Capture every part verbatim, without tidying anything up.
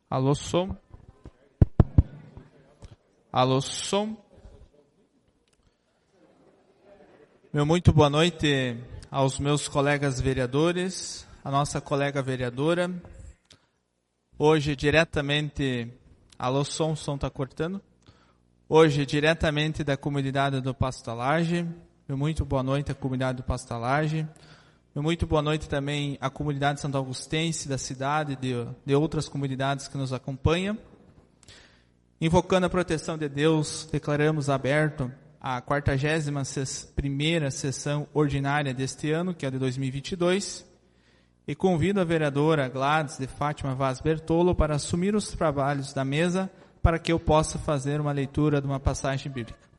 Alô, som. Alô, som. Meu muito boa noite aos meus colegas vereadores, a nossa colega vereadora. Hoje, diretamente... Alô, som, som está cortando. Hoje, diretamente da comunidade do Pastalage. Meu muito boa noite à comunidade do Pastalage. Meu muito boa noite também à comunidade Santo Augustense da cidade e de, de outras comunidades que nos acompanham. Invocando a proteção de Deus, declaramos aberto a quartagésima primeira sessão ordinária deste ano, que é de dois mil e vinte e dois, e convido a vereadora Gladys de Fátima Vaz Bertolo para assumir os trabalhos da mesa para que eu possa fazer uma leitura de uma passagem bíblica.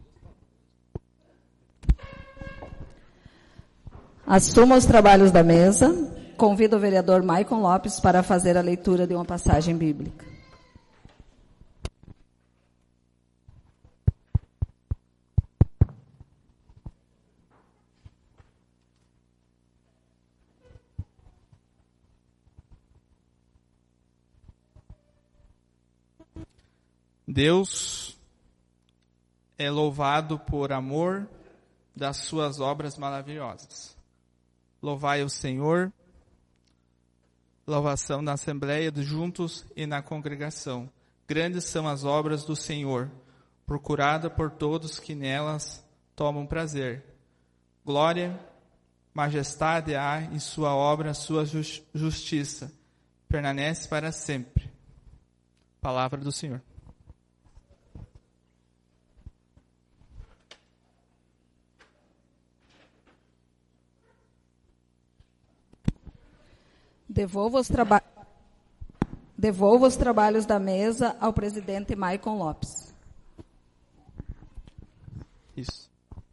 Assuma os trabalhos da mesa. Convido o vereador Maicon Lopes para fazer a leitura de uma passagem bíblica. Deus é louvado por amor das suas obras maravilhosas. Louvai o Senhor, louvação na Assembleia dos Juntos e na congregação. Grandes são as obras do Senhor, procurada por todos que nelas tomam prazer. Glória, majestade há em sua obra, sua justiça, permanece para sempre. Palavra do Senhor. Devolvo os, traba... Devolvo os trabalhos da mesa ao presidente Maicon Lopes. Isso.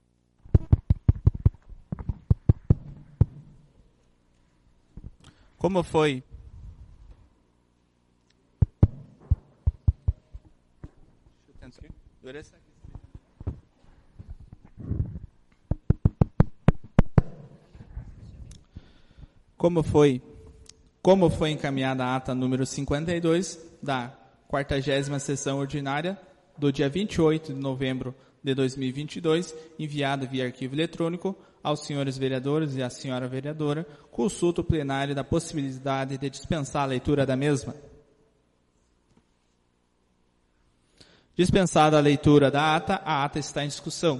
Como foi? Como foi? Como foi encaminhada a ata número cinquenta e dois da quartagésima sessão ordinária do dia vinte e oito de novembro de dois mil e vinte e dois, enviada via arquivo eletrônico aos senhores vereadores e à senhora vereadora, consulta o plenário da possibilidade de dispensar a leitura da mesma. Dispensada a leitura da ata, a ata está em discussão.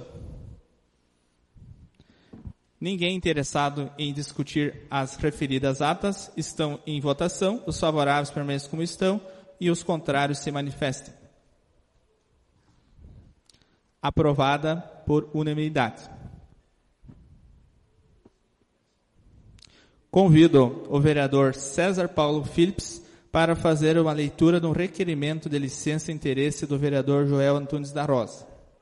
Ninguém interessado em discutir as referidas atas estão em votação. Os favoráveis permaneçam como estão e os contrários se manifestem. Aprovada por unanimidade. Convido o vereador César Paulo Philips para fazer uma leitura de um requerimento de licença e interesse do vereador Joel Antunes da Rosa.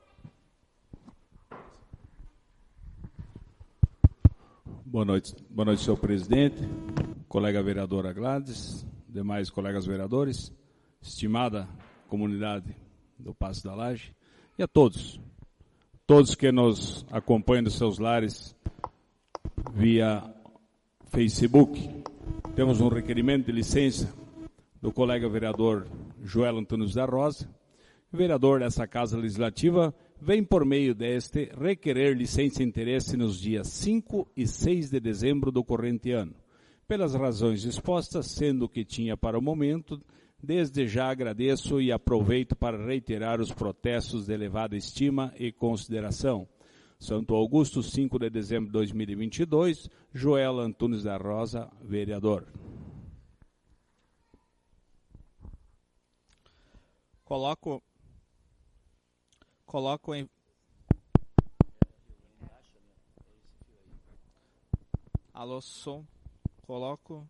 Boa noite, boa noite, senhor presidente, colega vereadora Gladys, demais colegas vereadores, estimada comunidade do Passo da Laje, e a todos, todos que nos acompanham dos seus lares via Facebook. Temos um requerimento de licença do colega vereador Joel Antunes da Rosa, vereador dessa Casa Legislativa, vem por meio deste requerer licença e interesse nos dias cinco e seis de dezembro do corrente ano. Pelas razões expostas, sendo que tinha para o momento, desde já agradeço e aproveito para reiterar os protestos de elevada estima e consideração. Santo Augusto, cinco de dezembro de dois mil e vinte e dois, Joel Antunes da Rosa, vereador. Coloco... Coloco em... Alô, som. Coloco...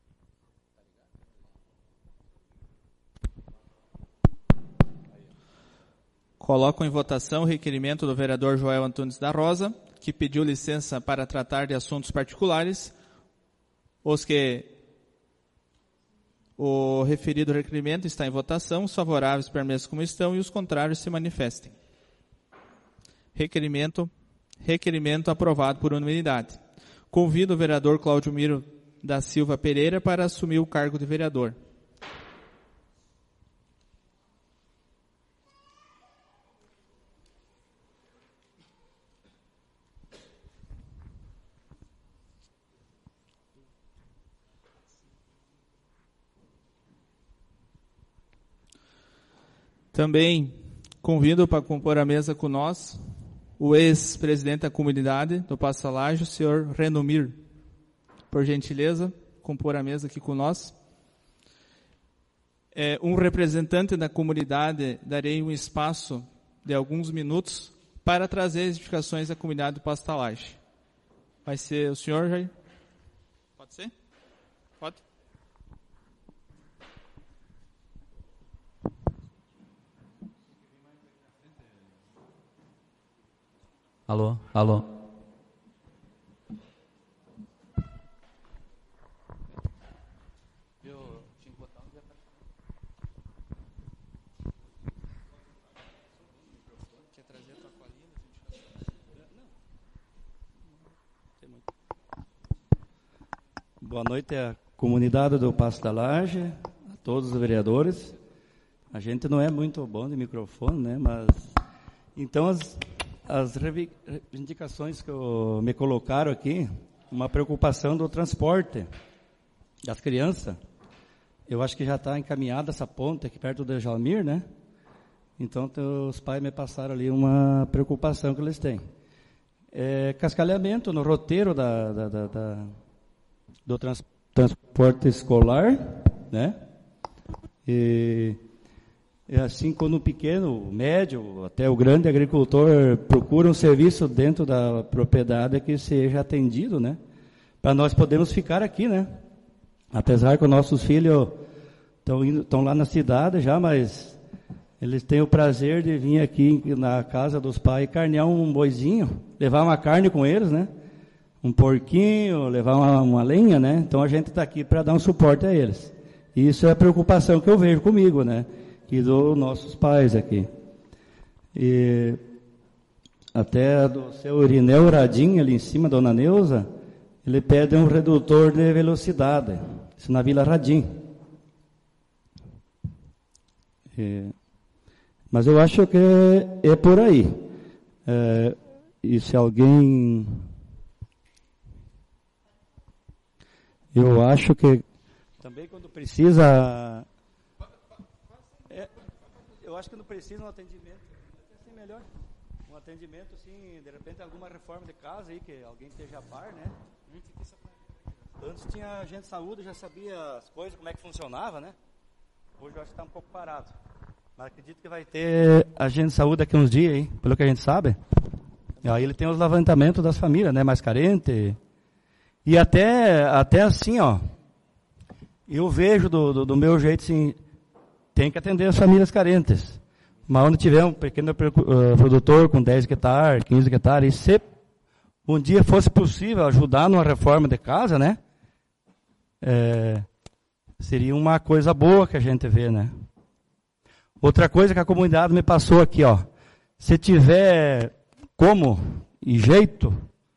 Coloco em votação o requerimento do vereador Joel Antunes da Rosa, que pediu licença para tratar de assuntos particulares. Os que... O referido requerimento está em votação, os favoráveis permaneçam como estão e os contrários se manifestem. Requerimento, requerimento aprovado por unanimidade. Convido o vereador Claudio Miro da Silva Pereira para assumir o cargo de vereador. Também convido para compor a mesa com nós o ex-presidente da comunidade do Passo da Laje, o senhor Renomir. Por gentileza, compor a mesa aqui com nós. É, um representante da comunidade, darei um espaço de alguns minutos para trazer as edificações da comunidade do Passo da Laje. Vai ser o senhor, Jair? Pode ser? Pode. Alô, alô. Boa noite à comunidade do Passo da Laje, a todos os vereadores. A gente não é muito bom de microfone, né? Mas então as, as reivindicações que eu, me colocaram aqui, uma preocupação do transporte das crianças. Eu acho que já está encaminhada essa ponte aqui perto do Jalmir, né? Então os pais me passaram ali uma preocupação que eles têm. É, cascalhamento no roteiro da, da, da, da do trans, transporte escolar, né? E, e assim, quando o pequeno, o médio, até o grande agricultor procura um serviço dentro da propriedade que seja atendido, né? Para nós podermos ficar aqui, né? Apesar que os nossos filhos estão indo, estão lá na cidade já, mas eles têm o prazer de vir aqui na casa dos pais carnear um boizinho, levar uma carne com eles, né? Um porquinho, levar uma, uma lenha, né? Então a gente está aqui para dar um suporte a eles. E isso é a preocupação que eu vejo comigo, né? E dos nossos pais aqui. E até do seu Irineu Radim, ali em cima, dona Neuza, ele pede um redutor de velocidade. Isso na Vila Radim. E, mas eu acho que é, é por aí. É, e se alguém... Eu acho que também quando precisa, é, eu acho que não precisa um atendimento, assim melhor, um atendimento assim, de repente alguma reforma de casa aí, que alguém esteja a par, né? Antes tinha agente de saúde, já sabia as coisas, como é que funcionava, né? Hoje eu acho que está um pouco parado, mas acredito que vai ter agente de saúde daqui uns dias aí, pelo que a gente sabe. E aí ele tem os levantamentos das famílias, né, mais carentes. E até, até assim, ó, eu vejo do, do, do meu jeito, assim, tem que atender as famílias carentes. Mas onde tiver um pequeno uh, produtor com dez hectares, quinze hectares, e se um dia fosse possível ajudar numa reforma de casa, né, é, seria uma coisa boa que a gente vê, né. Outra coisa que a comunidade me passou aqui, ó, se tiver como e jeito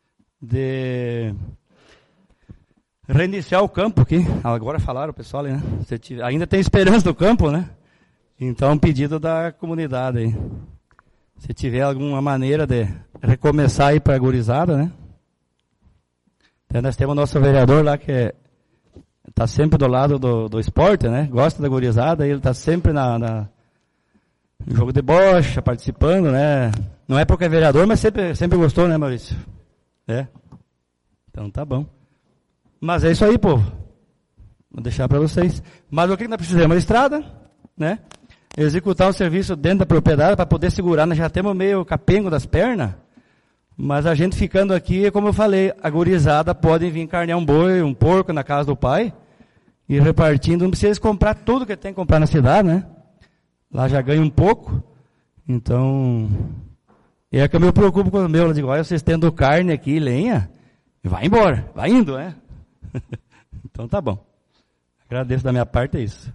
de... reiniciar o campo aqui, agora falaram o pessoal ali, né? Tiver, ainda tem esperança no campo, né? Então, um pedido da comunidade aí. Se tiver alguma maneira de recomeçar aí para a gurizada, né? Então, nós temos o nosso vereador lá que está sempre do lado do, do esporte, né? Gosta da gurizada, ele está sempre na, na, no jogo de bocha, participando, né? Não é porque é vereador, mas sempre, sempre gostou, né, Maurício? É? Então, tá bom. Mas é isso aí, povo. Vou deixar para vocês. Mas o que nós precisamos? Uma estrada, né? Executar um serviço dentro da propriedade para poder segurar. Nós já temos meio capengo das pernas, mas a gente ficando aqui, como eu falei, a gurizada pode vir carnear um boi, um porco na casa do pai e repartindo. Não precisa comprar tudo que tem que comprar na cidade, né? Lá já ganha um pouco. Então, é que eu me preocupo com o meu. Eu digo, olha, vocês tendo carne aqui, lenha, vai embora, vai indo, né? Então tá bom. Agradeço da minha parte, é isso.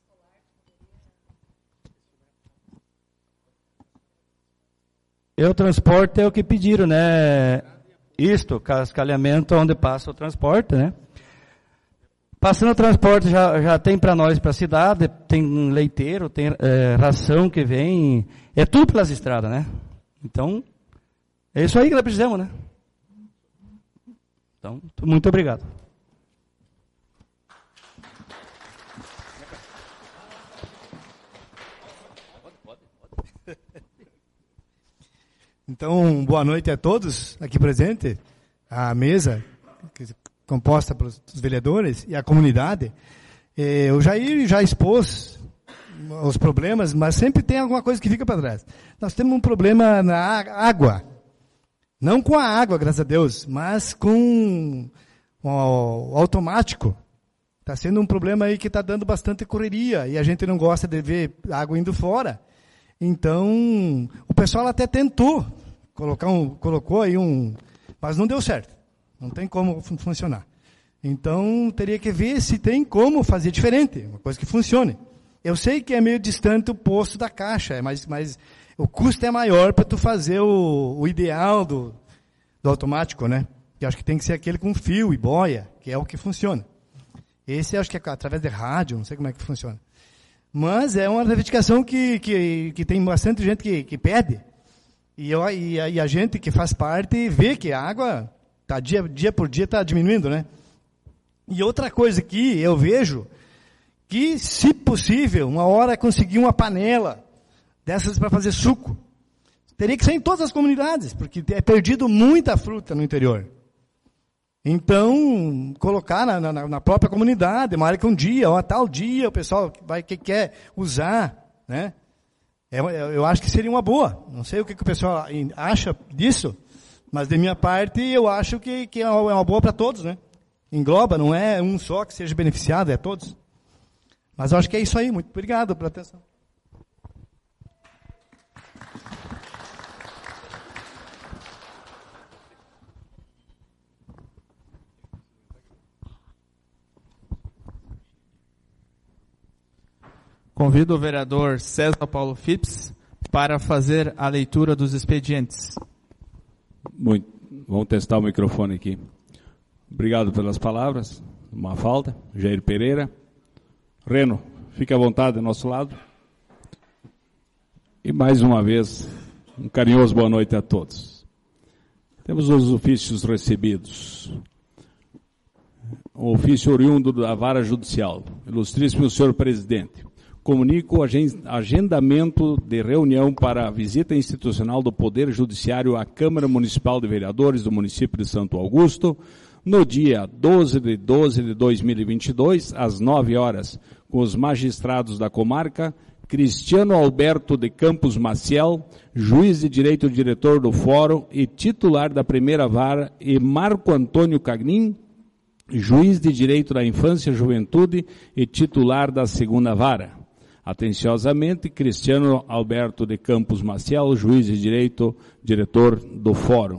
E o transporte é o que pediram, né? Isto, cascalhamento onde passa o transporte, né? Passando o transporte já, já tem para nós, para a cidade, tem leiteiro, tem é, ração que vem, é tudo pelas estradas, né? Então, é isso aí que nós precisamos, né? Então, muito obrigado. Pode, pode. Então, boa noite a todos aqui presentes, a mesa, que é composta pelos vereadores e a comunidade. Eh, o Jair já expôs os problemas, mas sempre tem alguma coisa que fica para trás. Nós temos um problema na água. Não com a água, graças a Deus, mas com o automático. Está sendo um problema aí que está dando bastante correria e a gente não gosta de ver água indo fora. Então, o pessoal até tentou colocar um, colocou aí um, mas não deu certo. Não tem como fun- funcionar. Então, teria que ver se tem como fazer diferente, uma coisa que funcione. Eu sei que é meio distante o posto da caixa, mas, mas o custo é maior para tu fazer o, o ideal do, do automático, né? Que acho que tem que ser aquele com fio e boia, que é o que funciona. Esse acho que é através de rádio, não sei como é que funciona. Mas é uma reivindicação que, que, que tem bastante gente que, que pede. E, eu, e, a, e a gente que faz parte vê que a água, tá, dia, dia por dia, está diminuindo, né? E outra coisa que eu vejo, que se possível, uma hora conseguir uma panela dessas para fazer suco. Teria que ser em todas as comunidades, porque é perdido muita fruta no interior. Então, colocar na, na, na própria comunidade, uma área que um dia, ó, tal dia, o pessoal vai, que quer usar, né? É, eu acho que seria uma boa. Não sei o que, que o pessoal acha disso, mas de minha parte, eu acho que, que é uma boa para todos, né? Engloba, não é um só que seja beneficiado, é todos. Mas eu acho que é isso aí. Muito obrigado pela atenção. Convido o vereador César Paulo Phipps para fazer a leitura dos expedientes. Muito. Vamos testar o microfone aqui. Obrigado pelas palavras. Uma falta. Jair Pereira. Reno, fique à vontade do nosso lado. E mais uma vez, um carinhoso boa noite a todos. Temos os ofícios recebidos. O ofício oriundo da Vara Judicial. Ilustríssimo senhor presidente. Comunico o agendamento de reunião para a visita institucional do Poder Judiciário à Câmara Municipal de Vereadores do município de Santo Augusto, no dia doze de doze de dois mil e vinte e dois, às nove horas, com os magistrados da comarca, Cristiano Alberto de Campos Maciel, juiz de direito diretor do Fórum e titular da primeira vara, e Marco Antônio Cagnin, juiz de direito da infância e juventude e titular da segunda vara. Atenciosamente, Cristiano Alberto de Campos Maciel, juiz de direito, diretor do Fórum.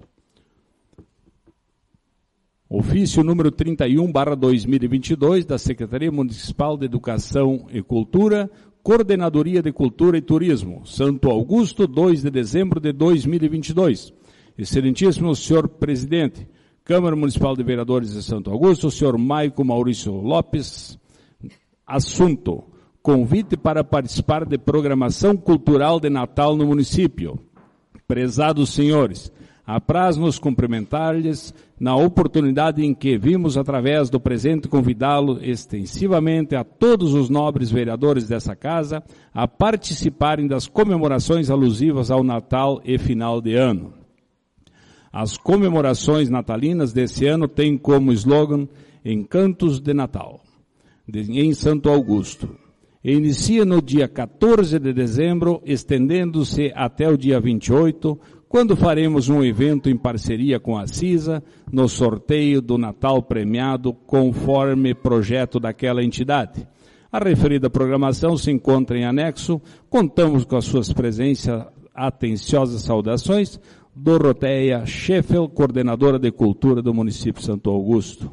Ofício número trinta e um barra dois mil e vinte e dois, da Secretaria Municipal de Educação e Cultura, Coordenadoria de Cultura e Turismo, Santo Augusto, dois de dezembro de dois mil e vinte e dois. Excelentíssimo senhor presidente, Câmara Municipal de Vereadores de Santo Augusto, senhor Maico Maurício Lopes. Assunto: convite para participar de programação cultural de Natal no município. Prezados senhores, apraz-nos cumprimentar-lhes na oportunidade em que vimos através do presente convidá-lo extensivamente a todos os nobres vereadores dessa casa a participarem das comemorações alusivas ao Natal e final de ano. As comemorações natalinas desse ano têm como slogan Encantos de Natal, de, em Santo Augusto. E inicia no dia quatorze de dezembro, estendendo-se até o dia vinte e oito, quando faremos um evento em parceria com a CISA, no sorteio do Natal premiado, conforme projeto daquela entidade. A referida programação se encontra em anexo. Contamos com as suas presenças, atenciosas saudações, Doroteia Scheffel, coordenadora de cultura do município de Santo Augusto.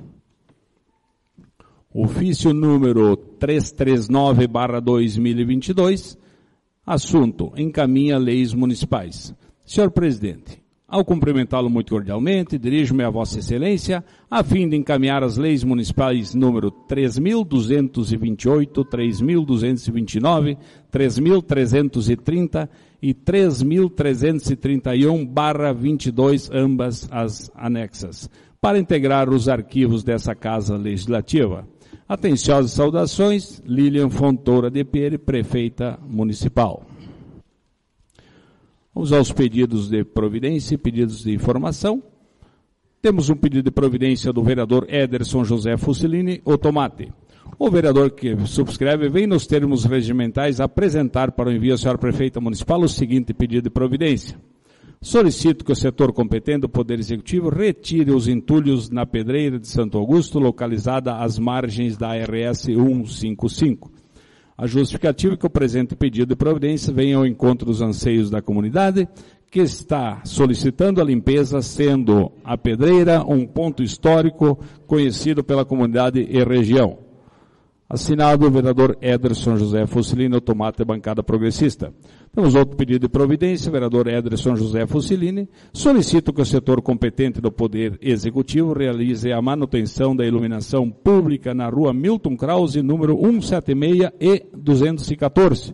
Ofício número trezentos e trinta e nove barra dois mil e vinte e dois, assunto: encaminha leis municipais. Senhor presidente, ao cumprimentá-lo muito cordialmente, dirijo-me a Vossa Excelência a fim de encaminhar as leis municipais número três mil duzentos e vinte e oito, três mil duzentos e vinte e nove, três mil trezentos e trinta e três mil trezentos e trinta e um barra vinte e dois, ambas as anexas, para integrar os arquivos dessa Casa Legislativa. Atenciosas saudações, Lilian Fontoura de Pere, prefeita municipal. Vamos aos pedidos de providência e pedidos de informação. Temos um pedido de providência do vereador Ederson José Fusilini, o Tomate. O vereador que subscreve vem nos termos regimentais apresentar para o envio à senhora prefeita municipal o seguinte pedido de providência. Solicito que o setor competente do Poder Executivo retire os entulhos na pedreira de Santo Augusto, localizada às margens da R S cento e cinquenta e cinco. A justificativa é que o presente pedido de providência vem ao encontro dos anseios da comunidade, que está solicitando a limpeza, sendo a pedreira um ponto histórico conhecido pela comunidade e região. Assinado o vereador Ederson José Fusilini, Tomate, bancada progressista. Temos outro pedido de providência, o vereador Ederson José Fusilini. Solicito que o setor competente do Poder Executivo realize a manutenção da iluminação pública na rua Milton Krause, número cento e setenta e seis e duzentos e quatorze.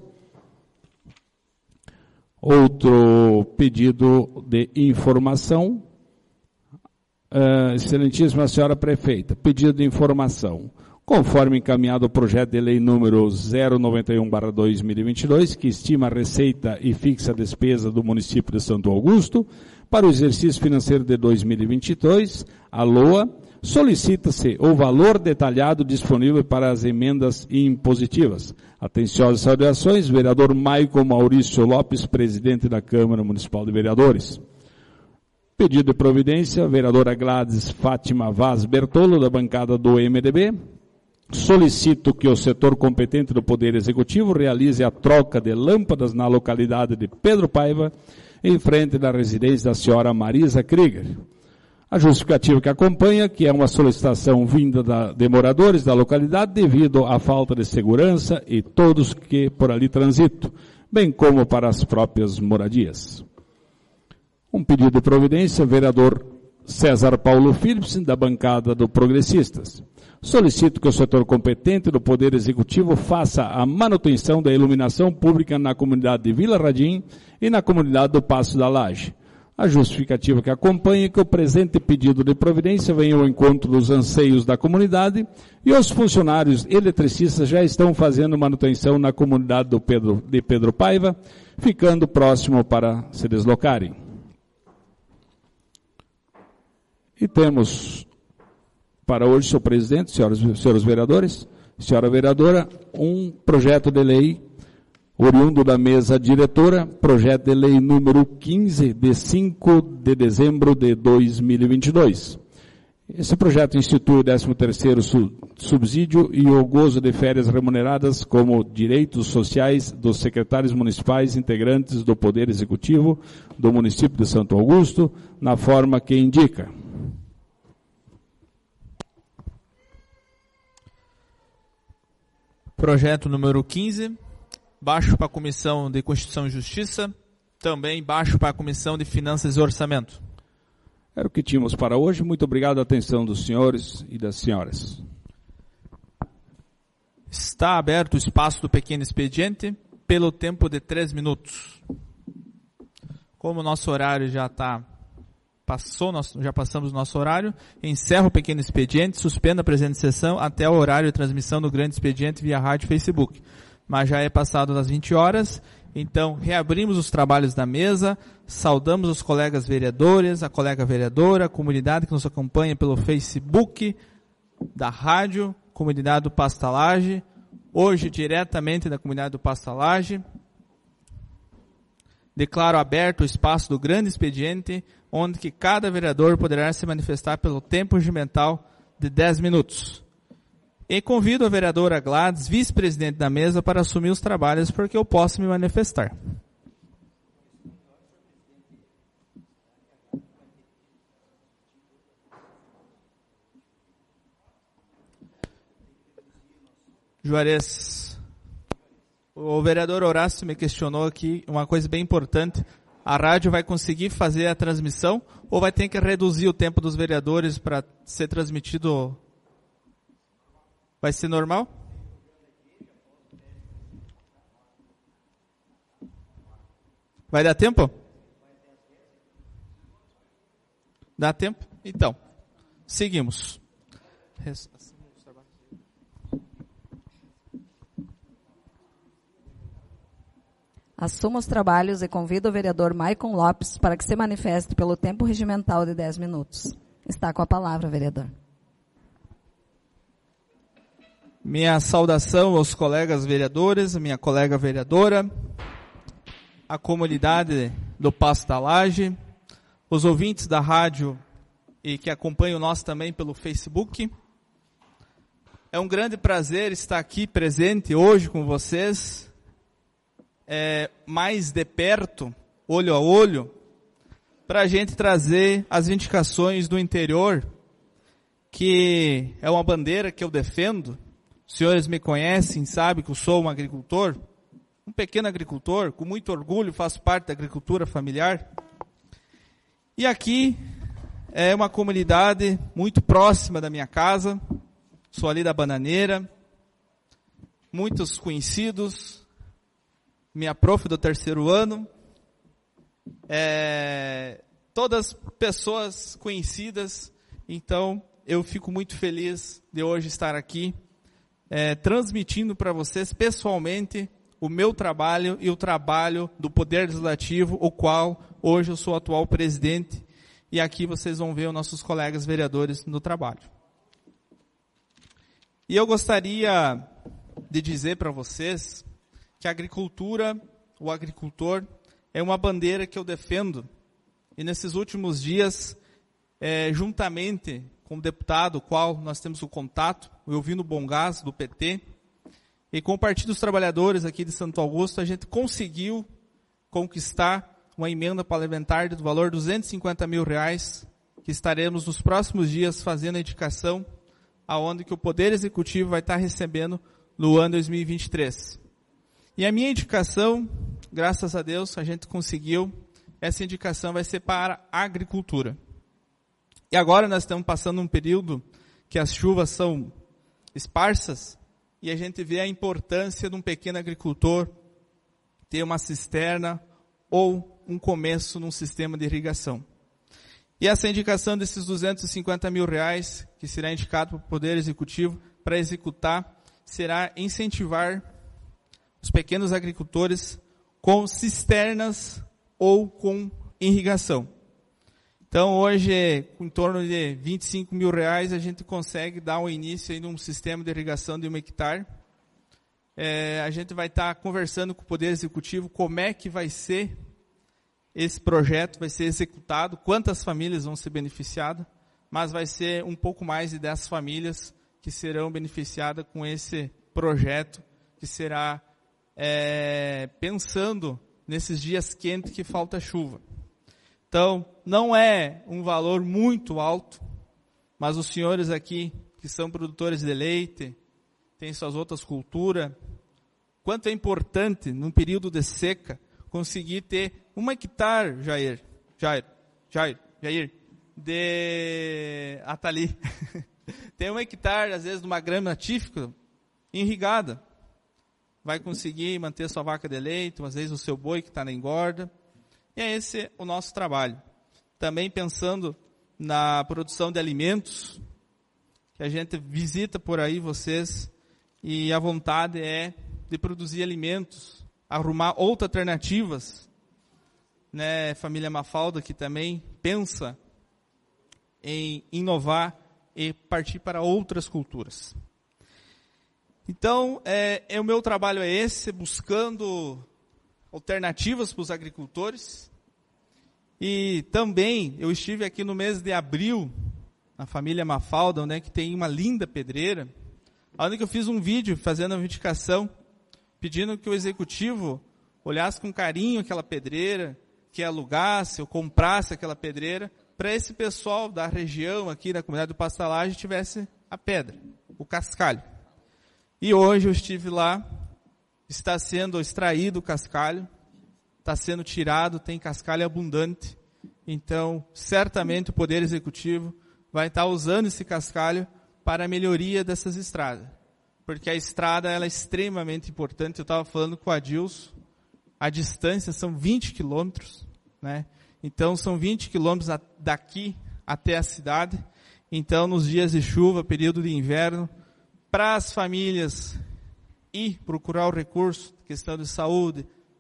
Outro pedido de informação. Uh, excelentíssima senhora prefeita, pedido de informação. Conforme encaminhado o projeto de lei número zero noventa e um barra dois mil e vinte e dois, que estima a receita e fixa a despesa do município de Santo Augusto, para o exercício financeiro de dois mil e vinte e dois, a LOA, solicita-se o valor detalhado disponível para as emendas impositivas. Atenciosas saudações, vereador Maicon Maurício Lopes, presidente da Câmara Municipal de Vereadores. Pedido de providência, vereadora Gladys Fátima Vaz Bertolo, da bancada do M D B. Solicito que o setor competente do Poder Executivo realize a troca de lâmpadas na localidade de Pedro Paiva, em frente da residência da senhora Marisa Krieger. A justificativa que acompanha, que é uma solicitação vinda da, de moradores da localidade devido à falta de segurança e todos que por ali transitam, bem como para as próprias moradias. Um pedido de providência, vereador César Paulo Philips, da bancada do Progressistas. Solicito que o setor competente do Poder Executivo faça a manutenção da iluminação pública na comunidade de Vila Radim e na comunidade do Passo da Laje. A justificativa que acompanha é que o presente pedido de providência vem ao encontro dos anseios da comunidade e os funcionários eletricistas já estão fazendo manutenção na comunidade do Pedro, de Pedro Paiva, ficando próximo para se deslocarem. E temos para hoje, senhor presidente, senhoras e senhores vereadores, senhora vereadora, um projeto de lei oriundo da mesa diretora, projeto de lei número quinze, de cinco de dezembro de dois mil e vinte e dois. Esse projeto institui o décimo terceiro subsídio e o gozo de férias remuneradas como direitos sociais dos secretários municipais integrantes do Poder Executivo do município de Santo Augusto, na forma que indica. Projeto número quinze, baixo para a Comissão de Constituição e Justiça, também baixo para a Comissão de Finanças e Orçamento. Era o que tínhamos para hoje. Muito obrigado à atenção dos senhores e das senhoras. Está aberto o espaço do pequeno expediente pelo tempo de três minutos. Como o nosso horário já está, passou, nós já passamos o nosso horário, encerro o pequeno expediente, suspendo a presente sessão até o horário de transmissão do grande expediente via rádio e Facebook. Mas já é passado das vinte horas, então reabrimos os trabalhos da mesa, saudamos os colegas vereadores, a colega vereadora, a comunidade que nos acompanha pelo Facebook da rádio, comunidade do Pastalage, hoje diretamente da comunidade do Pastalage. Declaro aberto o espaço do grande expediente, onde que cada vereador poderá se manifestar pelo tempo regimental de dez minutos. E convido a vereadora Gladys, vice-presidente da mesa, para assumir os trabalhos, porque eu posso me manifestar. Juarez, o vereador Horácio me questionou aqui uma coisa bem importante. A rádio vai conseguir fazer a transmissão ou vai ter que reduzir o tempo dos vereadores para ser transmitido? Vai ser normal? Vai dar tempo? Dá tempo? Então, seguimos. Assuma os trabalhos e convido o vereador Maicon Lopes para que se manifeste pelo tempo regimental de dez minutos. Está com a palavra, vereador. Minha saudação aos colegas vereadores, a minha colega vereadora, a comunidade do Passo da Laje, os ouvintes da rádio e que acompanham nós também pelo Facebook. É um grande prazer estar aqui presente hoje com vocês, é, mais de perto, olho a olho, para a gente trazer as indicações do interior, que é uma bandeira que eu defendo. Os senhores me conhecem, sabem que eu sou um agricultor, um pequeno agricultor, com muito orgulho, faço parte da agricultura familiar. E aqui é uma comunidade muito próxima da minha casa, sou ali da Bananeira, muitos conhecidos, minha prof do terceiro ano, é, todas pessoas conhecidas, então eu fico muito feliz de hoje estar aqui, É, transmitindo para vocês pessoalmente o meu trabalho e o trabalho do Poder Legislativo, o qual hoje eu sou o atual presidente, e aqui vocês vão ver os nossos colegas vereadores no trabalho. E eu gostaria de dizer para vocês que a agricultura, o agricultor, é uma bandeira que eu defendo, e nesses últimos dias, é, juntamente com o deputado, o qual nós temos o contato, o Elvino Bongás, do P T, e com o Partido dos Trabalhadores aqui de Santo Augusto, a gente conseguiu conquistar uma emenda parlamentar do valor de duzentos e cinquenta mil reais, que estaremos nos próximos dias fazendo a indicação, aonde que o Poder Executivo vai estar recebendo no ano dois mil e vinte e três. E a minha indicação, graças a Deus, a gente conseguiu, essa indicação vai ser para a agricultura. E agora nós estamos passando um período que as chuvas são esparsas e a gente vê a importância de um pequeno agricultor ter uma cisterna ou um começo num sistema de irrigação. E essa indicação desses duzentos e cinquenta mil reais, que será indicado para o Poder Executivo para executar, será incentivar os pequenos agricultores com cisternas ou com irrigação. Então, hoje, com em torno de vinte e cinco mil reais, a gente consegue dar um início em um sistema de irrigação de um hectare. É, a gente vai estar conversando com o Poder Executivo como é que vai ser esse projeto, vai ser executado, quantas famílias vão ser beneficiadas, mas vai ser um pouco mais de dez famílias que serão beneficiadas com esse projeto, que será é, pensando nesses dias quentes que falta chuva. Então, não é um valor muito alto, mas os senhores aqui, que são produtores de leite, têm suas outras culturas, quanto é importante, num período de seca, conseguir ter um hectare, Jair, Jair, Jair, Jair, de Atali, tem um hectare, às vezes, de uma grama típica, irrigada, vai conseguir manter sua vaca de leite, às vezes o seu boi que está na engorda. E é esse o nosso trabalho. Também pensando na produção de alimentos, que a gente visita por aí vocês, e a vontade é de produzir alimentos, arrumar outras alternativas, né? Família Mafalda, que também pensa em inovar e partir para outras culturas. Então, é, é, o meu trabalho é esse, buscando alternativas para os agricultores. E também eu estive aqui no mês de abril, na família Mafalda, né, que tem uma linda pedreira, onde eu fiz um vídeo fazendo a indicação, pedindo que o executivo olhasse com carinho aquela pedreira, que alugasse ou comprasse aquela pedreira, para esse pessoal da região aqui da comunidade do Passo da Laje tivesse a pedra, o cascalho. E hoje eu estive lá, está sendo extraído o cascalho, está sendo tirado, tem cascalho abundante. Então, certamente o Poder Executivo vai estar usando esse cascalho para a melhoria dessas estradas. Porque a estrada ela é extremamente importante. Eu estava falando com a Adilson, a distância são vinte quilômetros, né? Então, são vinte quilômetros daqui até a cidade. Então, nos dias de chuva, período de inverno, para as famílias ir procurar o recurso, questão de saúde,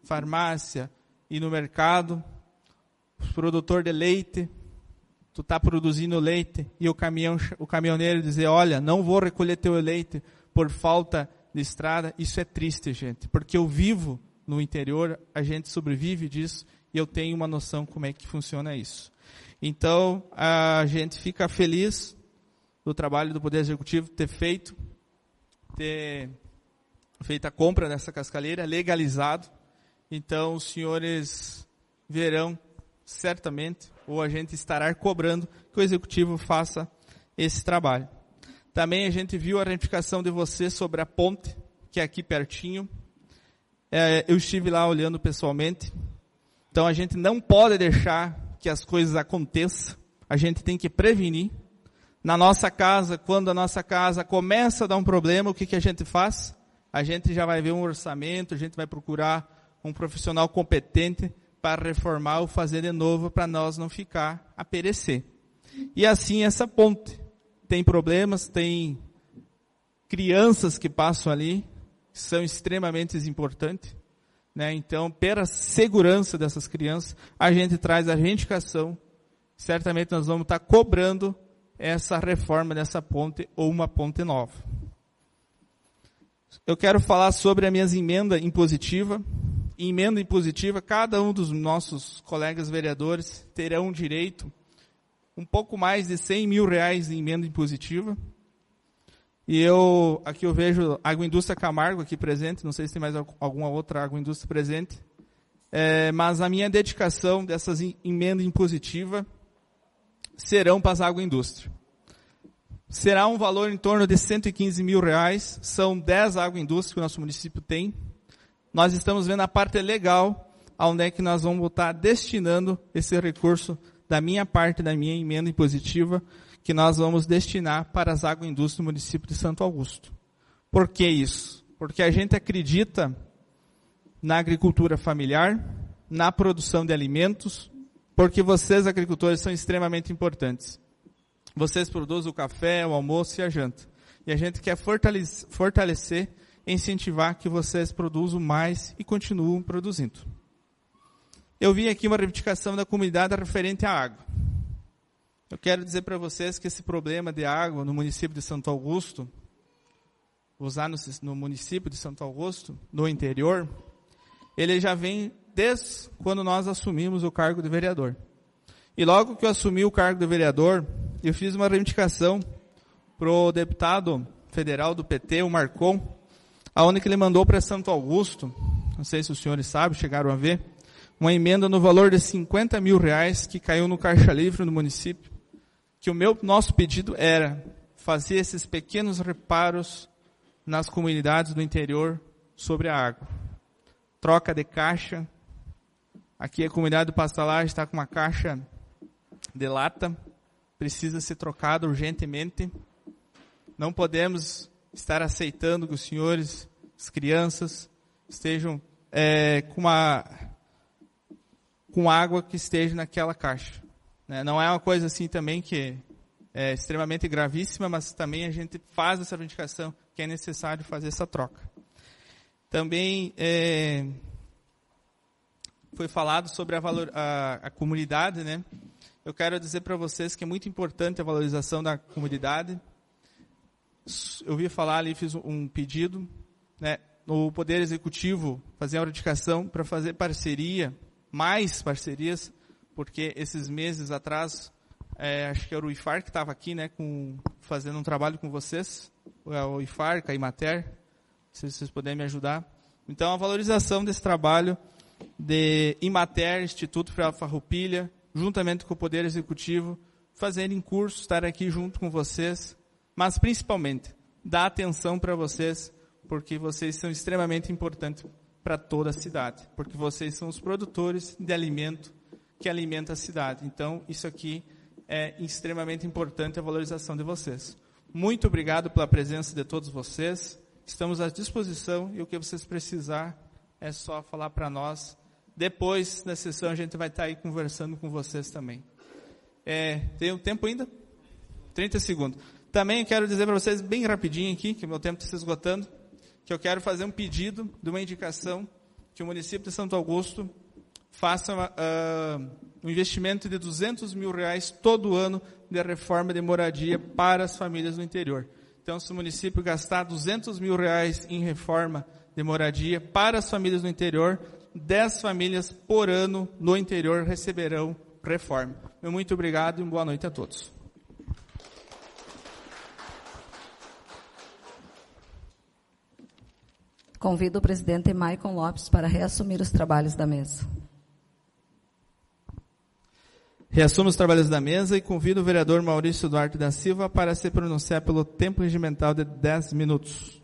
farmácia, ir no mercado, o produtor de leite, tu está produzindo leite e o, caminhão, o caminhoneiro dizer, olha, não vou recolher teu leite por falta de estrada, isso é triste, gente, porque eu vivo no interior, a gente sobrevive disso e eu tenho uma noção como é que funciona isso. Então, a gente fica feliz do trabalho do Poder Executivo ter feito, ter feito a compra dessa cascalheira, legalizado. Então, os senhores verão, certamente, ou a gente estará cobrando que o Executivo faça esse trabalho. Também a gente viu a retificação de você sobre a ponte, que é aqui pertinho. É, eu estive lá olhando pessoalmente. Então, a gente não pode deixar que as coisas aconteçam. A gente tem que prevenir. Na nossa casa, quando a nossa casa começa a dar um problema, o que, que a gente faz? A gente já vai ver um orçamento, a gente vai procurar um profissional competente para reformar ou fazer de novo, para nós não ficar a perecer. E assim essa ponte. Tem problemas, tem crianças que passam ali, que são extremamente importantes. Né? Então, pela segurança dessas crianças, a gente traz a reivindicação. Certamente nós vamos estar cobrando essa reforma dessa ponte ou uma ponte nova. Eu quero falar sobre a minha emenda impositiva. Em emenda impositiva, cada um dos nossos colegas vereadores terão direito um pouco mais de cem mil reais em emenda impositiva. E eu, aqui eu vejo a Agroindústria Camargo aqui presente, não sei se tem mais alguma outra agroindústria presente, é, mas a minha dedicação dessas emenda impositiva serão para as agroindústrias. Será um valor em torno de cento e quinze mil reais, são dez agroindústrias que o nosso município tem. Nós estamos vendo a parte legal, aonde é que nós vamos estar destinando esse recurso da minha parte, da minha emenda impositiva, que nós vamos destinar para as agroindústrias do município de Santo Augusto. Por que isso? Porque a gente acredita na agricultura familiar, na produção de alimentos, porque vocês, agricultores, são extremamente importantes. Vocês produzem o café, o almoço e a janta. E a gente quer fortalecer, fortalecer incentivar que vocês produzam mais e continuem produzindo. Eu vi aqui uma reivindicação da comunidade referente à água. Eu quero dizer para vocês que esse problema de água no município de Santo Augusto, usar no, no município de Santo Augusto, no interior, ele já vem desde quando nós assumimos o cargo de vereador. E logo que eu assumi o cargo de vereador, eu fiz uma reivindicação para o deputado federal do P T, o Marcon, aonde que ele mandou para Santo Augusto, não sei se os senhores sabem, chegaram a ver, uma emenda no valor de cinquenta mil reais que caiu no caixa livre no município, que o meu, nosso pedido era fazer esses pequenos reparos nas comunidades do interior sobre a água. Troca de caixa, aqui a comunidade do Passo da Laje está com uma caixa de lata, precisa ser trocada urgentemente, não podemos estar aceitando que os senhores, as crianças, estejam é, com, uma, com água que esteja naquela caixa. Né? Não é uma coisa assim também que é extremamente gravíssima, mas também a gente faz essa reivindicação que é necessário fazer essa troca. Também é, foi falado sobre a, valor, a, a comunidade, né? Eu quero dizer para vocês que é muito importante a valorização da comunidade. Eu ouvi falar ali, fiz um pedido, né, no Poder Executivo, fazer uma indicação para fazer parceria, mais parcerias, porque esses meses atrás, é, acho que era o I F A R que estava aqui, né, com, fazendo um trabalho com vocês, o I F A R, a Imater, se vocês puderem me ajudar. Então, a valorização desse trabalho de Imater, Instituto Farroupilha, juntamente com o Poder Executivo, fazerem cursos, estar aqui junto com vocês, mas principalmente, dar atenção para vocês, porque vocês são extremamente importantes para toda a cidade, porque vocês são os produtores de alimento que alimentam a cidade. Então, isso aqui é extremamente importante, a valorização de vocês. Muito obrigado pela presença de todos vocês, estamos à disposição e o que vocês precisar é só falar para nós. Depois da sessão a gente vai estar aí conversando com vocês também. É, tem um tempo ainda? trinta segundos. Também quero dizer para vocês, bem rapidinho aqui, que o meu tempo está se esgotando, que eu quero fazer um pedido de uma indicação que o município de Santo Augusto faça uh, um investimento de duzentos mil reais todo ano de reforma de moradia para as famílias no interior. Então, se o município gastar duzentos mil reais em reforma de moradia para as famílias no interior, dez famílias por ano no interior receberão reforma. Meu muito obrigado e boa noite a todos. Convido o presidente Maicon Lopes para reassumir os trabalhos da mesa. Reassumo os trabalhos da mesa e convido o vereador Maurício Duarte da Silva para se pronunciar pelo tempo regimental de dez minutos.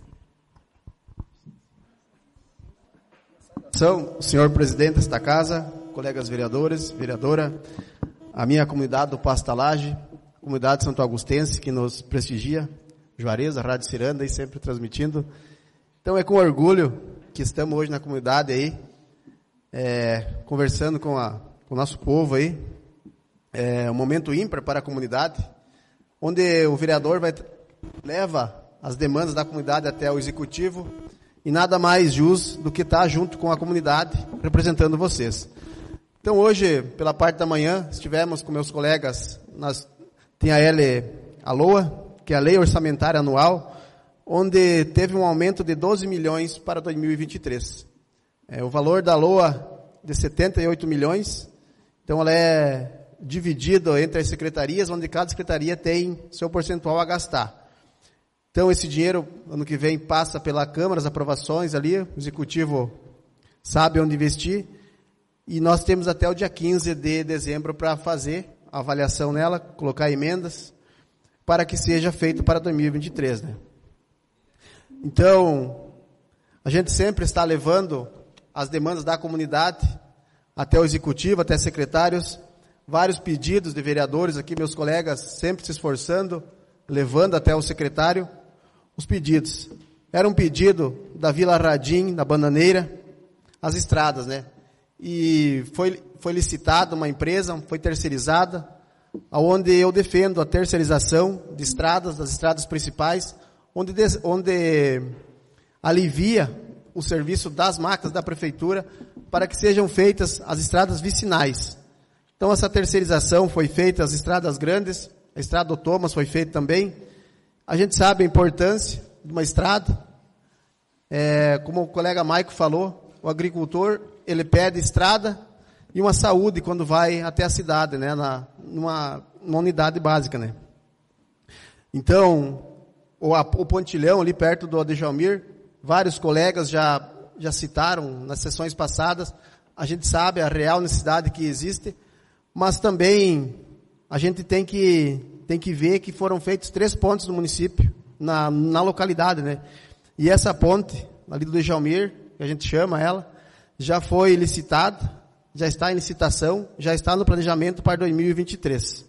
Senhor presidente desta casa, colegas vereadores, vereadora, a minha comunidade do Passo da Laje, comunidade santo augustense que nos prestigia, Juarez, a Rádio Ciranda, e sempre transmitindo. Então é com orgulho que estamos hoje na comunidade aí, é, conversando com, a, com o nosso povo aí. É um momento ímpar para a comunidade, onde o vereador vai, leva as demandas da comunidade até o executivo, e nada mais justo do que estar junto com a comunidade, representando vocês. Então hoje, pela parte da manhã, estivemos com meus colegas, nós, tem a L A L O A, que é a Lei Orçamentária Anual, onde teve um aumento de doze milhões para dois mil e vinte e três. É, o valor da L O A de setenta e oito milhões, então ela é dividida entre as secretarias, onde cada secretaria tem seu percentual a gastar. Então esse dinheiro, ano que vem, passa pela Câmara, as aprovações ali, o Executivo sabe onde investir, e nós temos até o dia quinze de dezembro para fazer a avaliação nela, colocar emendas, para que seja feito para dois mil e vinte e três, né? Então, a gente sempre está levando as demandas da comunidade até o Executivo, até secretários, vários pedidos de vereadores aqui, meus colegas sempre se esforçando, levando até o secretário os pedidos. Era um pedido da Vila Radim, da Bananeira, as estradas, né? E foi, foi licitada uma empresa, foi terceirizada, onde eu defendo a terceirização de estradas, das estradas principais, onde, onde alivia o serviço das máquinas da prefeitura para que sejam feitas as estradas vicinais. Então essa terceirização foi feita, as estradas grandes, a estrada do Thomas foi feita também. A gente sabe a importância de uma estrada, é, como o colega Maico falou, o agricultor, ele pede estrada e uma saúde quando vai até a cidade, né, na, numa, numa unidade básica, né. Então, o, a, o pontilhão ali perto do Adjalmir, vários colegas já, já citaram nas sessões passadas, a gente sabe a real necessidade que existe, mas também a gente tem que, tem que ver que foram feitos três pontes no município, na, na localidade, né? E essa ponte, ali do Djalmir, que a gente chama ela, já foi licitada, já está em licitação, já está no planejamento para dois mil e vinte e três.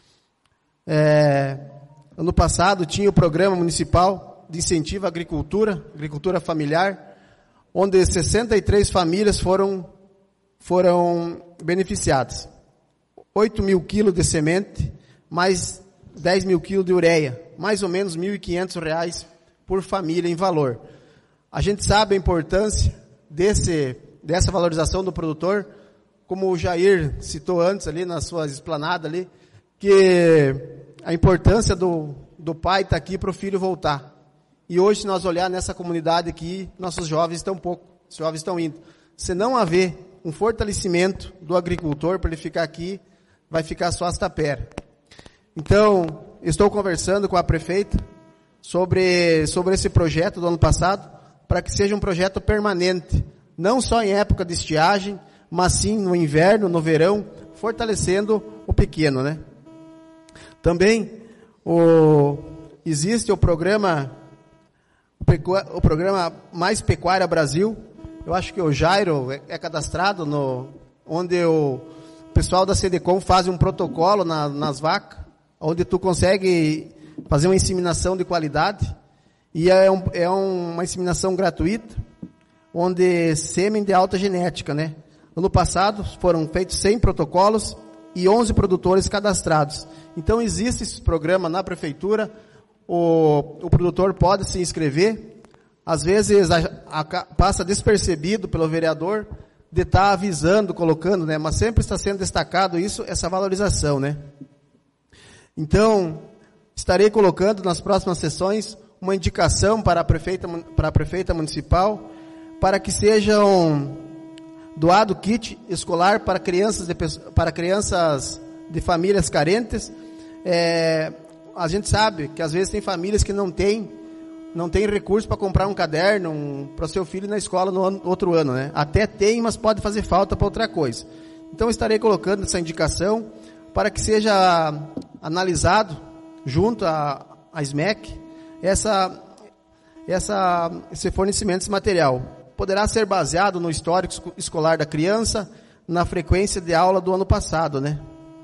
É, ano passado tinha o programa municipal de incentivo à agricultura, agricultura familiar, onde sessenta e três famílias foram, foram beneficiadas. oito mil quilos de semente, mais dez mil quilos de ureia, mais ou menos mil e quinhentos reais por família em valor. A gente sabe a importância desse, dessa valorização do produtor, como o Jair citou antes ali na sua esplanada ali, que a importância do, do pai estar aqui para o filho voltar. E hoje, se nós olhar nessa comunidade aqui, nossos jovens estão pouco, os jovens estão indo. Se não haver um fortalecimento do agricultor para ele ficar aqui, vai ficar só as tapera. Então, estou conversando com a prefeita sobre, sobre esse projeto do ano passado, para que seja um projeto permanente, não só em época de estiagem, mas sim no inverno, no verão, fortalecendo o pequeno, né? Também, o, existe o programa, o programa Mais Pecuária Brasil. Eu acho que o Jairo é, é cadastrado no, onde o pessoal da Cedecom faz um protocolo na, nas vacas, onde tu consegue fazer uma inseminação de qualidade, e é, um, é uma inseminação gratuita, onde sêmen de alta genética, né? Ano passado foram feitos cem protocolos e onze produtores cadastrados. Então existe esse programa na prefeitura, o, o produtor pode se inscrever, às vezes a, a, passa despercebido pelo vereador de estar avisando, colocando, né? Mas sempre está sendo destacado isso, essa valorização, né? Então, estarei colocando nas próximas sessões uma indicação para a prefeita, para a prefeita municipal, para que sejam doado kit escolar para crianças de, para crianças de famílias carentes. É, a gente sabe que às vezes tem famílias que não têm não tem recurso para comprar um caderno um, para o seu filho na escola no ano, outro ano, né? Até tem, mas pode fazer falta para outra coisa. Então estarei colocando essa indicação para que seja analisado junto à, à S M E C essa, essa, esse fornecimento desse material. Poderá ser baseado no histórico escolar da criança, na frequência de aula do ano passado, né?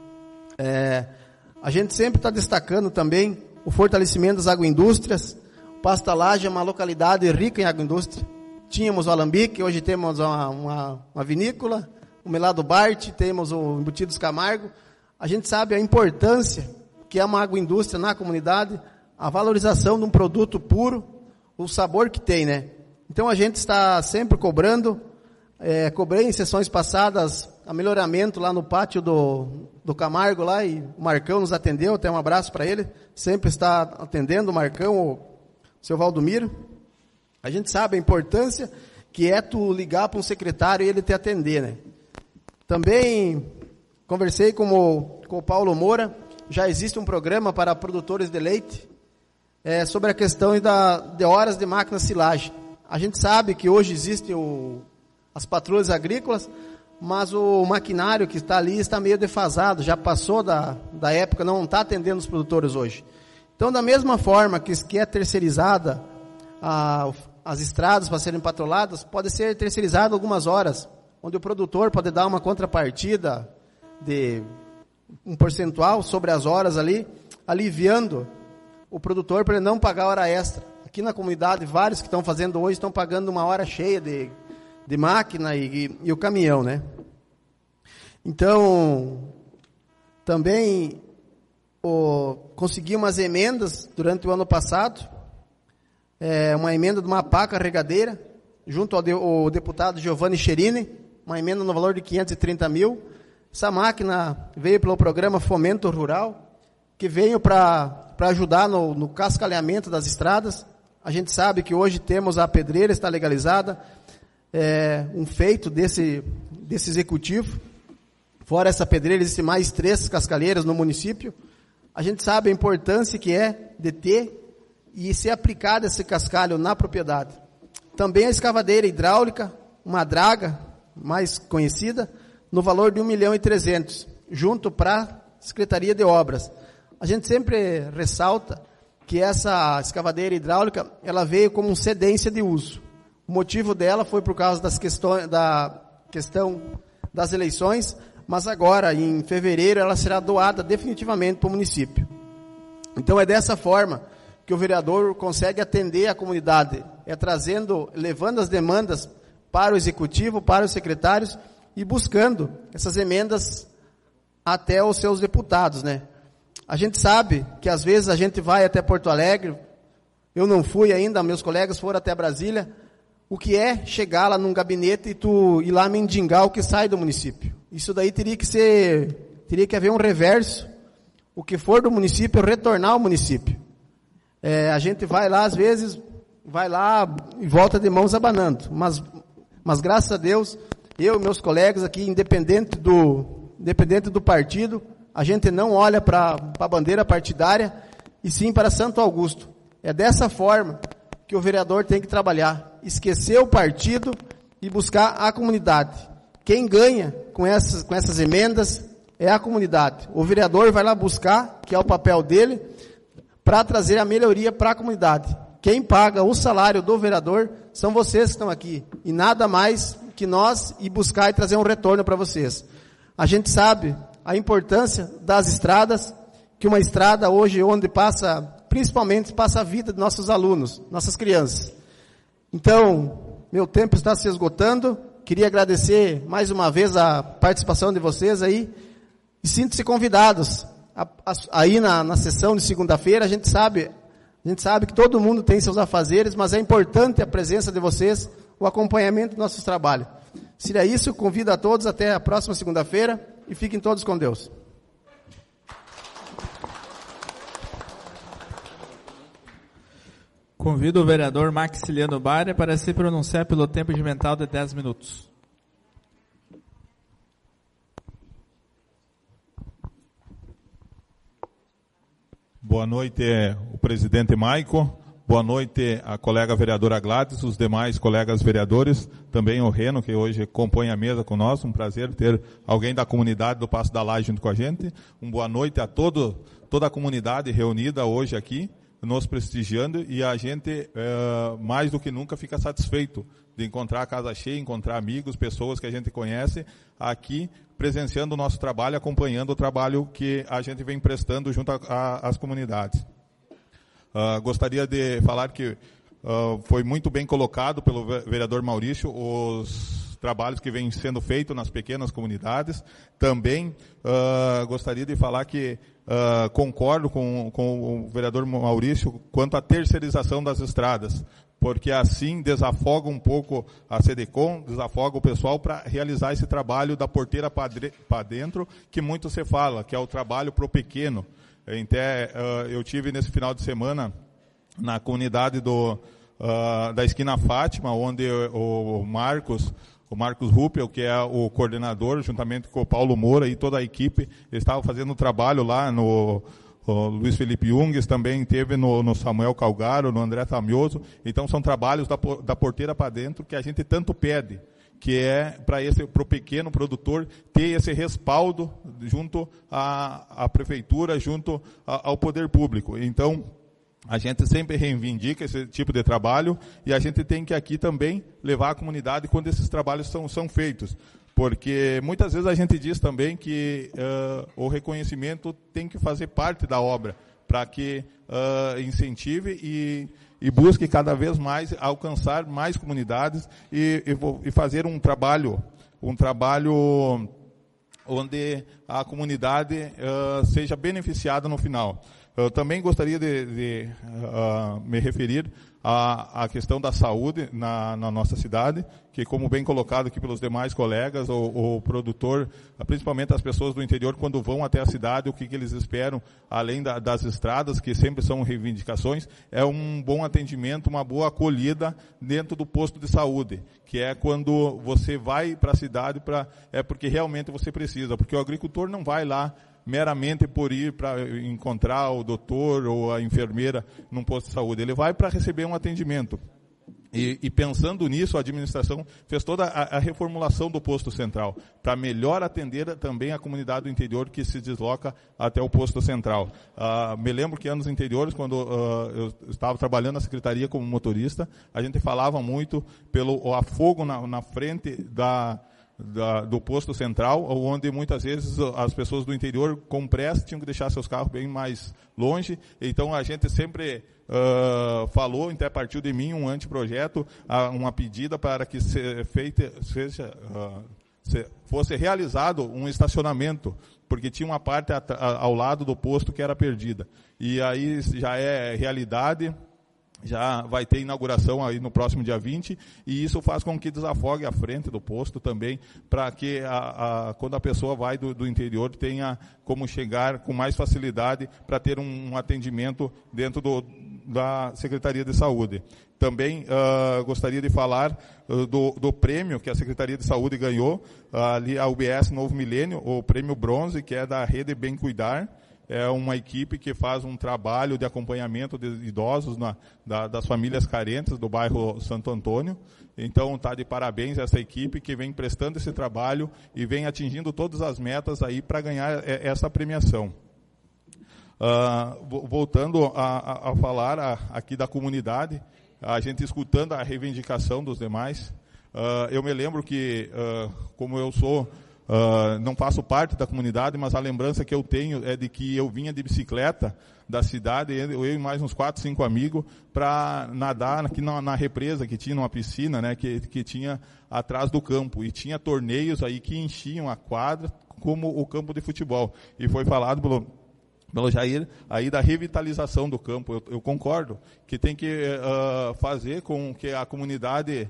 É, a gente sempre está destacando também o fortalecimento das agroindústrias. Passo da Laje é uma localidade rica em agroindústria. Tínhamos o Alambique, hoje temos uma, uma, uma vinícola, o Melado Bart, temos o Embutidos Camargo. A gente sabe a importância que é uma agroindústria na comunidade, a valorização de um produto puro, o sabor que tem, né? Então a gente está sempre cobrando, é, cobrei em sessões passadas a melhoramento lá no pátio do, do Camargo lá, e o Marcão nos atendeu, até um abraço para ele, sempre está atendendo o Marcão, o seu Valdomiro. A gente sabe a importância que é tu ligar para um secretário e ele te atender, né? Também conversei com o, com o Paulo Moura, já existe um programa para produtores de leite, é, sobre a questão da, de horas de máquina silagem. A gente sabe que hoje existem o, as patrulhas agrícolas, mas o maquinário que está ali está meio defasado, já passou da, da época, não está atendendo os produtores hoje. Então, da mesma forma que, que é terceirizada a, as estradas para serem patruladas, pode ser terceirizado algumas horas, onde o produtor pode dar uma contrapartida de um percentual sobre as horas ali, aliviando o produtor para ele não pagar hora extra. Aqui na comunidade, vários que estão fazendo hoje estão pagando uma hora cheia de, de máquina e, e, e o caminhão, né? Então, também o, consegui umas emendas durante o ano passado, é, uma emenda de uma pá carregadeira, junto ao de, o deputado Giovanni Cherini, uma emenda no valor de quinhentos e trinta mil. Essa máquina veio pelo programa Fomento Rural, que veio para ajudar no, no cascalhamento das estradas. A gente sabe que hoje temos a pedreira, está legalizada, é, um feito desse, desse executivo. Fora essa pedreira, existem mais três cascalheiras no município. A gente sabe a importância que é de ter e ser aplicado esse cascalho na propriedade. Também a escavadeira hidráulica, uma draga mais conhecida, no valor de um milhão e trezentos, junto para a Secretaria de Obras. A gente sempre ressalta que essa escavadeira hidráulica, ela veio como cedência de uso. O motivo dela foi por causa das questões, da questão das eleições, mas agora, em fevereiro, ela será doada definitivamente para o município. Então é dessa forma que o vereador consegue atender a comunidade, é trazendo, levando as demandas para o executivo, para os secretários, e buscando essas emendas até os seus deputados, né? A gente sabe que às vezes a gente vai até Porto Alegre, eu não fui ainda, meus colegas foram até Brasília, o que é chegar lá num gabinete e tu ir lá mendigar o que sai do município. Isso daí teria que ser, teria que haver um reverso, o que for do município, retornar ao município. É, a gente vai lá, às vezes, vai lá e volta de mãos abanando, mas, mas graças a Deus, eu e meus colegas aqui, independente do, independente do partido, a gente não olha para a bandeira partidária, e sim para Santo Augusto. É dessa forma que o vereador tem que trabalhar, esquecer o partido e buscar a comunidade. Quem ganha com essas, com essas emendas é a comunidade. O vereador vai lá buscar, que é o papel dele, para trazer a melhoria para a comunidade. Quem paga o salário do vereador são vocês que estão aqui, e nada mais que nós ir buscar e trazer um retorno para vocês. A gente sabe a importância das estradas, que uma estrada hoje onde passa, principalmente passa a vida de nossos alunos, nossas crianças. Então, meu tempo está se esgotando, queria agradecer mais uma vez a participação de vocês aí, e sinto-se convidados a, a, aí na, na sessão de segunda-feira. A gente sabe A gente sabe que todo mundo tem seus afazeres, mas é importante a presença de vocês, o acompanhamento dos nossos trabalhos. Seria isso, convido a todos até a próxima segunda-feira e fiquem todos com Deus. Convido o vereador Maxiliano Baria para se pronunciar pelo tempo regimental de dez minutos. Boa noite, o presidente Maico. Boa noite, a colega vereadora Gladys, os demais colegas vereadores, também o Reno, que hoje compõe a mesa conosco. Um prazer ter alguém da comunidade do Passo da Laje junto com a gente. Um boa noite a todo, toda a comunidade reunida hoje aqui, nos prestigiando, e a gente, é, mais do que nunca, fica satisfeito de encontrar a casa cheia, encontrar amigos, pessoas que a gente conhece aqui, presenciando o nosso trabalho, acompanhando o trabalho que a gente vem prestando junto às comunidades. Uh, gostaria de falar que uh, foi muito bem colocado pelo vereador Maurício os trabalhos que vêm sendo feitos nas pequenas comunidades. Também uh, gostaria de falar que uh, concordo com, com o vereador Maurício quanto à terceirização das estradas, porque assim desafoga um pouco a SEDECOM, desafoga o pessoal para realizar esse trabalho da porteira para dentro, que muito se fala, que é o trabalho pro pequeno. Até, uh, eu tive nesse final de semana na comunidade do, uh, da esquina Fátima, onde o, o Marcos, o Marcos Ruppel, que é o coordenador, juntamente com o Paulo Moura e toda a equipe, eles estavam fazendo um trabalho lá no o Luiz Felipe Junges, também teve no, no Samuel Calgaro, no André Tamioso. Então são trabalhos da, da porteira para dentro que a gente tanto pede, que é para esse, para o pequeno produtor ter esse respaldo junto à, à prefeitura, junto a, ao poder público. Então, a gente sempre reivindica esse tipo de trabalho e a gente tem que aqui também levar a comunidade quando esses trabalhos são, são feitos. Porque muitas vezes a gente diz também que uh, o reconhecimento tem que fazer parte da obra, para que uh, incentive e, e busque cada vez mais alcançar mais comunidades e, e, e fazer um trabalho, um trabalho onde a comunidade uh, seja beneficiada no final. Eu também gostaria de, de uh, me referir à, à questão da saúde na, na nossa cidade, que, como bem colocado aqui pelos demais colegas, o, o produtor, principalmente as pessoas do interior, quando vão até a cidade, o que, que eles esperam, além da, das estradas, que sempre são reivindicações, é um bom atendimento, uma boa acolhida dentro do posto de saúde, que é quando você vai para a cidade, pra, é porque realmente você precisa, porque o agricultor não vai lá meramente por ir para encontrar o doutor ou a enfermeira num posto de saúde. Ele vai para receber um atendimento. E, e pensando nisso, a administração fez toda a, a reformulação do posto central, para melhor atender também a comunidade do interior que se desloca até o posto central. Uh, me lembro que anos anteriores, quando uh, eu estava trabalhando na secretaria como motorista, a gente falava muito pelo o afogo na, na frente da... Da, do posto central, onde muitas vezes as pessoas do interior, com pressa, tinham que deixar seus carros bem mais longe. Então, a gente sempre uh, falou, até partiu de mim um anteprojeto, uh, uma pedida para que se, feita, seja, uh, se, fosse realizado um estacionamento, porque tinha uma parte a, a, ao lado do posto que era perdida. E aí já é realidade. Já vai ter inauguração aí no próximo dia vinte, e isso faz com que desafogue a frente do posto também, para que a, a, quando a pessoa vai do, do interior tenha como chegar com mais facilidade para ter um, um atendimento dentro do, da Secretaria de Saúde. Também uh, gostaria de falar uh, do, do prêmio que a Secretaria de Saúde ganhou, uh, ali a U B S Novo Milênio, o prêmio bronze, que é da Rede Bem Cuidar. É uma equipe que faz um trabalho de acompanhamento de idosos na, da, das famílias carentes do bairro Santo Antônio. Então, está de parabéns essa equipe que vem prestando esse trabalho e vem atingindo todas as metas aí para ganhar essa premiação. Uh, voltando a, a, a falar a, aqui da comunidade, a gente escutando a reivindicação dos demais, uh, eu me lembro que, uh, como eu sou... Uh, não faço parte da comunidade, mas a lembrança que eu tenho é de que eu vinha de bicicleta da cidade, eu e mais uns quatro, cinco amigos, para nadar aqui na, na represa, que tinha uma piscina, né, que, que tinha atrás do campo. E tinha torneios aí que enchiam a quadra como o campo de futebol. E foi falado pelo pelo Jair, aí da revitalização do campo. Eu, eu concordo que tem que uh, fazer com que a comunidade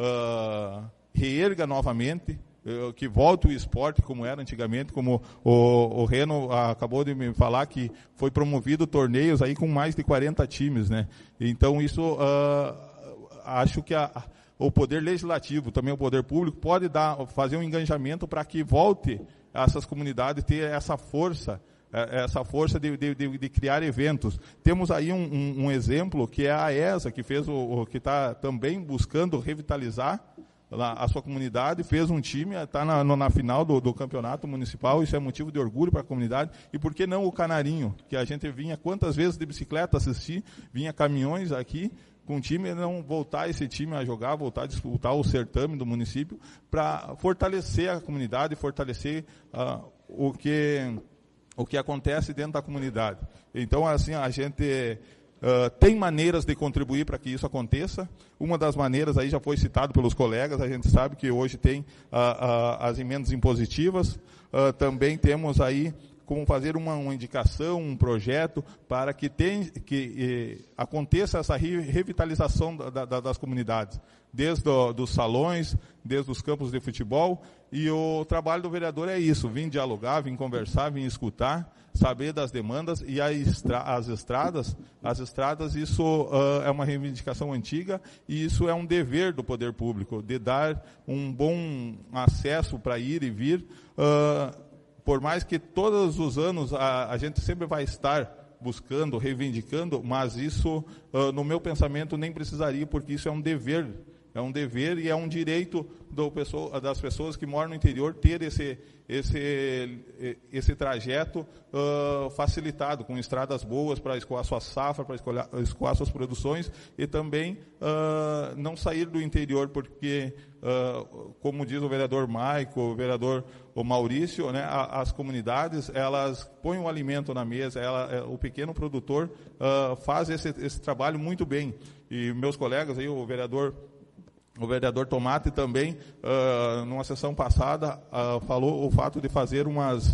uh, reerga novamente, uh, que volte o esporte como era antigamente, como o, o Reno acabou de me falar que foi promovido torneios aí com mais de quarenta times, né? Então isso, uh, acho que a, o poder legislativo, também o poder público, pode dar, fazer um engajamento para que volte essas comunidades ter essa força, essa força de, de, de criar eventos. Temos aí um, um, um exemplo, que é a E S A, que fez o, o que está também buscando revitalizar a sua comunidade, fez um time, está na, na final do, do campeonato municipal, isso é motivo de orgulho para a comunidade. E por que não o Canarinho, que a gente vinha quantas vezes de bicicleta assistir, vinha caminhões aqui, com o time, não voltar esse time a jogar, voltar a disputar o certame do município, para fortalecer a comunidade, fortalecer uh, o que... o que acontece dentro da comunidade. Então, assim, a gente uh, tem maneiras de contribuir para que isso aconteça. Uma das maneiras, aí já foi citado pelos colegas, a gente sabe que hoje tem uh, uh, as emendas impositivas, uh, também temos aí como fazer uma, uma indicação, um projeto, para que, tem, que eh, aconteça essa revitalização da, da, das comunidades, desde do, dos salões, desde os campos de futebol, e o trabalho do vereador é isso, vir dialogar, vir conversar, vir escutar, saber das demandas, e a estra, as estradas, as estradas, isso uh, é uma reivindicação antiga, e isso é um dever do poder público, de dar um bom acesso para ir e vir, uh, por mais que todos os anos a, a gente sempre vai estar buscando, reivindicando, mas isso, uh, no meu pensamento, nem precisaria, porque isso é um dever, é um dever e é um direito do pessoa, das pessoas que moram no interior ter esse, esse, esse trajeto uh, facilitado, com estradas boas para escoar sua safra, para escoar, escoar suas produções, e também uh, não sair do interior, porque, uh, como diz o vereador Maico, o vereador o Maurício, né, as comunidades, elas põem o alimento na mesa, ela, o pequeno produtor uh, faz esse, esse trabalho muito bem. E meus colegas, aí, o vereador O vereador Tomate também, uh, numa sessão passada, uh, falou o fato de fazer umas,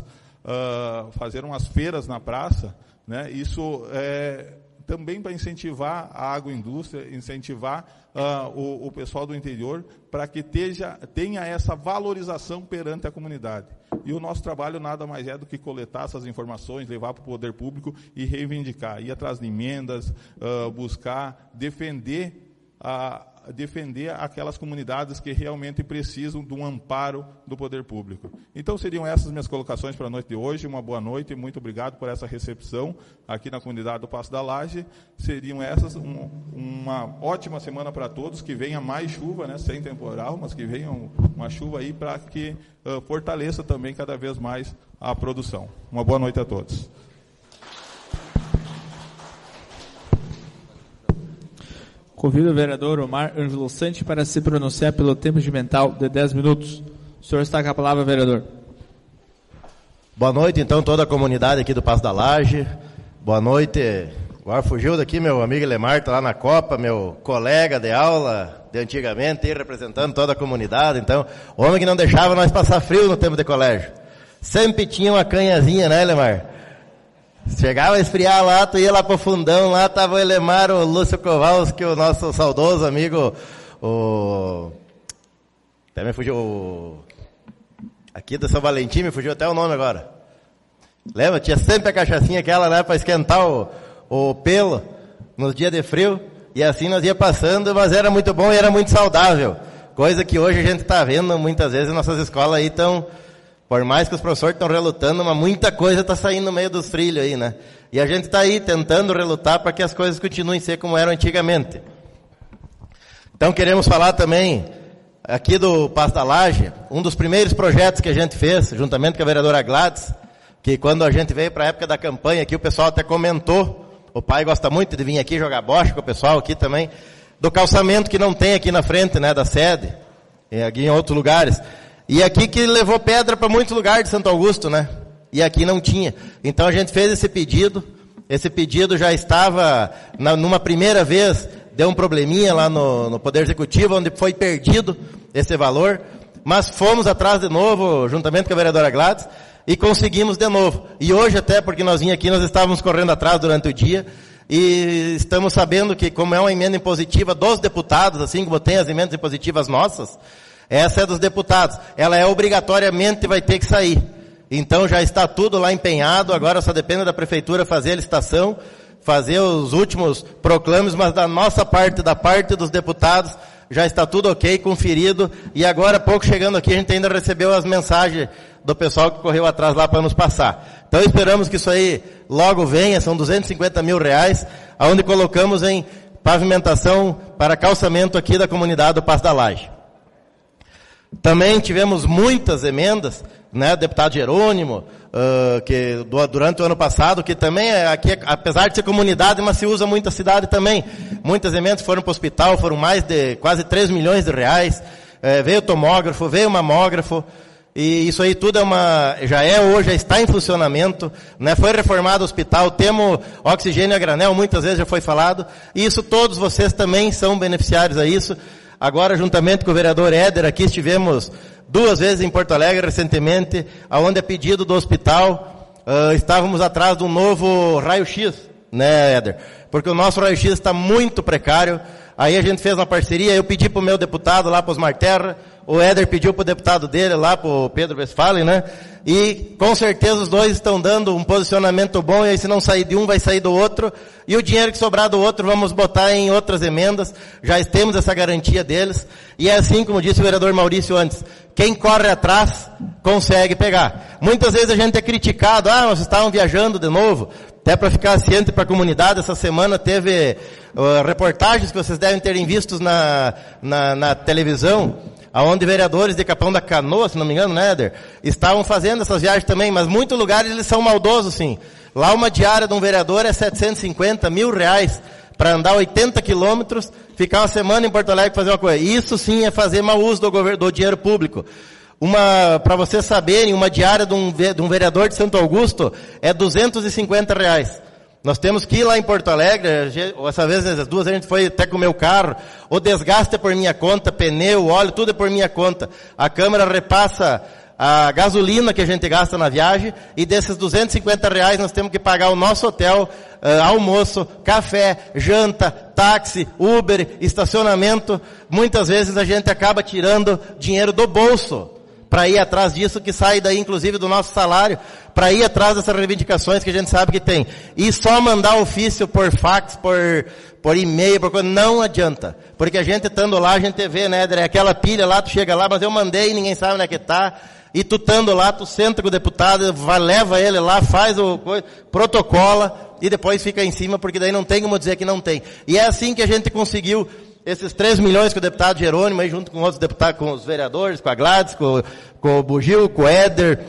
uh, fazer umas feiras na praça, né? Isso é também para incentivar a agroindústria, incentivar uh, o, o pessoal do interior, para que teja, tenha essa valorização perante a comunidade. E o nosso trabalho nada mais é do que coletar essas informações, levar para o poder público e reivindicar, ir atrás de emendas, uh, buscar defender a defender aquelas comunidades que realmente precisam de um amparo do poder público. Então, seriam essas minhas colocações para a noite de hoje. Uma boa noite e muito obrigado por essa recepção aqui na comunidade do Passo da Laje. Seriam essas um, uma ótima semana para todos, que venha mais chuva, né, sem temporal, mas que venha uma chuva aí para que uh, fortaleça também cada vez mais a produção. Uma boa noite a todos. Convido o vereador Omar Ângelo Santi para se pronunciar pelo tempo regimental de dez minutos. O senhor está com a palavra, vereador. Boa noite, então, toda a comunidade aqui do Passo da Laje. Boa noite. Agora fugiu daqui meu amigo Lemar, está lá na Copa, meu colega de aula de antigamente, representando toda a comunidade. Então, homem que não deixava nós passar frio no tempo de colégio. Sempre tinha uma canhazinha, né, Lemar? Chegava a esfriar lá, tu ia lá pro fundão, lá tava o Elemar, o Lúcio Kowalski, o nosso saudoso amigo, o... Até me fugiu, o... Aqui do São Valentim, me fugiu até o nome agora. Lembra? Tinha sempre a cachaçinha aquela, né, para esquentar o, o pelo nos dias de frio, e assim nós ia passando, mas era muito bom e era muito saudável. Coisa que hoje a gente tá vendo muitas vezes, nossas escolas aí estão... Por mais que os professores estão relutando, mas muita coisa está saindo no meio dos trilhos aí, né? E a gente está aí tentando relutar para que as coisas continuem a ser como eram antigamente. Então queremos falar também, aqui do Passo da Laje, um dos primeiros projetos que a gente fez, juntamente com a vereadora Gladys, que quando a gente veio para a época da campanha aqui, o pessoal até comentou, o pai gosta muito de vir aqui jogar bocha com o pessoal aqui também, do calçamento que não tem aqui na frente, né, da sede, e aqui em outros lugares. E aqui que levou pedra para muitos lugares de Santo Augusto, né? E aqui não tinha. Então a gente fez esse pedido. Esse pedido já estava, na, numa primeira vez, deu um probleminha lá no, no Poder Executivo, onde foi perdido esse valor. Mas fomos atrás de novo, juntamente com a vereadora Gladys, e conseguimos de novo. E hoje até, porque nós vinha aqui, nós estávamos correndo atrás durante o dia, e estamos sabendo que, como é uma emenda impositiva dos deputados, assim como tem as emendas impositivas nossas, essa é dos deputados. Ela é obrigatoriamente vai ter que sair. Então já está tudo lá empenhado, agora só depende da prefeitura fazer a licitação, fazer os últimos proclames, mas da nossa parte, da parte dos deputados, já está tudo ok, conferido, e agora, pouco chegando aqui, a gente ainda recebeu as mensagens do pessoal que correu atrás lá para nos passar. Então esperamos que isso aí logo venha, são duzentos e cinquenta mil reais, onde colocamos em pavimentação para calçamento aqui da comunidade do Passo da Laje. Também tivemos muitas emendas, né, o deputado Jerônimo, uh, que do, durante o ano passado, que também é, aqui, apesar de ser comunidade, mas se usa muito a cidade também. Muitas emendas foram para o hospital, foram mais de quase três milhões de reais, uh, veio tomógrafo, veio mamógrafo, e isso aí tudo é uma, já é hoje, já está em funcionamento, né, foi reformado o hospital, temos oxigênio a granel, muitas vezes já foi falado, e isso todos vocês também são beneficiários a isso. Agora, juntamente com o vereador Éder, aqui estivemos duas vezes em Porto Alegre recentemente, aonde a pedido do hospital, uh, estávamos atrás de um novo raio-x, né, Éder? Porque o nosso raio-x está muito precário. Aí a gente fez uma parceria, eu pedi para o meu deputado lá, para os Marterra, o Éder pediu para o deputado dele lá, para o Pedro Westphalen, né? E com certeza os dois estão dando um posicionamento bom, e aí se não sair de um, vai sair do outro. E o dinheiro que sobrar do outro, vamos botar em outras emendas. Já temos essa garantia deles. E é assim, como disse o vereador Maurício antes, quem corre atrás, consegue pegar. Muitas vezes a gente é criticado, ah, vocês estavam viajando de novo. Até para ficar ciente para a comunidade, essa semana teve uh, reportagens que vocês devem terem visto na, na, na televisão, onde vereadores de Capão da Canoa, se não me engano, né, Éder, estavam fazendo essas viagens também, mas muitos lugares eles são maldosos, sim. Lá uma diária de um vereador é setecentos e cinquenta mil reais para andar oitenta quilômetros, ficar uma semana em Porto Alegre fazer uma coisa. Isso sim é fazer mau uso do, governo, do dinheiro público. Uma, para vocês saberem, uma diária de um, de um vereador de Santo Augusto é duzentos e cinquenta reais. Nós temos que ir lá em Porto Alegre, essa vez, as duas, a gente foi até com o meu carro, o desgaste é por minha conta, pneu, óleo, tudo é por minha conta. A Câmara repassa a gasolina que a gente gasta na viagem, e desses duzentos e cinquenta reais nós temos que pagar o nosso hotel, uh, almoço, café, janta, táxi, Uber, estacionamento. Muitas vezes a gente acaba tirando dinheiro do bolso para ir atrás disso, que sai daí inclusive do nosso salário, para ir atrás dessas reivindicações que a gente sabe que tem. E só mandar ofício por fax, por, por e-mail, por coisa, não adianta. Porque a gente estando lá, a gente vê, né, André, aquela pilha lá, tu chega lá, mas eu mandei e ninguém sabe onde é que tá. E tu estando lá, tu senta com o deputado, vai, leva ele lá, faz o protocola, e depois fica em cima, porque daí não tem como dizer que não tem. E é assim que a gente conseguiu esses três milhões com o deputado Jerônimo, aí junto com outros deputados, com os vereadores, com a Gladys, com, com o Bugil, com o Éder,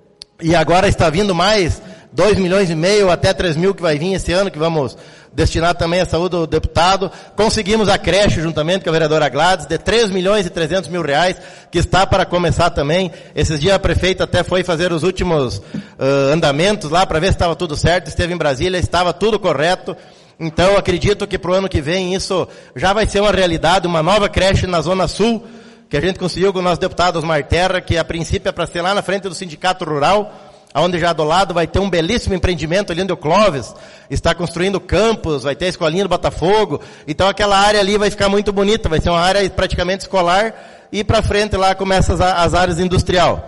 e agora está vindo mais dois milhões e meio, até três mil que vai vir esse ano, que vamos destinar também à saúde do deputado. Conseguimos a creche juntamente com a vereadora Gladys, de três milhões e trezentos mil reais, que está para começar também. Esses dias a prefeita até foi fazer os últimos uh, andamentos lá, para ver se estava tudo certo, esteve em Brasília, estava tudo correto. Então, acredito que para o ano que vem isso já vai ser uma realidade, uma nova creche na Zona Sul, que a gente conseguiu com o nosso deputado Osmar Terra, que a princípio é para ser lá na frente do Sindicato Rural, onde já do lado vai ter um belíssimo empreendimento ali onde o Clóvis está construindo campus, vai ter a escolinha do Botafogo. Então aquela área ali vai ficar muito bonita, vai ser uma área praticamente escolar, e para frente lá começam as, as áreas industrial.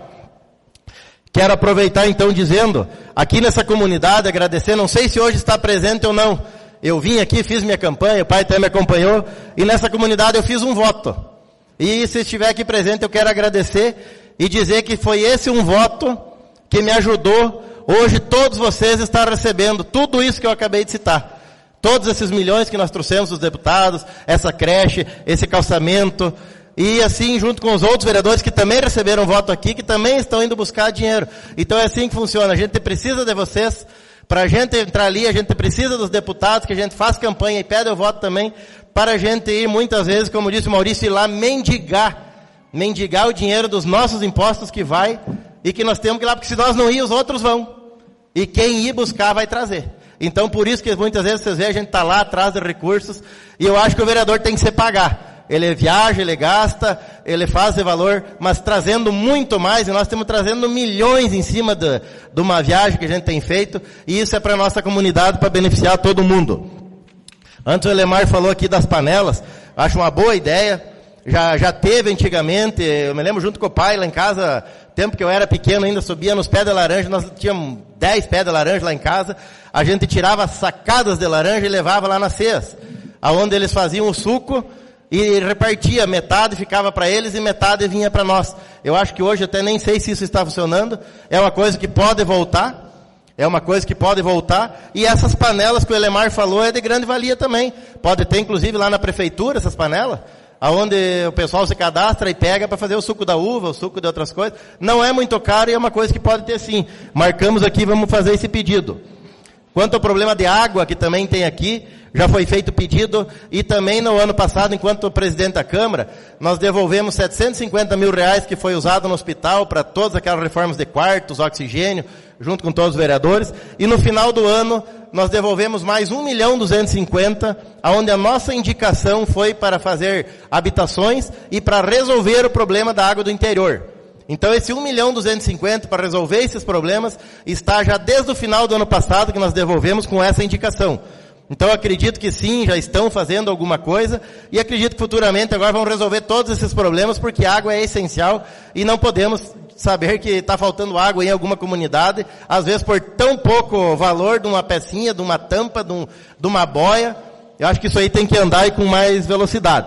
Quero aproveitar então dizendo, aqui nessa comunidade, agradecer, não sei se hoje está presente ou não. Eu vim aqui, fiz minha campanha, o pai até me acompanhou, e nessa comunidade eu fiz um voto. E se estiver aqui presente, eu quero agradecer e dizer que foi esse um voto que me ajudou, hoje todos vocês estão recebendo tudo isso que eu acabei de citar. Todos esses milhões que nós trouxemos dos deputados, essa creche, esse calçamento, e assim junto com os outros vereadores que também receberam voto aqui, que também estão indo buscar dinheiro. Então é assim que funciona, a gente precisa de vocês. Para a gente entrar ali, a gente precisa dos deputados, que a gente faz campanha e pede o voto também, para a gente ir muitas vezes, como disse o Maurício, ir lá mendigar, mendigar o dinheiro dos nossos impostos que vai, e que nós temos que ir lá, porque se nós não ir, os outros vão. E quem ir buscar vai trazer. Então por isso que muitas vezes vocês veem, a gente está lá atrás de recursos, e eu acho que o vereador tem que se pagar. ele viaja, ele gasta, ele faz de valor, mas trazendo muito mais, e nós estamos trazendo milhões em cima de, de uma viagem que a gente tem feito, e isso é para a nossa comunidade, para beneficiar todo mundo. Antes o Elemar falou aqui das panelas, acho uma boa ideia, já, já teve antigamente, eu me lembro junto com o pai lá em casa, tempo que eu era pequeno ainda, subia nos pés de laranja, nós tínhamos dez pés de laranja lá em casa, a gente tirava sacadas de laranja e levava lá nas ceias, aonde eles faziam o suco, e repartia, metade ficava para eles e metade vinha para nós. Eu acho que hoje até nem sei se isso está funcionando, é uma coisa que pode voltar, é uma coisa que pode voltar, e essas panelas que o Elemar falou é de grande valia também. Pode ter inclusive lá na prefeitura essas panelas, aonde o pessoal se cadastra e pega para fazer o suco da uva, o suco de outras coisas. Não é muito caro e é uma coisa que pode ter sim. Marcamos aqui, vamos fazer esse pedido. Quanto ao problema de água, que também tem aqui, já foi feito pedido, e também no ano passado, enquanto presidente da Câmara, nós devolvemos setecentos e cinquenta mil reais que foi usado no hospital para todas aquelas reformas de quartos, oxigênio, junto com todos os vereadores, e no final do ano nós devolvemos mais um milhão duzentos e cinquenta, onde a nossa indicação foi para fazer habitações e para resolver o problema da água do interior. Então esse um milhão duzentos e cinquenta para resolver esses problemas está já desde o final do ano passado que nós devolvemos com essa indicação. Então eu acredito que sim, já estão fazendo alguma coisa e acredito que futuramente agora vão resolver todos esses problemas porque a água é essencial e não podemos saber que está faltando água em alguma comunidade, às vezes por tão pouco valor de uma pecinha, de uma tampa, de, um, de uma boia. Eu acho que isso aí tem que andar e com mais velocidade.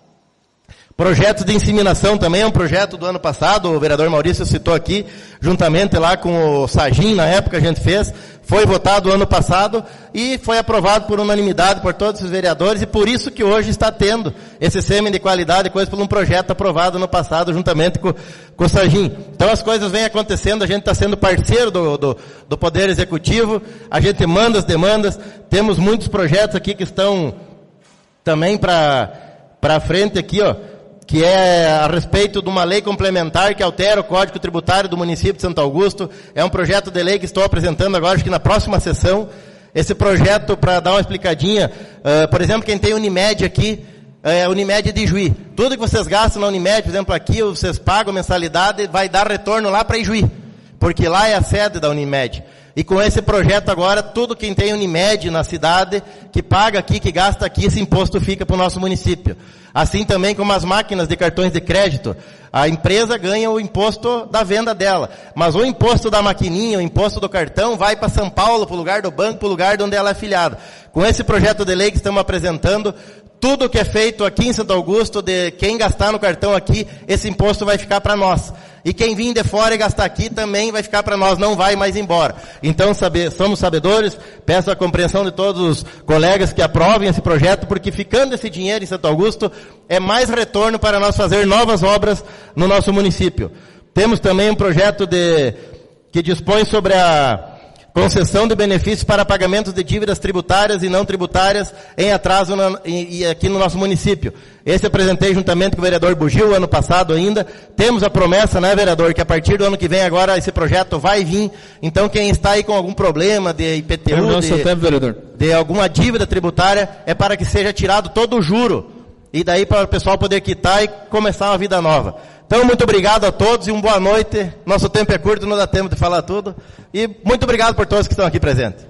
Projetos de inseminação também é um projeto do ano passado, o vereador Maurício citou aqui, juntamente lá com o Sagim, na época a gente fez, foi votado ano passado e foi aprovado por unanimidade por todos os vereadores e por isso que hoje está tendo esse sêmen de qualidade, coisa por um projeto aprovado no passado juntamente com, com o Sagim. Então as coisas vêm acontecendo, a gente está sendo parceiro do, do, do Poder Executivo, a gente manda as demandas, temos muitos projetos aqui que estão também para para frente aqui, ó, que é a respeito de uma lei complementar que altera o Código Tributário do município de Santo Augusto. É um projeto de lei que estou apresentando agora, acho que na próxima sessão. Esse projeto, para dar uma explicadinha, uh, por exemplo, quem tem Unimed aqui, é uh, Unimed de Ijuí. Tudo que vocês gastam na Unimed, por exemplo, aqui, vocês pagam mensalidade, vai dar retorno lá para Ijuí, porque lá é a sede da Unimed. E com esse projeto agora, tudo quem tem Unimed na cidade, que paga aqui, que gasta aqui, esse imposto fica para o nosso município. Assim também como as máquinas de cartões de crédito. A empresa ganha o imposto da venda dela. Mas o imposto da maquininha, o imposto do cartão, vai para São Paulo, para o lugar do banco, para o lugar de onde ela é afiliada. Com esse projeto de lei que estamos apresentando, tudo que é feito aqui em Santo Augusto, de quem gastar no cartão aqui, esse imposto vai ficar para nós. E quem vir de fora e gastar aqui também vai ficar para nós, não vai mais embora. Então, saber, somos sabedores, peço a compreensão de todos os colegas que aprovem esse projeto, porque ficando esse dinheiro em Santo Augusto, é mais retorno para nós fazer novas obras no nosso município. Temos também um projeto de, que dispõe sobre a concessão de benefícios para pagamentos de dívidas tributárias e não tributárias em atraso na, e, e aqui no nosso município. Esse eu apresentei juntamente com o vereador Bugil ano passado ainda. Temos a promessa, né, vereador, que a partir do ano que vem agora esse projeto vai vir. Então quem está aí com algum problema de I P T U, de, tempo, vereador. de alguma dívida tributária, é para que seja tirado todo o juro. E daí para o pessoal poder quitar e começar uma vida nova. Então, muito obrigado a todos e uma boa noite. Nosso tempo é curto, não dá tempo de falar tudo. E muito obrigado por todos que estão aqui presentes.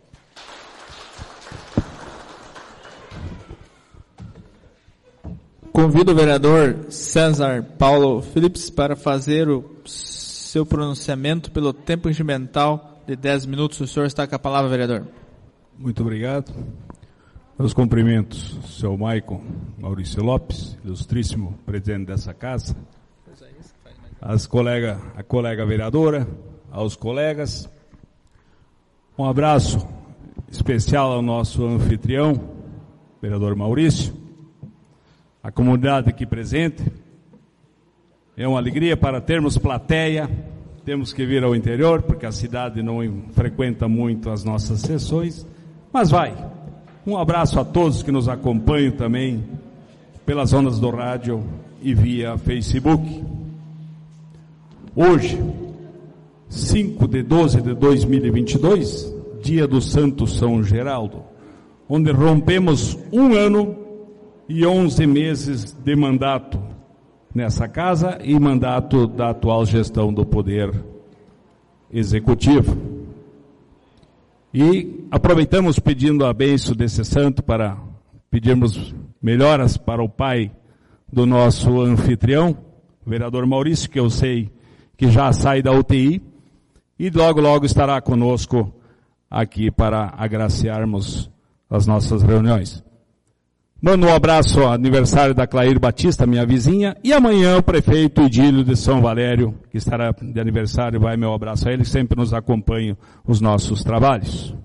Convido o vereador César Paulo Philips para fazer o seu pronunciamento pelo tempo regimental de dez minutos. O senhor está com a palavra, vereador. Muito obrigado. Meus cumprimentos, seu Maicon Maurício Lopes, ilustríssimo presidente dessa casa, as colega, a colega vereadora, aos colegas. Um abraço especial ao nosso anfitrião, vereador Maurício, a comunidade aqui presente. É uma alegria para termos plateia, temos que vir ao interior, porque a cidade não frequenta muito as nossas sessões, mas vai. Um abraço a todos que nos acompanham também pelas ondas do rádio e via Facebook. Hoje, cinco de doze de dois mil e vinte e dois, dia do Santo São Geraldo, onde rompemos um ano e onze meses de mandato nessa casa e mandato da atual gestão do Poder Executivo. E aproveitamos pedindo a bênção desse santo para pedirmos melhoras para o pai do nosso anfitrião, o vereador Maurício, que eu sei que já sai da U T I, e logo, logo estará conosco aqui para agraciarmos as nossas reuniões. Mando um abraço ao aniversário da Clair Batista, minha vizinha, e amanhã o prefeito Idílio de São Valério, que estará de aniversário, vai meu abraço a ele, que sempre nos acompanha os nossos trabalhos.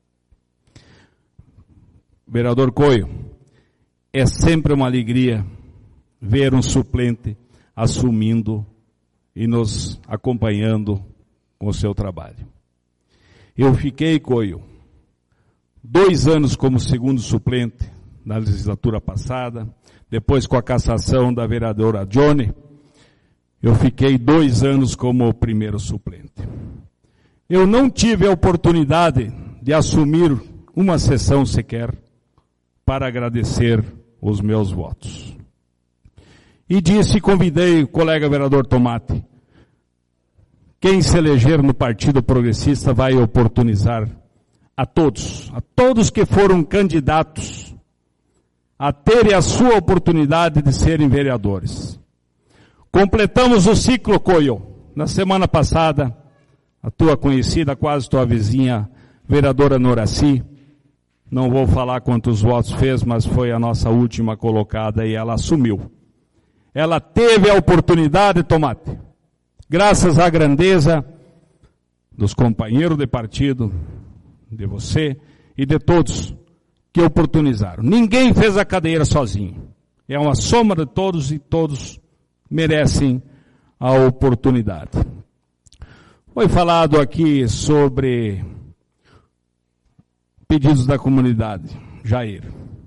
Vereador Coio, é sempre uma alegria ver um suplente assumindo e nos acompanhando com o seu trabalho. Eu fiquei, Coio, dois anos como segundo suplente na legislatura passada, depois com a cassação da vereadora Johnny, eu fiquei dois anos como primeiro suplente. Eu não tive a oportunidade de assumir uma sessão sequer para agradecer os meus votos. E disse, convidei o colega vereador Tomate, quem se eleger no Partido Progressista vai oportunizar a todos, a todos que foram candidatos a terem a sua oportunidade de serem vereadores. Completamos o ciclo, Coio. Na semana passada, a tua conhecida, quase tua vizinha, vereadora Noraci, não vou falar quantos votos fez, mas foi a nossa última colocada e ela assumiu. Ela teve a oportunidade, Tomate, graças à grandeza dos companheiros de partido, de você e de todos que oportunizaram. Ninguém fez a cadeira sozinho. É uma soma de todos e todos merecem a oportunidade. Foi falado aqui sobre pedidos da comunidade. Jair.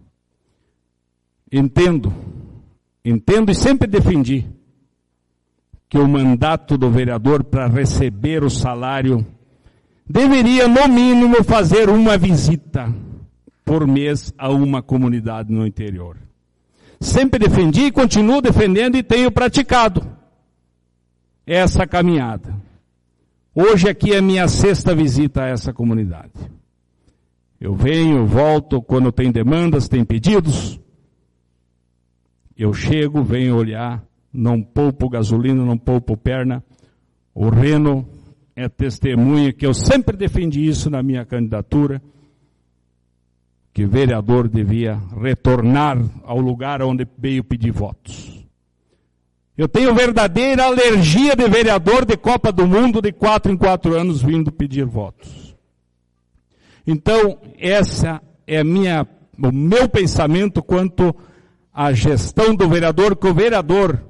Entendo, entendo e sempre defendi que o mandato do vereador para receber o salário deveria, no mínimo, fazer uma visita por mês a uma comunidade no interior. Sempre defendi e continuo defendendo e tenho praticado essa caminhada. Hoje aqui é a minha sexta visita a essa comunidade. Eu venho, volto, quando tem demandas, tem pedidos. Eu chego, venho olhar, não poupo gasolina, não poupo perna. O Reno é testemunha que eu sempre defendi isso na minha candidatura, que o vereador devia retornar ao lugar onde veio pedir votos. Eu tenho verdadeira alergia de vereador de Copa do Mundo de quatro em quatro anos vindo pedir votos. Então, essa é a minha, o meu pensamento quanto à gestão do vereador, que o vereador,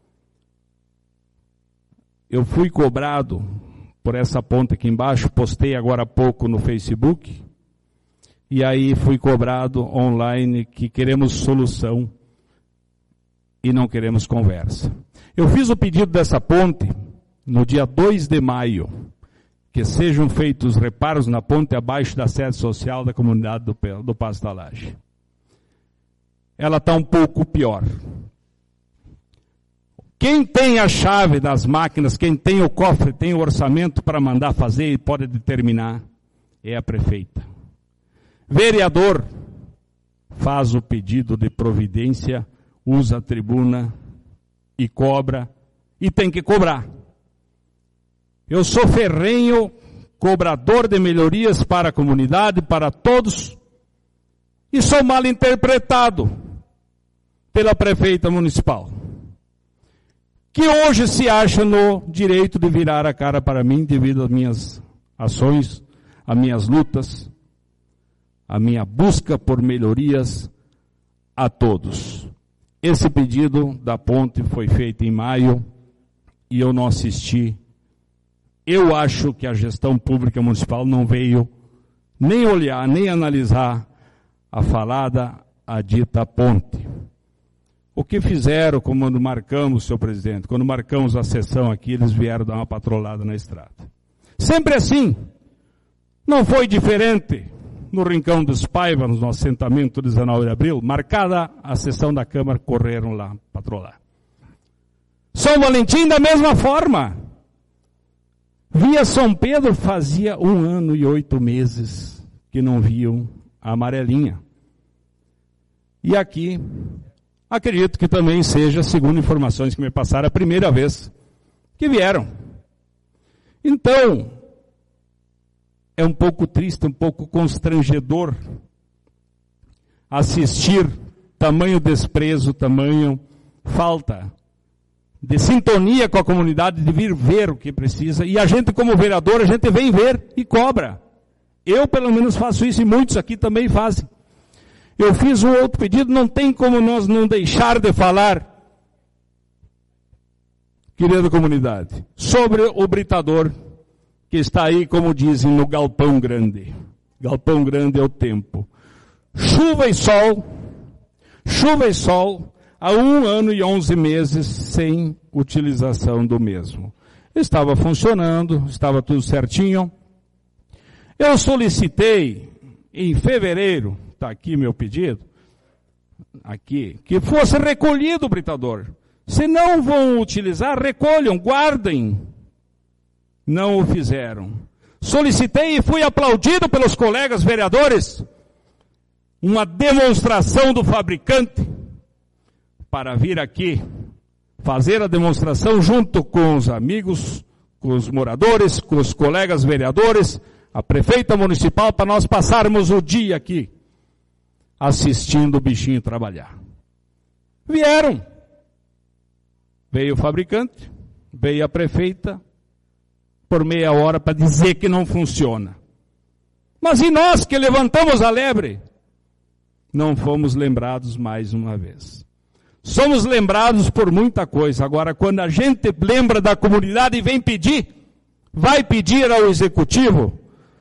eu fui cobrado por essa ponta aqui embaixo, postei agora há pouco no Facebook, e aí fui cobrado online que queremos solução e não queremos conversa. Eu fiz o pedido dessa ponte no dia dois de maio, que sejam feitos reparos na ponte abaixo da sede social da comunidade do, do Passo da Laje. Ela está um pouco pior. Quem tem a chave das máquinas, quem tem o cofre, tem o orçamento para mandar fazer e pode determinar, é a prefeita. Vereador faz o pedido de providência, usa a tribuna e cobra, e tem que cobrar. Eu sou ferrenho, cobrador de melhorias para a comunidade, para todos, e sou mal interpretado pela prefeita municipal, que hoje se acha no direito de virar a cara para mim devido às minhas ações, às minhas lutas, a minha busca por melhorias a todos. Esse pedido da ponte foi feito em maio e eu não assisti. Eu acho que a gestão pública municipal não veio nem olhar, nem analisar a falada, a dita ponte. O que fizeram quando marcamos, senhor presidente, quando marcamos a sessão aqui, eles vieram dar uma patrolada na estrada. Sempre assim. Não foi diferente no Rincão dos Paivas, no assentamento dezenove de abril, marcada a sessão da Câmara, correram lá patrolar. São Valentim da mesma forma. Via São Pedro fazia um ano e oito meses que não viam a amarelinha. E aqui, acredito que também seja, segundo informações que me passaram, a primeira vez que vieram. Então, é um pouco triste, um pouco constrangedor assistir tamanho desprezo, tamanho falta de sintonia com a comunidade, de vir ver o que precisa. E a gente, como vereador, a gente vem ver e cobra. Eu, pelo menos, faço isso e muitos aqui também fazem. Eu fiz um outro pedido, não tem como nós não deixar de falar, querida comunidade, sobre o britador que está aí, como dizem, no galpão grande. Galpão grande é o tempo. Chuva e sol, chuva e sol, há um ano e onze meses sem utilização do mesmo. Estava funcionando, estava tudo certinho. Eu solicitei em fevereiro, está aqui meu pedido, aqui, que fosse recolhido o britador. Se não vão utilizar, recolham, guardem. Não o fizeram. Solicitei e fui aplaudido pelos colegas vereadores uma demonstração do fabricante para vir aqui fazer a demonstração junto com os amigos, com os moradores, com os colegas vereadores, a prefeita municipal, para nós passarmos o dia aqui assistindo o bichinho trabalhar. Vieram. Veio o fabricante, veio a prefeita, por meia hora para dizer que não funciona. Mas e nós que levantamos a lebre? Não fomos lembrados mais uma vez. Somos lembrados por muita coisa. Agora, quando a gente lembra da comunidade e vem pedir, vai pedir ao executivo,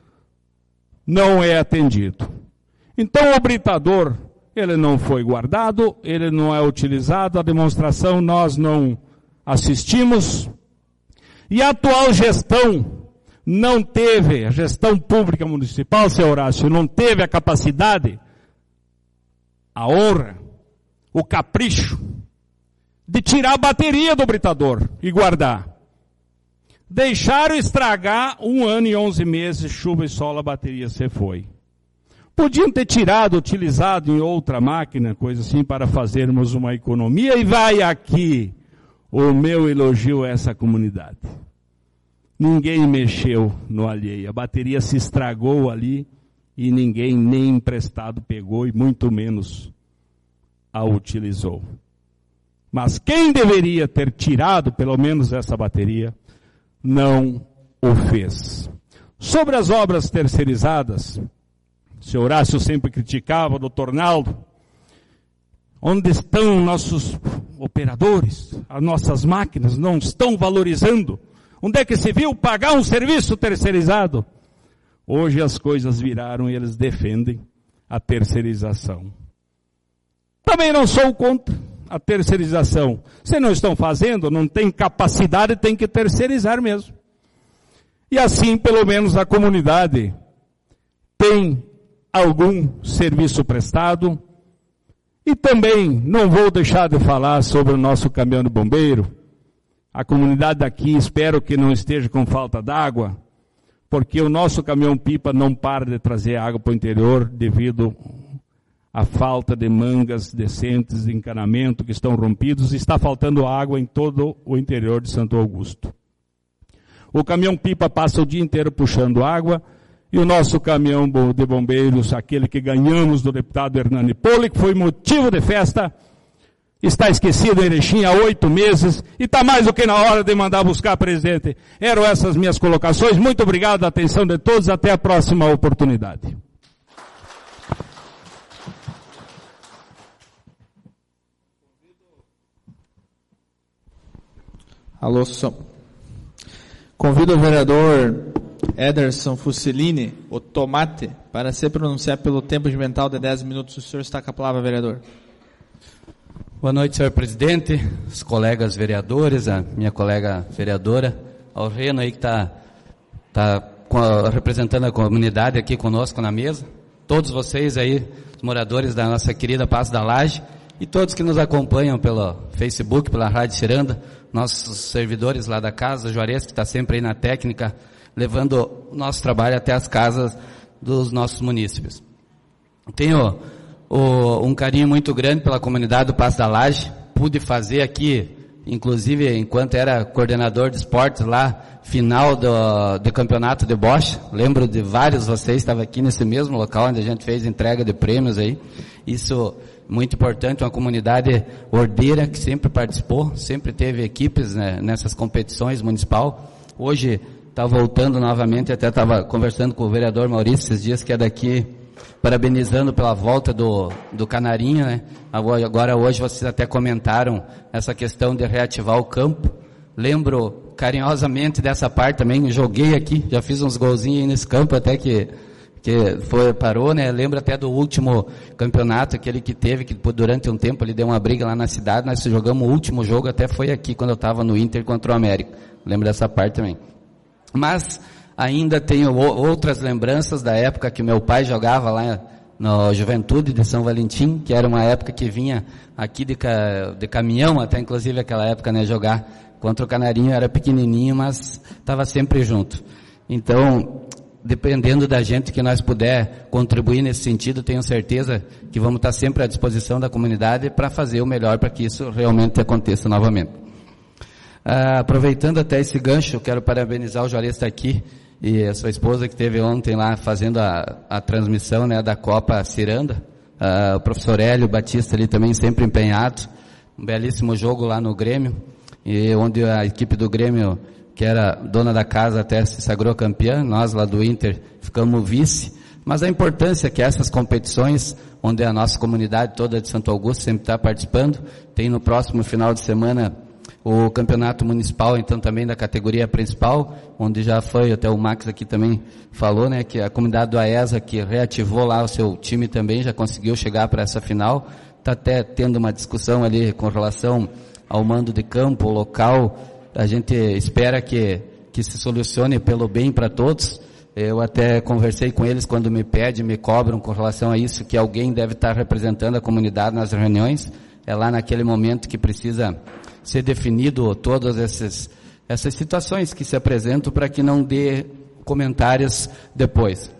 não é atendido. Então o britador, ele não foi guardado, ele não é utilizado, a demonstração nós não assistimos. E a atual gestão não teve, a gestão pública municipal, seu Horácio, não teve a capacidade, a honra, o capricho de tirar a bateria do britador e guardar. Deixaram estragar um ano e onze meses, chuva e sol, a bateria se foi. Podiam ter tirado, utilizado em outra máquina, coisa assim, para fazermos uma economia, e vai aqui o meu elogio a essa comunidade. Ninguém mexeu no alheio. A bateria se estragou ali e ninguém nem emprestado pegou e muito menos a utilizou. Mas quem deveria ter tirado pelo menos essa bateria, não o fez. Sobre as obras terceirizadas, o senhor Horácio sempre criticava, o doutor Naldo, onde estão nossos operadores? As nossas máquinas não estão valorizando. Onde é que se viu pagar um serviço terceirizado? Hoje as coisas viraram e eles defendem a terceirização. Também não sou contra a terceirização. Se não estão fazendo, não tem capacidade, tem que terceirizar mesmo. E assim, pelo menos, a comunidade tem algum serviço prestado. E também não vou deixar de falar sobre o nosso caminhão de bombeiro. A comunidade daqui, espero que não esteja com falta d'água, porque o nosso caminhão-pipa não para de trazer água para o interior devido à falta de mangas decentes de encanamento que estão rompidos, e está faltando água em todo o interior de Santo Augusto. O caminhão-pipa passa o dia inteiro puxando água, e o nosso caminhão de bombeiros, aquele que ganhamos do deputado Hernani Poli, que foi motivo de festa, está esquecido em Erechim há oito meses e está mais do que na hora de mandar buscar, presidente. Eram essas minhas colocações. Muito obrigado, a atenção de todos. Até a próxima oportunidade. Alô, som. Convido o vereador Ederson Fusilini, o Tomate, para se pronunciar pelo tempo de mental de dez minutos. O senhor está com a palavra, vereador. Boa noite, senhor presidente, os colegas vereadores, a minha colega vereadora, ao Reno aí que está tá representando a comunidade aqui conosco na mesa. todos vocês aí, os moradores da nossa querida Passo da Laje, e todos que nos acompanham pelo Facebook, pela Rádio Ciranda, nossos servidores lá da casa, Juarez, que está sempre aí na técnica, levando o nosso trabalho até as casas dos nossos munícipes. Tenho o, um carinho muito grande pela comunidade do Passo da Laje, pude fazer aqui, inclusive enquanto era coordenador de esportes lá, final do, do campeonato de bocha, lembro de vários de vocês, estava aqui nesse mesmo local onde a gente fez entrega de prêmios aí, isso muito importante, uma comunidade ordeira que sempre participou, sempre teve equipes, né, nessas competições municipal. Hoje está voltando novamente, até estava conversando com o vereador Maurício esses dias, que é daqui, parabenizando pela volta do, do Canarinho, né? Agora hoje vocês até comentaram essa questão de reativar o campo. Lembro carinhosamente dessa parte também, joguei aqui, já fiz uns golzinhos aí nesse campo até que que foi, parou, né? Lembro até do último campeonato, aquele que teve, que durante um tempo ele deu uma briga lá na cidade, nós jogamos o último jogo, até foi aqui, quando eu estava no Inter contra o América. Lembro dessa parte também. Mas ainda tenho outras lembranças da época que meu pai jogava lá na Juventude de São Valentim, que era uma época que vinha aqui de, de caminhão, até inclusive aquela época, né, jogar contra o Canarinho, era pequenininho, mas estava sempre junto. Então, dependendo da gente que nós puder contribuir nesse sentido, tenho certeza que vamos estar sempre à disposição da comunidade para fazer o melhor para que isso realmente aconteça novamente. Ah, aproveitando até esse gancho, quero parabenizar o Juarez estar aqui e a sua esposa que esteve ontem lá fazendo a, a transmissão, né, da Copa Ciranda, ah, o professor Hélio Batista ali também sempre empenhado, um belíssimo jogo lá no Grêmio, e onde a equipe do Grêmio, que era dona da casa, até se sagrou campeã, nós lá do Inter ficamos vice, mas a importância que essas competições, onde a nossa comunidade toda de Santo Augusto sempre está participando, tem no próximo final de semana o campeonato municipal, então também da categoria principal, onde já foi, até o Max aqui também falou, né, que a comunidade do AESA, que reativou lá o seu time também, já conseguiu chegar para essa final, está até tendo uma discussão ali com relação ao mando de campo, local. A gente espera que, que se solucione pelo bem para todos. Eu até conversei com eles quando me pedem, me cobram com relação a isso, que alguém deve estar representando a comunidade nas reuniões. É lá naquele momento que precisa ser definido todas essas, essas situações que se apresentam para que não dê comentários depois.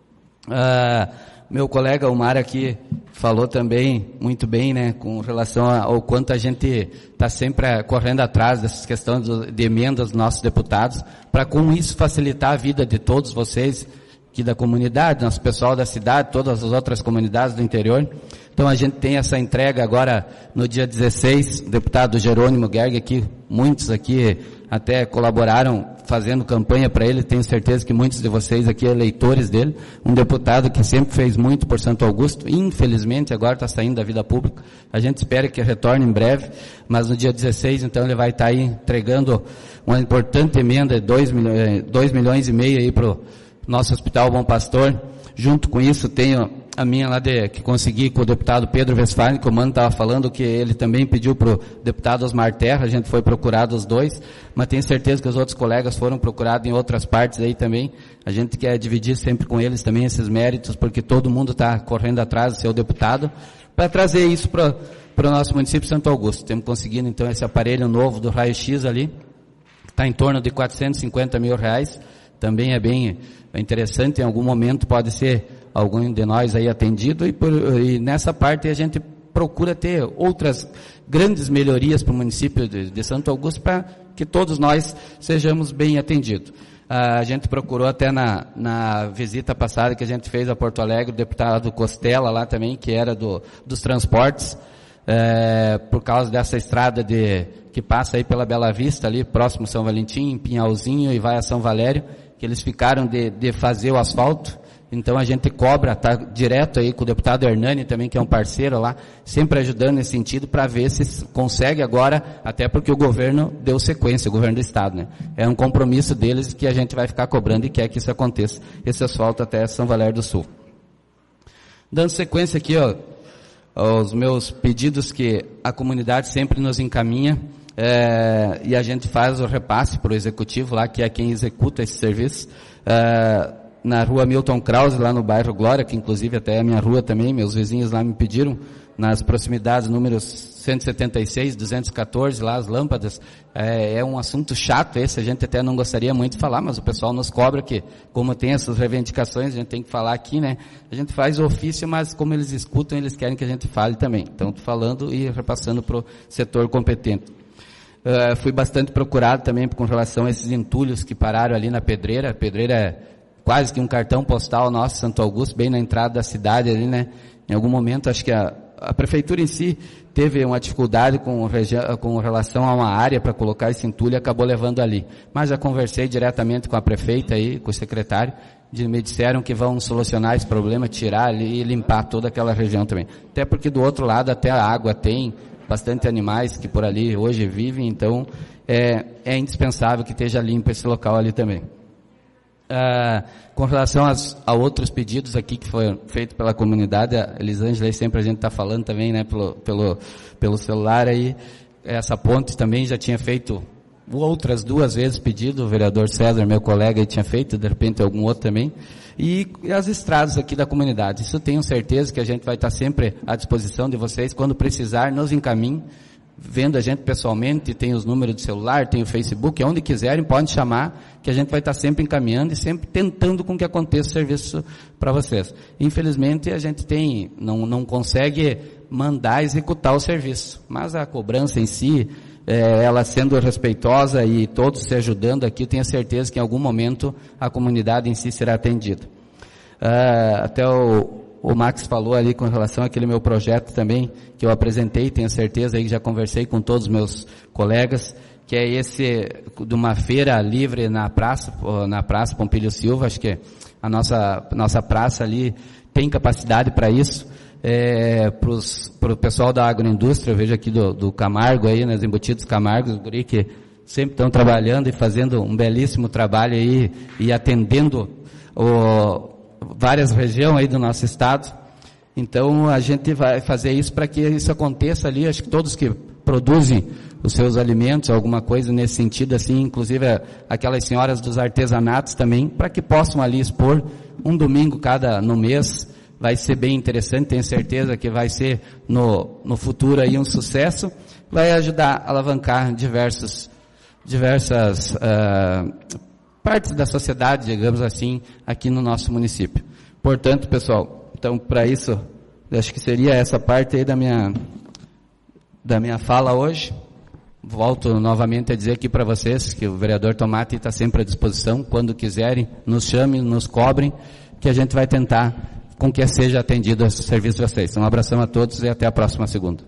Ah, meu colega Omar aqui falou também muito bem, né, com relação ao quanto a gente está sempre correndo atrás dessas questões de emendas dos nossos deputados, para com isso facilitar a vida de todos vocês aqui da comunidade, nosso pessoal da cidade, todas as outras comunidades do interior. Então a gente tem essa entrega agora no dia dezesseis, o deputado Jerônimo Gerg aqui, muitos aqui até colaboraram fazendo campanha para ele, tenho certeza que muitos de vocês aqui eleitores dele, um deputado que sempre fez muito por Santo Augusto, infelizmente agora está saindo da vida pública, a gente espera que retorne em breve, mas no dia dezesseis então ele vai estar aí entregando uma importante emenda de dois milhões, dois milhões e meio aí para o nosso Hospital Bom Pastor. Junto com isso tenho a minha lá de, que consegui com o deputado Pedro Westphalen, que o mano estava falando que ele também pediu para o deputado Osmar Terra, a gente foi procurado os dois, mas tenho certeza que os outros colegas foram procurados em outras partes aí também. A gente quer dividir sempre com eles também esses méritos, porque todo mundo está correndo atrás do seu deputado, para trazer isso para o nosso município de Santo Augusto. Temos conseguido então esse aparelho novo do raio-x ali, está em torno de quatrocentos e cinquenta mil reais, também é bem interessante, em algum momento pode ser algum de nós aí atendido, e, por, e nessa parte a gente procura ter outras grandes melhorias para o município de, de Santo Augusto, para que todos nós sejamos bem atendidos. A gente procurou até na, na visita passada que a gente fez a Porto Alegre, o deputado Costela lá também, que era do, dos transportes, é, por causa dessa estrada de, que passa aí pela Bela Vista ali, próximo São Valentim, Pinhalzinho e vai a São Valério, que eles ficaram de, de fazer o asfalto. Então a gente cobra, está direto aí com o deputado Hernani também, que é um parceiro lá, sempre ajudando nesse sentido para ver se consegue agora, até porque o governo deu sequência, o governo do estado, né? É um compromisso deles que a gente vai ficar cobrando e quer que isso aconteça, esse asfalto até São Valério do Sul. Dando sequência aqui, ó, aos meus pedidos que a comunidade sempre nos encaminha, é, e a gente faz o repasse para o executivo lá, que é quem executa esse serviço. É, na rua Milton Krause, lá no bairro Glória, que inclusive até é a minha rua também, meus vizinhos lá me pediram, nas proximidades, números cento e setenta e seis, duzentos e quatorze, lá as lâmpadas, é, é um assunto chato esse, a gente até não gostaria muito de falar, mas o pessoal nos cobra que, como tem essas reivindicações, a gente tem que falar aqui, né? A gente faz o ofício, mas como eles escutam, eles querem que a gente fale também. Então, tô falando e repassando para o setor competente. Uh, fui bastante procurado também com relação a esses entulhos que pararam ali na Pedreira. A Pedreira é quase que um cartão postal nosso, Santo Augusto, bem na entrada da cidade ali, né? Em algum momento, acho que a, a prefeitura em si teve uma dificuldade com, com relação a uma área para colocar esse entulho e acabou levando ali. Mas já conversei diretamente com a prefeita aí, com o secretário, de, me disseram que vão solucionar esse problema, tirar ali e limpar toda aquela região também. Até porque do outro lado até a água tem bastante animais que por ali hoje vivem, então é, é indispensável que esteja limpo esse local ali também. Ah, com relação às, a outros pedidos aqui que foram feitos pela comunidade, a Elisângela, sempre a gente está falando também, né, pelo, pelo, pelo celular aí, essa ponte também já tinha feito outras duas vezes pedido, o vereador César, meu colega, tinha feito, de repente algum outro também, e, e as estradas aqui da comunidade. Isso tenho certeza que a gente vai estar sempre à disposição de vocês, quando precisar, nos encaminhem, vendo a gente pessoalmente, tem os números de celular, tem o Facebook, onde quiserem, podem chamar, que a gente vai estar sempre encaminhando e sempre tentando com que aconteça o serviço para vocês. Infelizmente, a gente tem, não, não consegue mandar executar o serviço, mas a cobrança em si, é, ela sendo respeitosa e todos se ajudando aqui, tenho certeza que em algum momento a comunidade em si será atendida. Ah, até o O Max falou ali com relação àquele meu projeto também, que eu apresentei, tenho certeza aí que já conversei com todos os meus colegas, que é esse de uma feira livre na praça, na praça Pompílio Silva. Acho que a nossa, nossa praça ali tem capacidade para isso, é, para o pessoal da agroindústria. Eu vejo aqui do, do Camargo aí, nos embutidos Camargo, os guri que sempre estão trabalhando e fazendo um belíssimo trabalho aí e atendendo o várias regiões aí do nosso estado. Então a gente vai fazer isso para que isso aconteça ali. Acho que todos que produzem os seus alimentos, alguma coisa nesse sentido assim, inclusive aquelas senhoras dos artesanatos também, para que possam ali expor um domingo cada no mês. Vai ser bem interessante, tenho certeza que vai ser no, no futuro aí um sucesso, vai ajudar a alavancar diversos, diversas uh, partes da sociedade, digamos assim, aqui no nosso município. Portanto, pessoal, então para isso, acho que seria essa parte aí da minha, da minha fala hoje. Volto novamente a dizer aqui para vocês que o vereador Tomate está sempre à disposição, quando quiserem, nos chamem, nos cobrem, que a gente vai tentar com que seja atendido esse serviço de vocês. Um abração a todos e até a próxima segunda.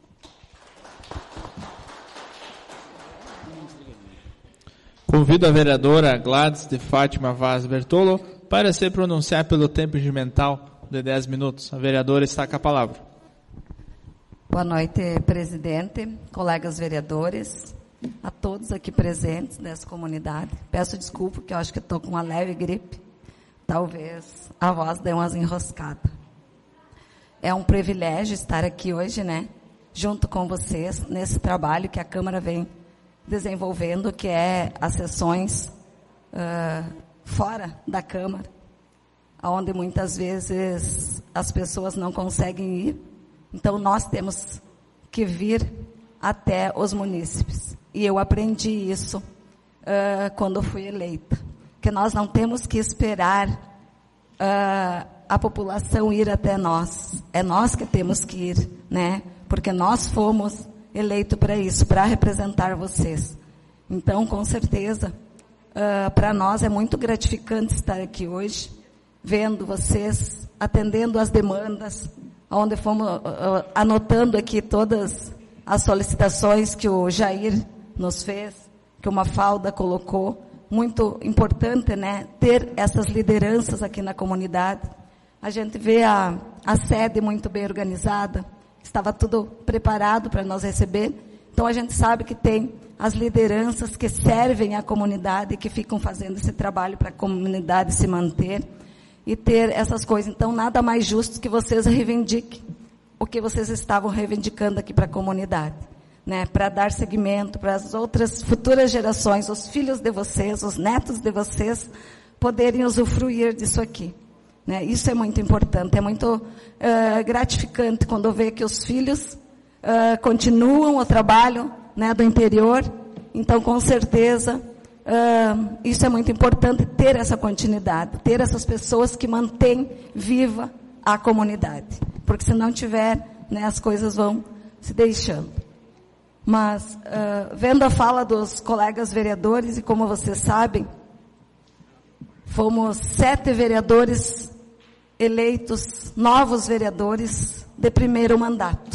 Convido a vereadora Gladys de Fátima Vaz Bertolo para se pronunciar pelo tempo regimental de dez minutos. A vereadora está com a palavra. Boa noite, presidente, colegas vereadores, a todos aqui presentes nessa comunidade. Peço desculpa, que eu acho que estou com uma leve gripe. Talvez a voz dê umas enroscadas. É um privilégio estar aqui hoje, né, junto com vocês, nesse trabalho que a Câmara vem desenvolvendo, que é as sessões uh, fora da Câmara, onde muitas vezes as pessoas não conseguem ir. Então, nós temos que vir até os munícipes. E eu aprendi isso uh, quando fui eleita, que nós não temos que esperar uh, a população ir até nós. É nós que temos que ir, né? Porque nós fomos eleito para isso, para representar vocês. Então, com certeza, uh, para nós é muito gratificante estar aqui hoje, vendo vocês, atendendo as demandas, onde fomos uh, anotando aqui todas as solicitações que o Jair nos fez, que o Mafalda colocou. Muito importante, né, ter essas lideranças aqui na comunidade. A gente vê a, a sede muito bem organizada, estava tudo preparado para nós receber. Então, a gente sabe que tem as lideranças que servem à comunidade, que ficam fazendo esse trabalho para a comunidade se manter e ter essas coisas. Então, nada mais justo que vocês reivindiquem o que vocês estavam reivindicando aqui para a comunidade, né? Para dar seguimento para as outras futuras gerações, os filhos de vocês, os netos de vocês, poderem usufruir disso aqui. Né? Isso é muito importante, é muito uh, gratificante quando vê que os filhos uh, continuam o trabalho, né, do interior. Então, com certeza, uh, isso é muito importante, ter essa continuidade, ter essas pessoas que mantêm viva a comunidade. Porque se não tiver, né, as coisas vão se deixando. Mas, uh, vendo a fala dos colegas vereadores, e como vocês sabem, fomos sete vereadores eleitos, novos vereadores, de primeiro mandato.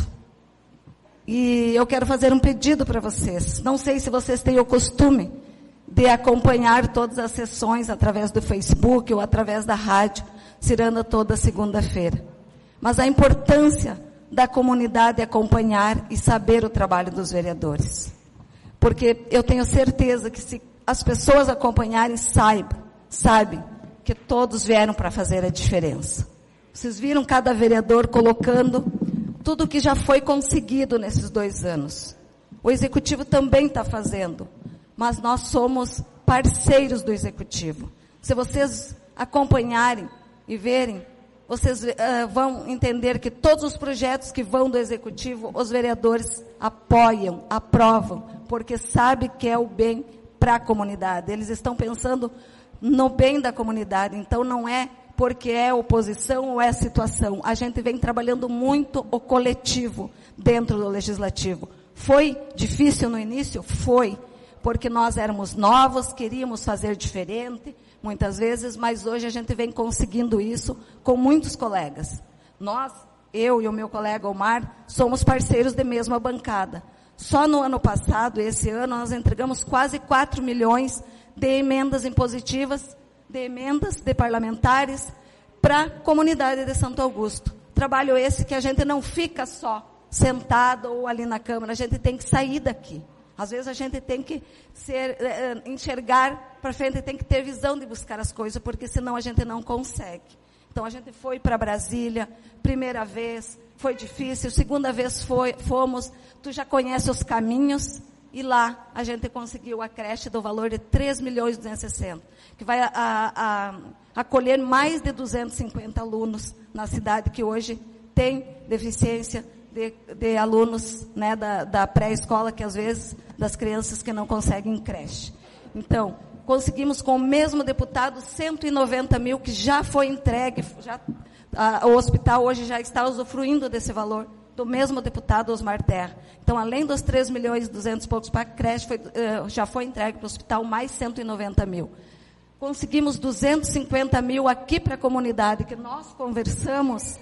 E eu quero fazer um pedido para vocês. Não sei se vocês têm o costume de acompanhar todas as sessões através do Facebook ou através da rádio, Ciranda toda segunda-feira. Mas a importância da comunidade acompanhar e saber o trabalho dos vereadores. Porque eu tenho certeza que se as pessoas acompanharem, saibam, sabem que todos vieram para fazer a diferença. Vocês viram cada vereador colocando tudo o que já foi conseguido nesses dois anos. O Executivo também está fazendo, mas nós somos parceiros do Executivo. Se vocês acompanharem e verem, vocês uh, vão entender que todos os projetos que vão do Executivo, os vereadores apoiam, aprovam, porque sabem que é o bem para a comunidade. Eles estão pensando no bem da comunidade, então não é porque é oposição ou é situação. A gente vem trabalhando muito o coletivo dentro do Legislativo. Foi difícil no início? Foi, porque nós éramos novos, queríamos fazer diferente, muitas vezes, mas hoje a gente vem conseguindo isso com muitos colegas. Nós, eu e o meu colega Omar, somos parceiros de mesma bancada. Só no ano passado, esse ano, nós entregamos quase quatro milhões de emendas impositivas, de emendas de parlamentares para a comunidade de Santo Augusto. Trabalho esse que a gente não fica só sentado ou ali na Câmara, a gente tem que sair daqui. Às vezes a gente tem que ser, eh, enxergar para frente, tem que ter visão de buscar as coisas, porque senão a gente não consegue. Então a gente foi para Brasília, primeira vez, foi difícil, segunda vez foi, fomos, tu já conhece os caminhos, e lá a gente conseguiu a creche do valor de três milhões e duzentos e sessenta, que vai a, a, a, acolher mais de duzentos e cinquenta alunos na cidade que hoje tem deficiência de, de alunos, né, da, da pré-escola, que às vezes, das crianças que não conseguem creche. Então, conseguimos com o mesmo deputado cento e noventa mil, que já foi entregue, já, a, o hospital hoje já está usufruindo desse valor, do mesmo deputado Osmar Terra. Então, além dos três milhões e duzentos e poucos para a creche, foi, uh, já foi entregue para o hospital mais cento e noventa mil. Conseguimos duzentos e cinquenta mil aqui para a comunidade, que nós conversamos,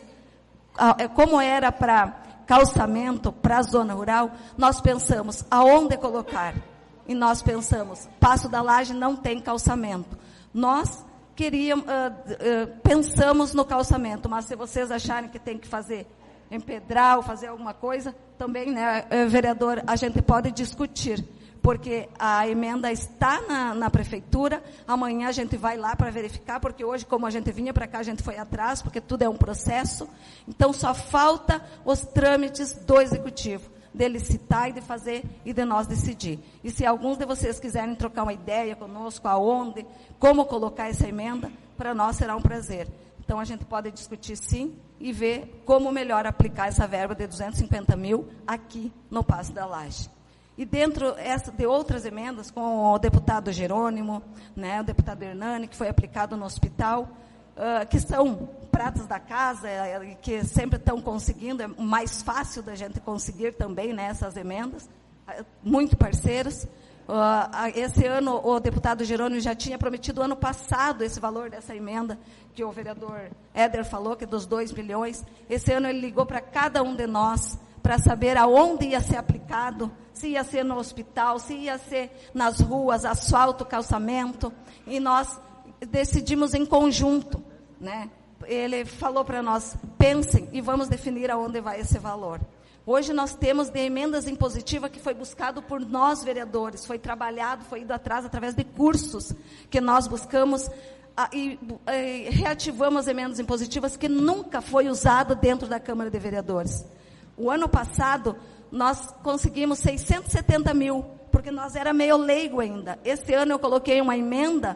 uh, como era para calçamento, para a zona rural, nós pensamos aonde colocar. E nós pensamos, Passo da Laje não tem calçamento. Nós queríamos, uh, uh, pensamos no calçamento, mas se vocês acharem que tem que fazer empedrar ou fazer alguma coisa, também, né, vereador, a gente pode discutir, porque a emenda está na, na prefeitura, amanhã a gente vai lá para verificar, porque hoje, como a gente vinha para cá, a gente foi atrás, porque tudo é um processo, então só falta os trâmites do Executivo, de licitar e de fazer e de nós decidir. E se alguns de vocês quiserem trocar uma ideia conosco, aonde, como colocar essa emenda, para nós será um prazer. Então, a gente pode discutir, sim, e ver como melhor aplicar essa verba de duzentos e cinquenta mil aqui no Passo da Laje. E dentro essa, de outras emendas, com o deputado Jerônimo, né, o deputado Hernani, que foi aplicado no hospital, uh, que são pratas da casa, uh, que sempre estão conseguindo, é mais fácil da gente conseguir também, né, essas emendas, uh, muito parceiros. Uh, esse ano o deputado Jerônimo já tinha prometido ano passado esse valor dessa emenda que o vereador Éder falou, que é dos dois milhões. Esse ano ele ligou para cada um de nós para saber aonde ia ser aplicado, se ia ser no hospital, se ia ser nas ruas, asfalto, calçamento, e nós decidimos em conjunto, né? Ele falou para nós, pensem e vamos definir aonde vai esse valor. Hoje nós temos de emendas impositivas que foi buscado por nós, vereadores, foi trabalhado, foi ido atrás através de cursos que nós buscamos a, e, e reativamos emendas impositivas que nunca foi usado dentro da Câmara de Vereadores. O ano passado, nós conseguimos seiscentos e setenta mil, porque nós era meio leigo ainda. Esse ano eu coloquei uma emenda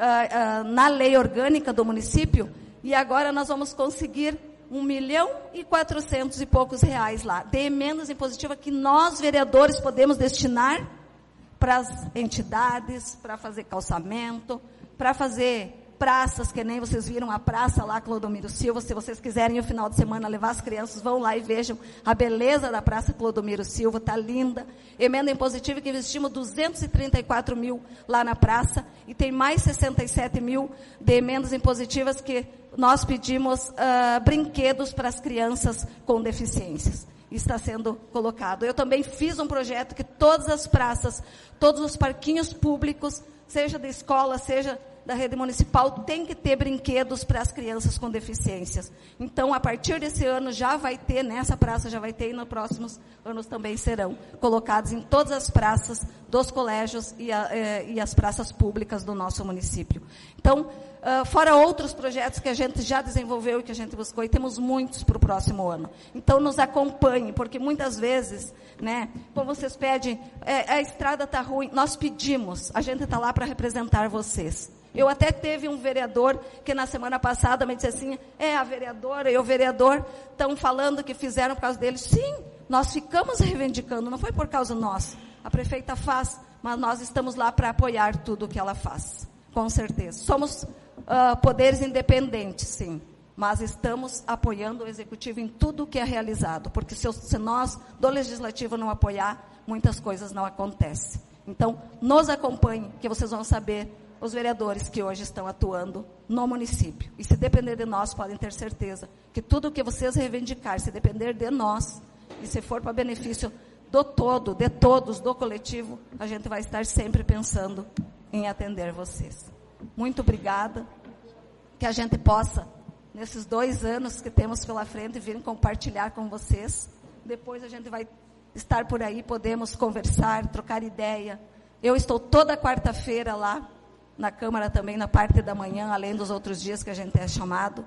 uh, uh, na lei orgânica do município, e agora nós vamos conseguir um milhão e quatrocentos e poucos reais lá, de emendas impositivas que nós, vereadores, podemos destinar para as entidades, para fazer calçamento, para fazer praças, que nem vocês viram a praça lá, Clodomiro Silva. Se vocês quiserem, no final de semana, levar as crianças, vão lá e vejam a beleza da praça Clodomiro Silva, está linda. Emenda impositiva que investimos duzentos e trinta e quatro mil lá na praça, e tem mais sessenta e sete mil de emendas impositivas que nós pedimos uh, brinquedos para as crianças com deficiências. Está sendo colocado. Eu também fiz um projeto que todas as praças, todos os parquinhos públicos, seja da escola, seja da rede municipal, tem que ter brinquedos para as crianças com deficiências. Então, a partir desse ano já vai ter, nessa praça já vai ter, e nos próximos anos também serão colocados em todas as praças dos colégios e, a, eh, e as praças públicas do nosso município. Então, uh, fora outros projetos que a gente já desenvolveu e que a gente buscou, e temos muitos para o próximo ano. Então, nos acompanhe, porque muitas vezes, né, como vocês pedem, é, a estrada está ruim, nós pedimos, a gente está lá para representar vocês. Eu até teve um vereador que na semana passada me disse assim, é, a vereadora e o vereador estão falando que fizeram por causa deles. Sim, nós ficamos reivindicando, não foi por causa nossa. A prefeita faz, mas nós estamos lá para apoiar tudo o que ela faz, com certeza. Somos uh, poderes independentes, sim, mas estamos apoiando o executivo em tudo o que é realizado, porque se, se nós, do legislativo, não apoiar, muitas coisas não acontecem. Então, nos acompanhem, que vocês vão saber os vereadores que hoje estão atuando no município. E se depender de nós, podem ter certeza que tudo o que vocês reivindicar, se depender de nós, e se for para benefício do todo, de todos, do coletivo, a gente vai estar sempre pensando em atender vocês. Muito obrigada. Que a gente possa, nesses dois anos que temos pela frente, vir compartilhar com vocês. Depois a gente vai estar por aí, podemos conversar, trocar ideia. Eu estou toda quarta-feira lá, na Câmara também, na parte da manhã, além dos outros dias que a gente é chamado,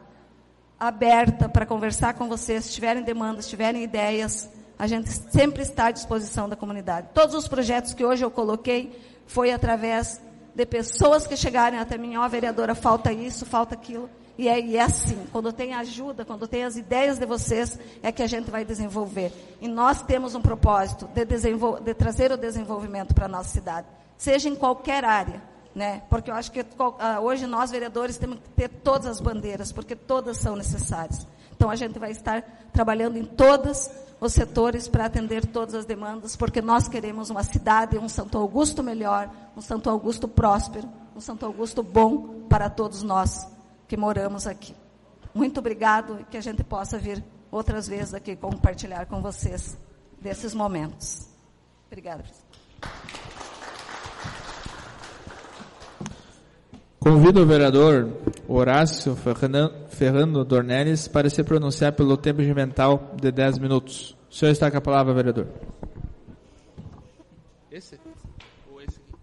aberta para conversar com vocês, se tiverem demandas, se tiverem ideias, a gente sempre está à disposição da comunidade. Todos os projetos que hoje eu coloquei, foi através de pessoas que chegarem até mim, ó, oh, vereadora, falta isso, falta aquilo, e é, e é assim, quando tem ajuda, quando tem as ideias de vocês, é que a gente vai desenvolver. E nós temos um propósito de, desenvol- de trazer o desenvolvimento para a nossa cidade, seja em qualquer área, né? Porque eu acho que uh, hoje nós, vereadores, temos que ter todas as bandeiras, porque todas são necessárias. Então, a gente vai estar trabalhando em todos os setores para atender todas as demandas, porque nós queremos uma cidade, um Santo Augusto melhor, um Santo Augusto próspero, um Santo Augusto bom para todos nós que moramos aqui. Muito obrigado, e que a gente possa vir outras vezes aqui compartilhar com vocês desses momentos. Obrigada, presidente. Convido o vereador Horácio Ferrando Dornelles para se pronunciar pelo tempo regimental de dez minutos. O senhor está com a palavra, vereador. Esse? Ou esse aqui?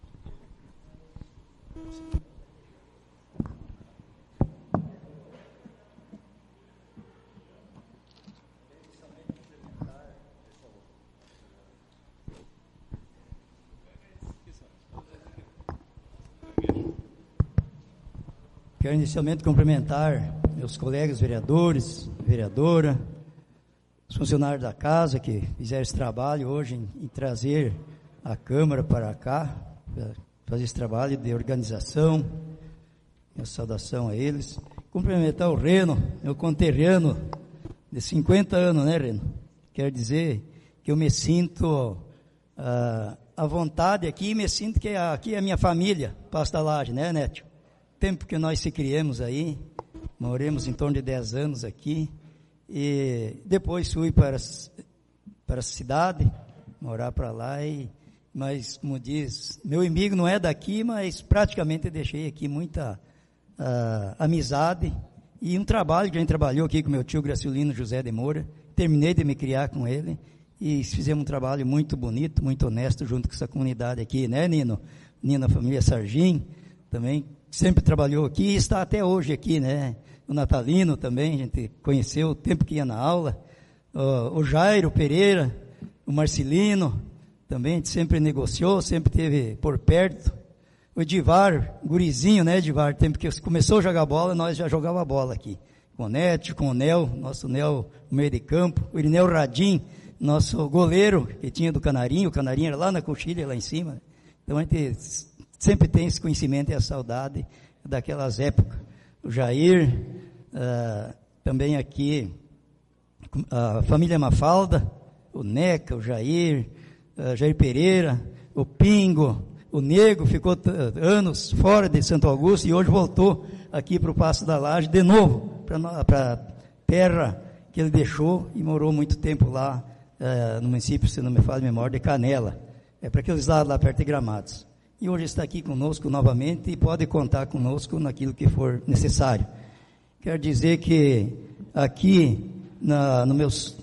Quero inicialmente cumprimentar meus colegas vereadores, vereadora, os funcionários da casa que fizeram esse trabalho hoje em, em trazer a Câmara para cá, para fazer esse trabalho de organização. Minha saudação a eles. Cumprimentar o Reno, meu conterrâneo de cinquenta anos, né, Reno? Quero dizer que eu me sinto uh, à vontade aqui, me sinto que aqui é a minha família, Passo da Laje, né, Nétio? Tempo que nós se criamos aí, moramos em torno de dez anos aqui, e depois fui para, para a cidade, morar para lá, e, mas, como diz, meu amigo não é daqui, mas praticamente deixei aqui muita uh, amizade, e um trabalho que a gente trabalhou aqui com meu tio Gracilino José de Moura, terminei de me criar com ele, e fizemos um trabalho muito bonito, muito honesto, junto com essa comunidade aqui, né, Nino? Nino, a família Sargim, também, sempre trabalhou aqui e está até hoje aqui, né? O Natalino também, a gente conheceu o tempo que ia na aula. Uh, o Jairo Pereira, o Marcelino, também a gente sempre negociou, sempre esteve por perto. O Edivar, gurizinho, né, Edivar, tempo que começou a jogar bola, nós já jogava bola aqui. Com o Neto, com o Nel, nosso Nel no meio de campo, o Irineu Radim, nosso goleiro, que tinha do Canarinho, o Canarinho era lá na coxilha, lá em cima. Então a gente sempre tem esse conhecimento e a saudade daquelas épocas. O Jair, uh, também aqui, a família Mafalda, o Neca, o Jair, uh, Jair Pereira, o Pingo, o Nego, ficou anos fora de Santo Augusto e hoje voltou aqui para o Passo da Laje de novo, para a terra que ele deixou e morou muito tempo lá, uh, no município, se não me falha a memória, de Canela, é para aqueles lados lá perto de Gramados. E hoje está aqui conosco novamente e pode contar conosco naquilo que for necessário. Quero dizer que aqui, na, nos meus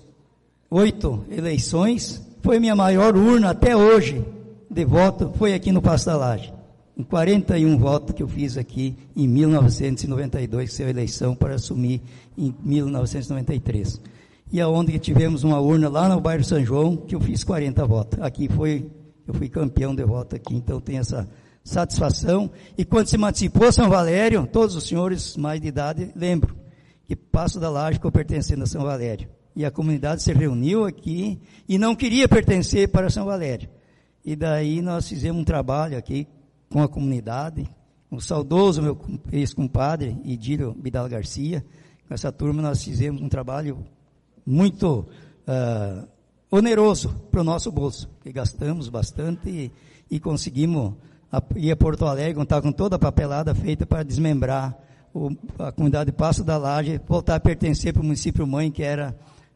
oito eleições, foi minha maior urna até hoje de voto, foi aqui no Passo da Laje. Com quarenta e um votos que eu fiz aqui em mil novecentos e noventa e dois, que foi a eleição para assumir em mil novecentos e noventa e três. E aonde tivemos uma urna lá no bairro São João, que eu fiz quarenta votos. Aqui foi, eu fui campeão de voto aqui, então tem essa satisfação. E quando se emancipou São Valério, todos os senhores mais de idade lembram que Passo da Laje ficou pertencendo a São Valério. E a comunidade se reuniu aqui e não queria pertencer para São Valério. E daí nós fizemos um trabalho aqui com a comunidade, o saudoso meu ex-compadre, Idílio Bidal Garcia. Com essa turma nós fizemos um trabalho muito uh, oneroso para o nosso bolso, que gastamos bastante e, e conseguimos a, ir a Porto Alegre, contar com toda a papelada feita para desmembrar o, a comunidade de Passo da Laje, voltar a pertencer para o município mãe, que era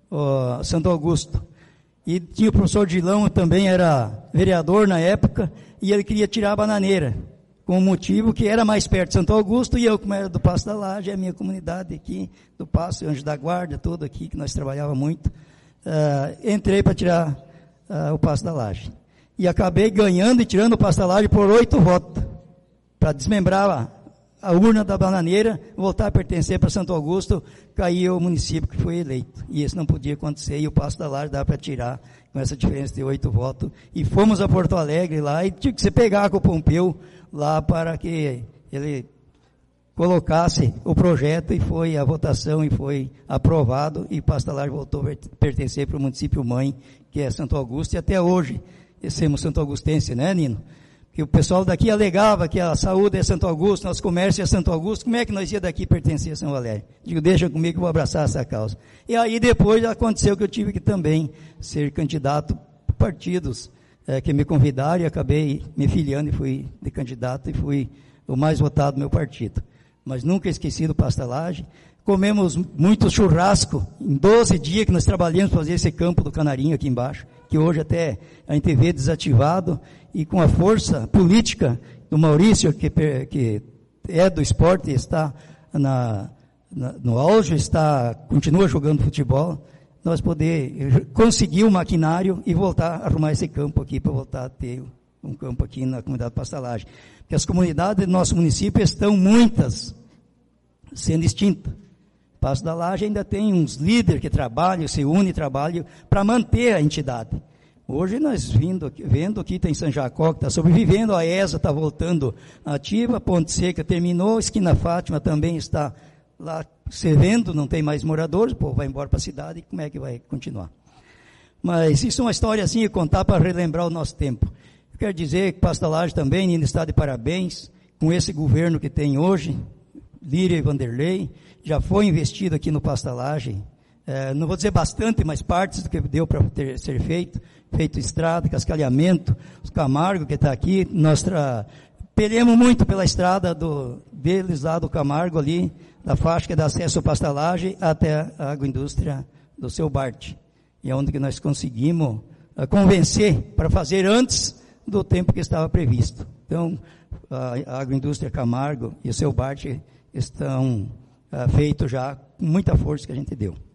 uh, Santo Augusto. E tinha o professor Dilão, também era vereador na época, e ele queria tirar a Bananeira, com o motivo que era mais perto de Santo Augusto, e eu, como era do Passo da Laje, a minha comunidade aqui, do Passo, Anjo da Guarda, todo aqui, que nós trabalhávamos muito, uh, entrei para tirar uh, o Passo da Laje. E acabei ganhando e tirando o Passo da Laje por oito votos, para desmembrar a, a urna da Bananeira, voltar a pertencer para Santo Augusto, caiu o município que foi eleito. E isso não podia acontecer, e o Passo da Laje dá para tirar com essa diferença de oito votos. E fomos a Porto Alegre lá, e tinha que se pegar com o Pompeu lá para que ele colocasse o projeto, e foi a votação, e foi aprovado, e Passo da Laje voltou a pertencer para o município mãe, que é Santo Augusto, e até hoje, somos Santo Augustense, né, Nino? Que o pessoal daqui alegava que a saúde é Santo Augusto, nosso comércio é Santo Augusto, como é que nós ia daqui pertencer a São Valério? Digo, deixa comigo que eu vou abraçar essa causa. E aí depois aconteceu que eu tive que também ser candidato por partidos é, que me convidaram, e acabei me filiando e fui de candidato, e fui o mais votado do meu partido. Mas nunca esqueci do Passo da Laje. Comemos muito churrasco, em doze dias que nós trabalhamos para fazer esse campo do Canarinho aqui embaixo, que hoje até a gente vê desativado, e com a força política do Maurício, que, que é do esporte, está na, na, no auge, está, continua jogando futebol, nós poder conseguir o maquinário e voltar a arrumar esse campo aqui, para voltar a ter um campo aqui na comunidade Passo da Laje. Porque as comunidades do nosso município estão muitas sendo extintas. Passo da Laje ainda tem uns líderes que trabalham, se unem e trabalham para manter a entidade. Hoje nós vindo, vendo que tem São Jacó que está sobrevivendo, a E S A está voltando ativa, Ponte Seca terminou, Esquina Fátima também está lá servendo, não tem mais moradores, o povo vai embora para a cidade, e como é que vai continuar? Mas isso é uma história assim, contar para relembrar o nosso tempo. Eu quero dizer que Passo da Laje também ainda está de parabéns com esse governo que tem hoje, Líria e Vanderlei, já foi investido aqui no Passo da Laje, é, não vou dizer bastante, mas partes do que deu para ser feito, feito estrada, cascalhamento, os Camargo que está aqui, nós tra... peleamos muito pela estrada do, deles lá do Camargo ali, da faixa que dá acesso ao Passo da Laje até a agroindústria do seu Bart. E é onde que nós conseguimos uh, convencer para fazer antes do tempo que estava previsto. Então, a, a agroindústria Camargo e o seu Bart estão uh, feitos já com muita força que a gente deu.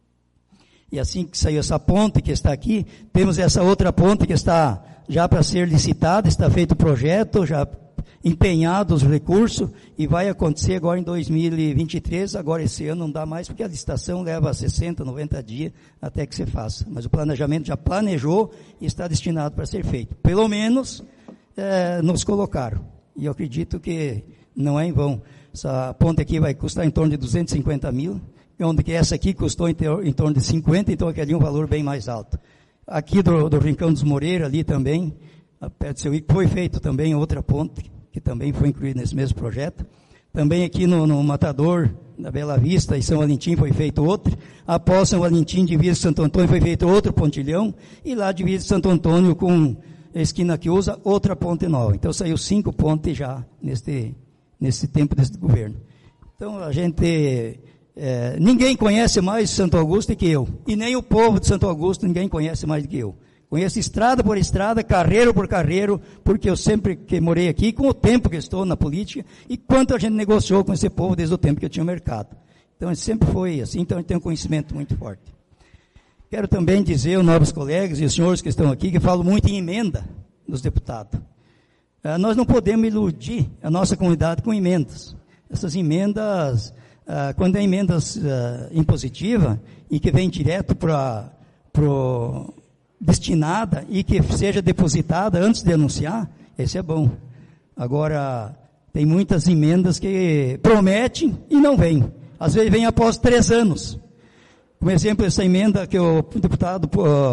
E assim que saiu essa ponte que está aqui, temos essa outra ponte que está já para ser licitada, está feito o projeto, já empenhado os recursos, e vai acontecer agora em dois mil e vinte e três, agora esse ano não dá mais, porque a licitação leva sessenta, noventa dias até que se faça. Mas o planejamento já planejou e está destinado para ser feito. Pelo menos, é, nos colocaram. E eu acredito que não é em vão. Essa ponte aqui vai custar em torno de duzentos e cinquenta mil, onde que essa aqui custou em, teor, em torno de cinquenta, então aqui ali um valor bem mais alto. Aqui do, do Rincão dos Moreira, ali também, perto do seu Ico, foi feito também outra ponte, que também foi incluída nesse mesmo projeto. Também aqui no, no Matador, da Bela Vista, em São Valentim, foi feito outro. Após São Valentim, divisa de Santo Antônio, foi feito outro pontilhão. E lá, divisa de Santo Antônio, com a esquina que usa, outra ponte nova. Então, saiu cinco pontes já neste, nesse tempo desse governo. Então, a gente... É, ninguém conhece mais Santo Augusto do que eu. E nem o povo de Santo Augusto, ninguém conhece mais do que eu. Conheço estrada por estrada, carreiro por carreiro, porque eu sempre que morei aqui, com o tempo que estou na política, e quanto a gente negociou com esse povo desde o tempo que eu tinha mercado. Então, sempre foi assim, então eu tenho um conhecimento muito forte. Quero também dizer aos novos colegas e os senhores que estão aqui, que falam muito em emenda dos deputados. Ah, nós não podemos iludir a nossa comunidade com emendas. Essas emendas, ah, quando é emendas ah, impositiva, e que vem direto para o... destinada e que seja depositada antes de anunciar, esse é bom. Agora, tem muitas emendas que prometem e não vêm. Às vezes vem após três anos. Por exemplo, essa emenda que o deputado,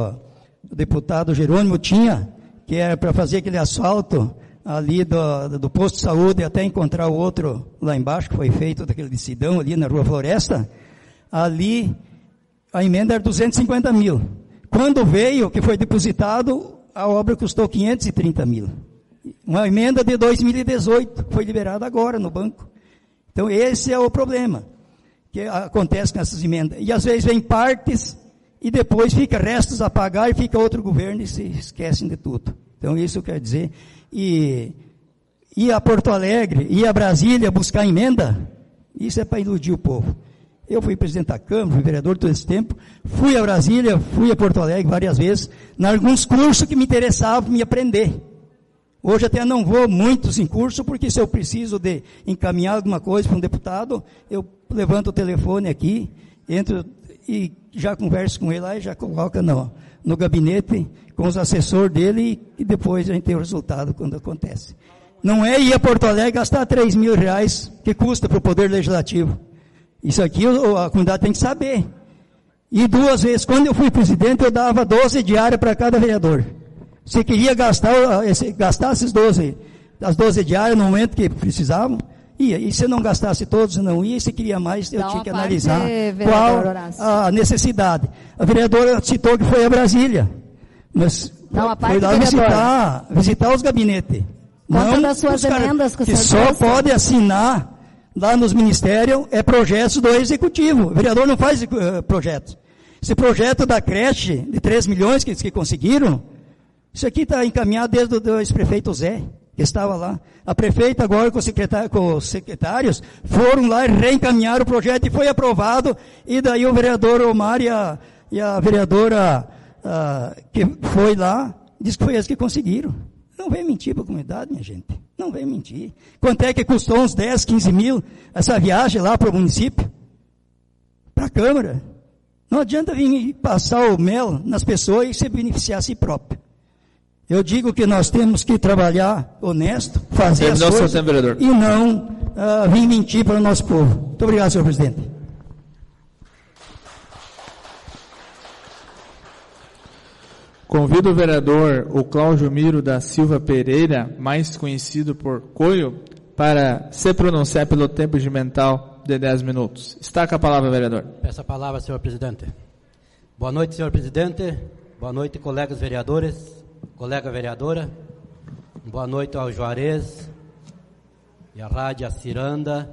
o deputado Jerônimo tinha, que era para fazer aquele asfalto ali do, do posto de saúde até encontrar o outro lá embaixo, que foi feito daquele decidão ali na Rua Floresta, ali a emenda era duzentos e cinquenta mil. Quando veio, que foi depositado, a obra custou quinhentos e trinta mil. Uma emenda de dois mil e dezoito, foi liberada agora no banco. Então, esse é o problema que acontece com essas emendas. E às vezes vem partes, e depois fica restos a pagar, e fica outro governo, e se esquecem de tudo. Então, isso quer dizer, e ir a Porto Alegre, ir a Brasília buscar emenda, isso é para iludir o povo. Eu fui presidente da Câmara, fui vereador todo esse tempo, fui a Brasília, fui a Porto Alegre várias vezes, em alguns cursos que me interessavam me aprender. Hoje até não vou muitos em curso, porque se eu preciso de encaminhar alguma coisa para um deputado, eu levanto o telefone aqui, entro e já converso com ele lá e já coloca no, no gabinete com os assessores dele, e, e depois a gente tem o resultado quando acontece. Não é ir a Porto Alegre gastar três mil reais que custa para o Poder Legislativo. Isso aqui a comunidade tem que saber. E duas vezes, quando eu fui presidente, eu dava doze diárias para cada vereador. Se queria gastar, gastar esses doze, as doze diárias no momento que precisavam, ia. E se não gastasse todos, não ia. E se queria mais, eu Dá tinha que analisar qual a necessidade. A vereadora citou que foi a Brasília. Mas Dá foi lá visitar, visitar os gabinetes. Conta não das suas emendas que, que só pode assinar lá nos ministérios é projetos do executivo. O vereador não faz uh, projetos. Esse projeto da creche de três milhões que, que conseguiram, isso aqui está encaminhado desde o ex-prefeito Zé, que estava lá. A prefeita agora com, com os secretários foram lá e reencaminharam o projeto e foi aprovado. E daí o vereador Omar e a, e a vereadora uh, que foi lá, disse que foi eles que conseguiram. Não vem mentir para a comunidade, minha gente. Não vem mentir. Quanto é que custou uns dez, quinze mil essa viagem lá para o município? Para a Câmara? Não adianta vir passar o mel nas pessoas e se beneficiar a si próprio. Eu digo que nós temos que trabalhar honesto, fazer Terminou as coisas tempo, e não uh, vir mentir para o nosso povo. Muito obrigado, senhor presidente. Convido o vereador o Cláudio Miro da Silva Pereira, mais conhecido por Coio, para se pronunciar pelo tempo de mental de dez minutos. Está com a palavra, vereador. Peço a palavra, senhor presidente. Boa noite, senhor presidente. Boa noite, colegas vereadores, colega vereadora. Boa noite ao Juarez e à Rádio Ciranda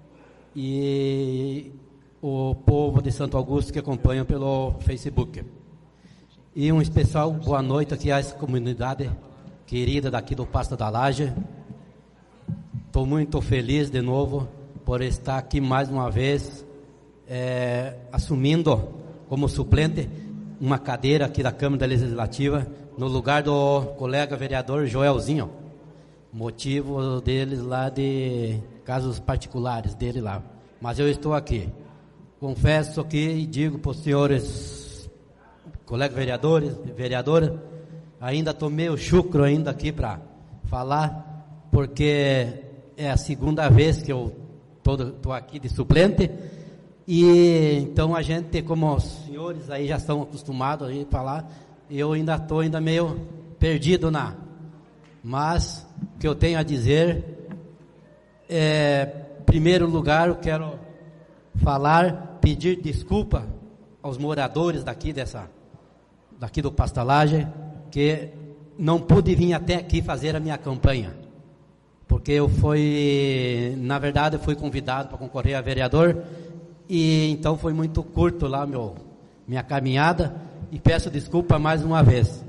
e o povo de Santo Augusto que acompanha pelo Facebook. E um especial boa noite aqui a essa comunidade querida daqui do Pasto da Laje. Estou muito feliz de novo por estar aqui mais uma vez, é, assumindo como suplente uma cadeira aqui da Câmara Legislativa, no lugar do colega vereador Joelzinho. Motivo deles lá de casos particulares dele lá. Mas eu estou aqui. Confesso aqui e digo para os senhores colegas vereadores e vereadoras, ainda estou meio chucro ainda aqui para falar, porque é a segunda vez que eu estou aqui de suplente, e então a gente, como os senhores aí já estão acostumados a falar, eu ainda estou ainda meio perdido na... Mas o que eu tenho a dizer é, em primeiro lugar, eu quero falar, pedir desculpa aos moradores daqui dessa, daqui do Pastalagem, que não pude vir até aqui fazer a minha campanha, porque eu fui, na verdade, eu fui convidado para concorrer a vereador, e então foi muito curto lá meu, minha caminhada, e peço desculpa mais uma vez.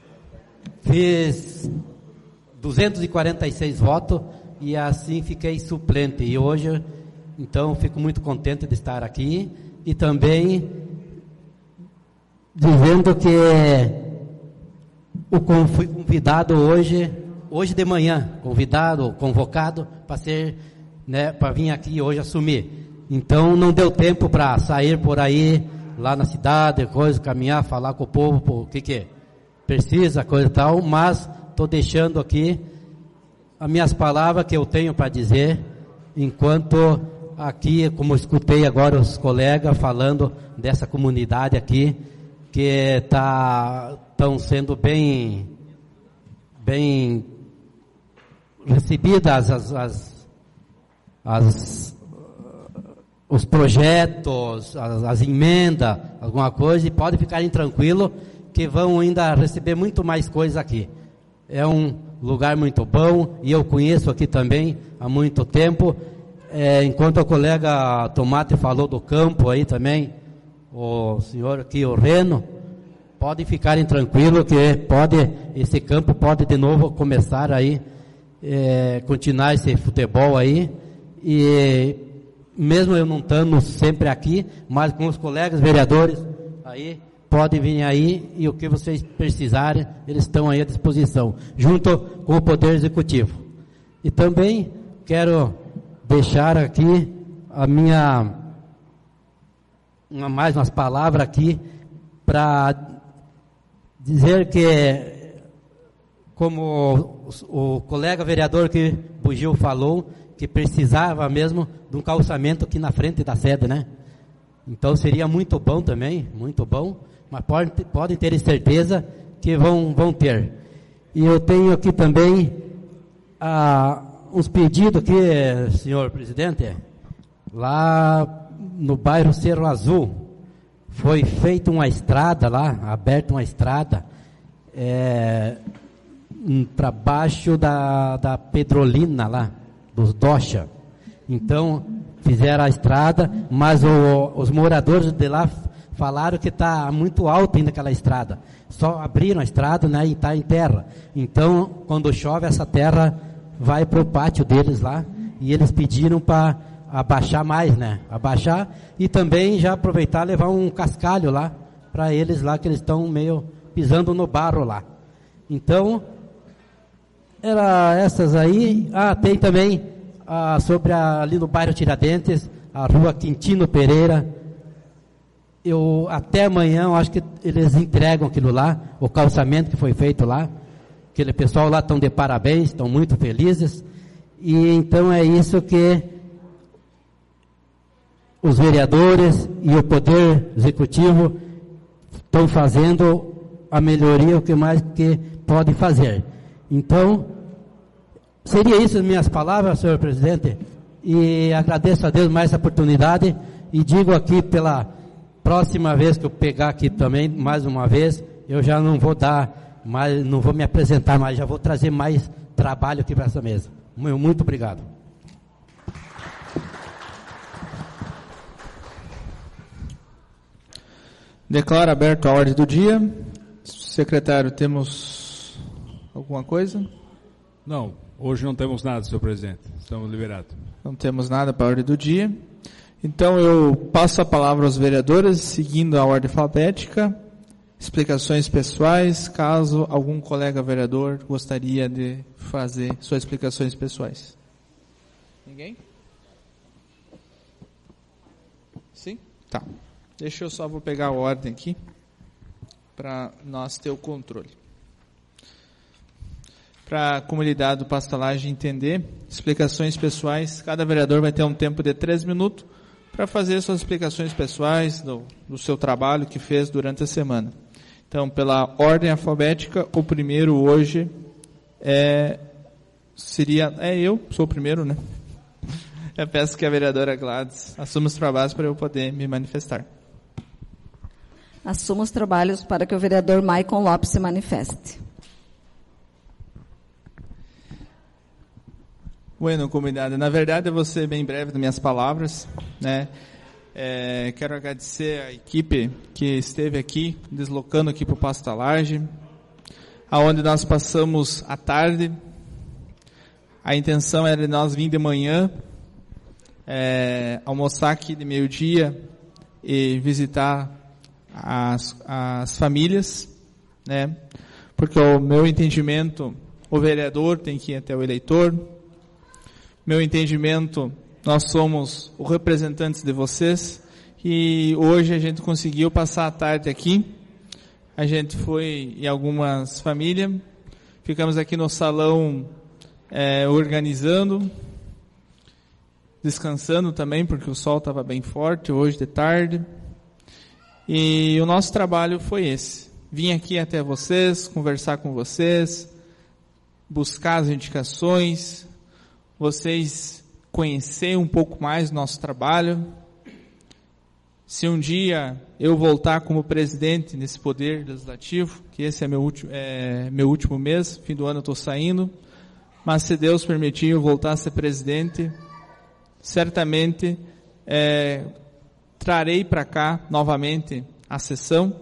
Fiz duzentos e quarenta e seis votos, e assim fiquei suplente, e hoje, então, fico muito contente de estar aqui, e também dizendo que eu fui convidado hoje, hoje de manhã, convidado, convocado para ser, né, para vir aqui hoje assumir. Então não deu tempo para sair por aí, lá na cidade, coisa, caminhar, falar com o povo, o que que precisa, coisa e tal, mas estou deixando aqui as minhas palavras que eu tenho para dizer, enquanto aqui, como escutei agora os colegas falando dessa comunidade aqui, que tá, estão sendo bem, bem recebidas as, as, as, os projetos, as, as emendas, alguma coisa, e podem ficarem tranquilos que vão ainda receber muito mais coisa aqui. É um lugar muito bom, e eu conheço aqui também há muito tempo. É, enquanto o colega Tomate falou do campo aí também, o senhor aqui, o Reno, pode ficarem tranquilos que pode, esse campo pode de novo começar aí, é, continuar esse futebol aí, e mesmo eu não estando sempre aqui, mas com os colegas vereadores aí, pode vir aí, e o que vocês precisarem, eles estão aí à disposição, junto com o Poder Executivo. E também quero deixar aqui a minha, uma, mais umas palavras aqui, para dizer que, como o, o colega vereador que Bugio falou, que precisava mesmo de um calçamento aqui na frente da sede, né? Então seria muito bom também, muito bom, mas pode, podem ter certeza que vão, vão ter. E eu tenho aqui também ah, uns pedidos aqui, senhor presidente, lá no bairro Cerro Azul, foi feita uma estrada lá, aberta uma estrada, é, para baixo da, da Pedrolina lá, dos Docha. Então, fizeram a estrada, mas o, os moradores de lá falaram que está muito alto ainda aquela estrada. Só abriram a estrada, né, e está em terra. Então, quando chove, essa terra vai para o pátio deles lá, e eles pediram para abaixar mais, né, abaixar, e também já aproveitar e levar um cascalho lá, para eles lá, que eles estão meio pisando no barro lá. Então, era essas aí. Ah, tem também ah, sobre a, ali no bairro Tiradentes, a rua Quintino Pereira. Eu, até amanhã, eu acho que eles entregam aquilo lá, o calçamento que foi feito lá. Aquele pessoal lá estão de parabéns, estão muito felizes. E então é isso que os vereadores e o Poder Executivo estão fazendo a melhoria, o que mais que pode fazer. Então, seria isso as minhas palavras, senhor presidente, e agradeço a Deus mais essa oportunidade, e digo aqui, pela próxima vez que eu pegar aqui também, mais uma vez, eu já não vou dar, mais, não vou me apresentar mais, já vou trazer mais trabalho aqui para essa mesa. Muito obrigado. Declaro aberto a ordem do dia. Secretário, temos alguma coisa? Não, hoje não temos nada, senhor presidente. Estamos liberados. Não temos nada para a ordem do dia. Então eu passo a palavra aos vereadores, seguindo a ordem alfabética. Explicações pessoais, caso algum colega vereador gostaria de fazer suas explicações pessoais. Ninguém? Sim? Tá. Deixa eu só, vou pegar a ordem aqui, para nós ter o controle. para a comunidade do Passo da Laje entender. Explicações pessoais, cada vereador vai ter um tempo de três minutos para fazer suas explicações pessoais do, do seu trabalho que fez durante a semana. Então, pela ordem alfabética, o primeiro hoje é, seria... É eu, sou o primeiro, né? Eu peço que a vereadora Gladys assuma os trabalhos para eu poder me manifestar. Assuma os trabalhos para que o vereador Maicon Lopes se manifeste. Bueno, comunidade, na verdade eu vou ser bem breve nas minhas palavras, né? É, quero agradecer a equipe que esteve aqui, deslocando aqui para o Passo da Laje, aonde nós passamos a tarde. A intenção era de nós vir de manhã, é, almoçar aqui de meio-dia e visitar as, as famílias, né? Porque o meu entendimento, o vereador tem que ir até o eleitor. Meu entendimento, nós somos os representantes de vocês e hoje a gente conseguiu passar a tarde aqui. A gente foi em algumas famílias, ficamos aqui no salão é, organizando, descansando também, porque o sol estava bem forte hoje de tarde. E o nosso trabalho foi esse. Vim aqui até vocês, conversar com vocês, buscar as indicações, vocês conhecerem um pouco mais do nosso trabalho. Se um dia eu voltar como presidente nesse poder legislativo, que esse é meu último, é, meu último mês, fim do ano eu estou saindo, mas se Deus permitir eu voltar a ser presidente, certamente é, trarei para cá novamente a sessão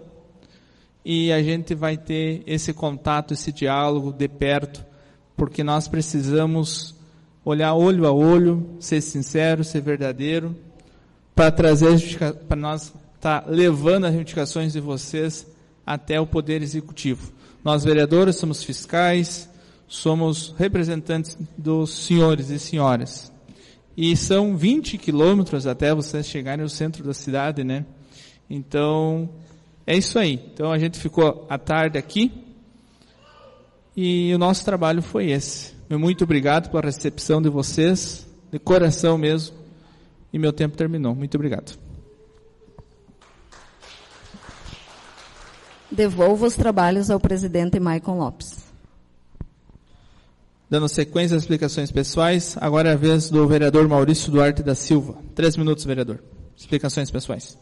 e a gente vai ter esse contato, esse diálogo de perto, porque nós precisamos olhar olho a olho, ser sincero, ser verdadeiro, para trazer, para nós estar tá levando as reivindicações de vocês até o Poder Executivo. Nós, vereadores, somos fiscais, somos representantes dos senhores e senhoras. E são vinte quilômetros até vocês chegarem no centro da cidade, né? Então, é isso aí. Então, a gente ficou à tarde aqui e o nosso trabalho foi esse. Muito obrigado pela recepção de vocês, de coração mesmo, e meu tempo terminou. Muito obrigado. Devolvo os trabalhos ao presidente Maicon Lopes. Dando sequência às explicações pessoais, agora é a vez do vereador Maurício Duarte da Silva. Três minutos, vereador. Explicações pessoais.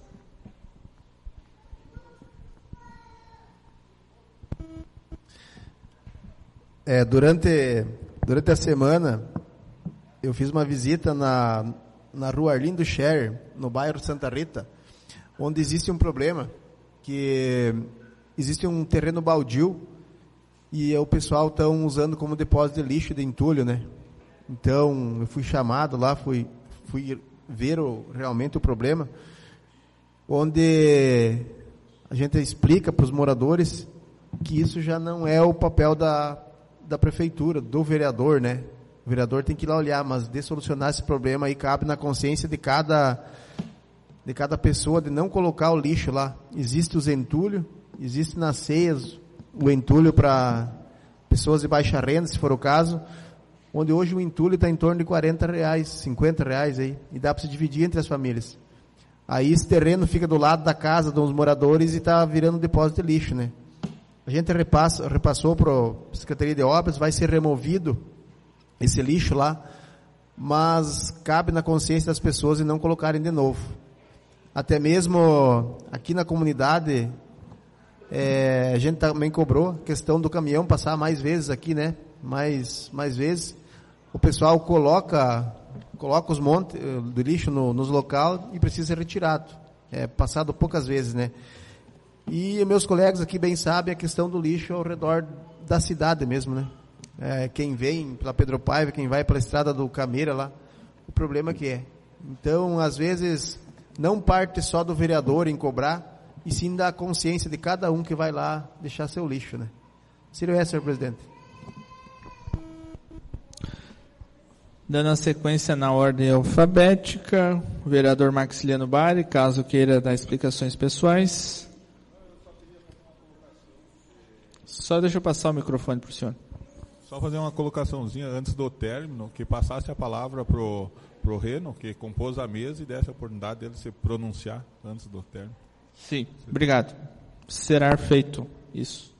É, durante, durante a semana, eu fiz uma visita na, na rua Arlindo Scher, no bairro Santa Rita, onde existe um problema, que existe um terreno baldio e o pessoal está usando como depósito de lixo de entulho, né? Então, eu fui chamado lá, fui, fui ver o, realmente o problema, onde a gente explica para os moradores que isso já não é o papel da, da prefeitura, do vereador, né? O vereador tem que ir lá olhar, mas de solucionar esse problema aí cabe na consciência de cada, de cada pessoa, de não colocar o lixo lá. Existe os entulhos, existe nas ceias o entulho para pessoas de baixa renda, se for o caso, onde hoje o entulho está em torno de quarenta reais, cinquenta reais aí, e dá para se dividir entre as famílias. Aí esse terreno fica do lado da casa dos moradores e está virando um depósito de lixo, né? A gente repassa, repassou para a Secretaria de Obras, vai ser removido esse lixo lá, mas cabe na consciência das pessoas e não colocarem de novo. Até mesmo aqui na comunidade, é, a gente também cobrou a questão do caminhão passar mais vezes aqui, né? Mais, mais vezes. O pessoal coloca, coloca os montes do lixo no, nos locais e precisa ser retirado. É passado poucas vezes, né? E meus colegas aqui bem sabem a questão do lixo ao redor da cidade mesmo, né? É, quem vem pela Pedro Paiva, quem vai pela estrada do Cameira lá, o problema que é. Então, às vezes, não parte só do vereador em cobrar, e sim da consciência de cada um que vai lá deixar seu lixo, né? Seria essa, senhor presidente. Dando a sequência na ordem alfabética, o vereador Maxiliano Bari, caso queira dar explicações pessoais. Só deixa eu passar o microfone para o senhor. Só fazer uma colocaçãozinha antes do término, que passasse a palavra para o Reno, que compôs a mesa, e desse a oportunidade dele se pronunciar antes do término. Sim, obrigado. Será feito isso.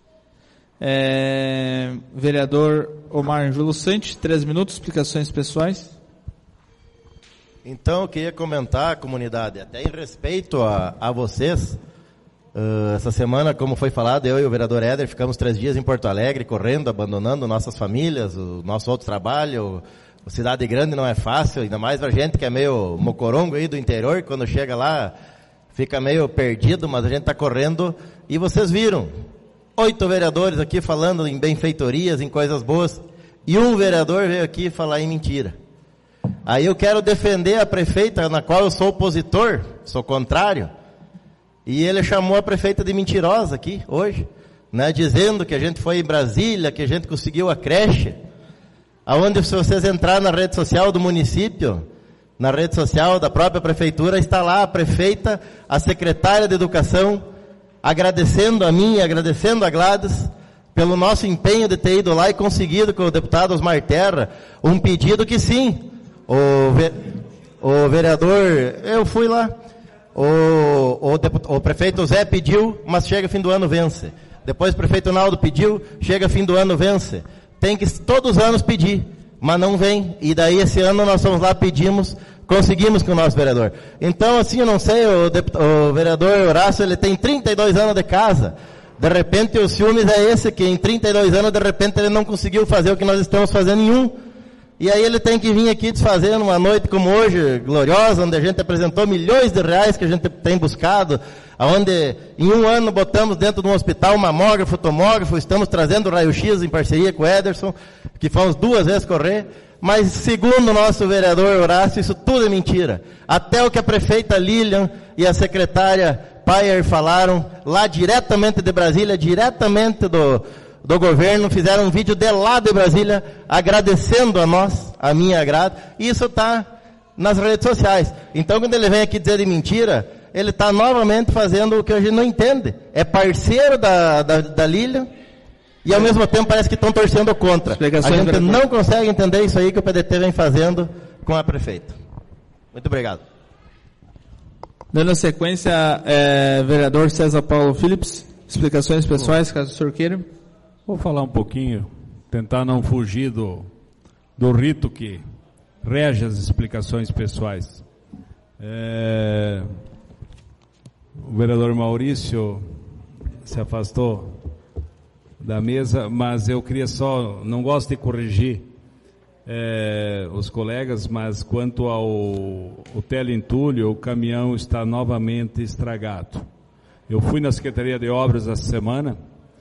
É, vereador Omar Anjulo Santi, três minutos, explicações pessoais. Então, eu queria comentar, comunidade, até em respeito a, a vocês, uh, essa semana, como foi falado, eu e o vereador Éder ficamos três dias em Porto Alegre, correndo, abandonando nossas famílias, o nosso outro trabalho. O cidade grande não é fácil, ainda mais pra gente que é meio mocorongo aí do interior, quando chega lá, fica meio perdido, mas a gente está correndo, e vocês viram, oito vereadores aqui falando em benfeitorias, em coisas boas, e um vereador veio aqui falar em mentira. Aí eu quero defender a prefeita, na qual eu sou opositor, sou contrário, e ele chamou a prefeita de mentirosa aqui, hoje, né, dizendo que a gente foi em Brasília, que a gente conseguiu a creche, aonde se vocês entrar na rede social do município, na rede social da própria prefeitura, está lá a prefeita, a secretária de educação, agradecendo a mim, agradecendo a Gladys, pelo nosso empenho de ter ido lá e conseguido com o deputado Osmar Terra, um pedido que sim, o, ve, o vereador, eu fui lá, o, o, deput, o prefeito Zé pediu, mas chega fim do ano, vence. Depois o prefeito Naldo pediu, chega fim do ano, vence. Tem que todos os anos pedir, mas não vem. E daí esse ano nós fomos lá, pedimos, conseguimos com o nosso vereador. Então assim, eu não sei, o, deput, o vereador Horácio, ele tem trinta e dois anos de casa. De repente o ciúmes é esse, que em trinta e dois anos, de repente ele não conseguiu fazer o que nós estamos fazendo em um. E aí ele tem que vir aqui desfazer numa noite como hoje, gloriosa, onde a gente apresentou milhões de reais que a gente tem buscado, onde em um ano botamos dentro de um hospital mamógrafo, tomógrafo, estamos trazendo raio-x em parceria com o Ederson, que fomos duas vezes correr, mas segundo o nosso vereador Horácio, isso tudo é mentira. Até o que a prefeita Lilian e a secretária Paier falaram, lá diretamente de Brasília, diretamente do... do governo, fizeram um vídeo de lá de Brasília, agradecendo a nós, a minha agrado, e isso está nas redes sociais. Então, quando ele vem aqui dizer de mentira, ele está novamente fazendo o que a gente não entende. É parceiro da, da, da Lilian, e ao mesmo tempo parece que estão torcendo contra. A gente não consegue entender isso aí que o P D T vem fazendo com a prefeita. Muito obrigado. Dando sequência, é, vereador César Paulo Phillips, explicações pessoais, caso o senhor queira. Vou falar um pouquinho, tentar não fugir do, do rito que rege as explicações pessoais. É, o vereador Maurício se afastou da mesa, mas eu queria só, não gosto de corrigir é, os colegas, mas quanto ao o teleentulho, o caminhão está novamente estragado. Eu fui na Secretaria de Obras essa semana,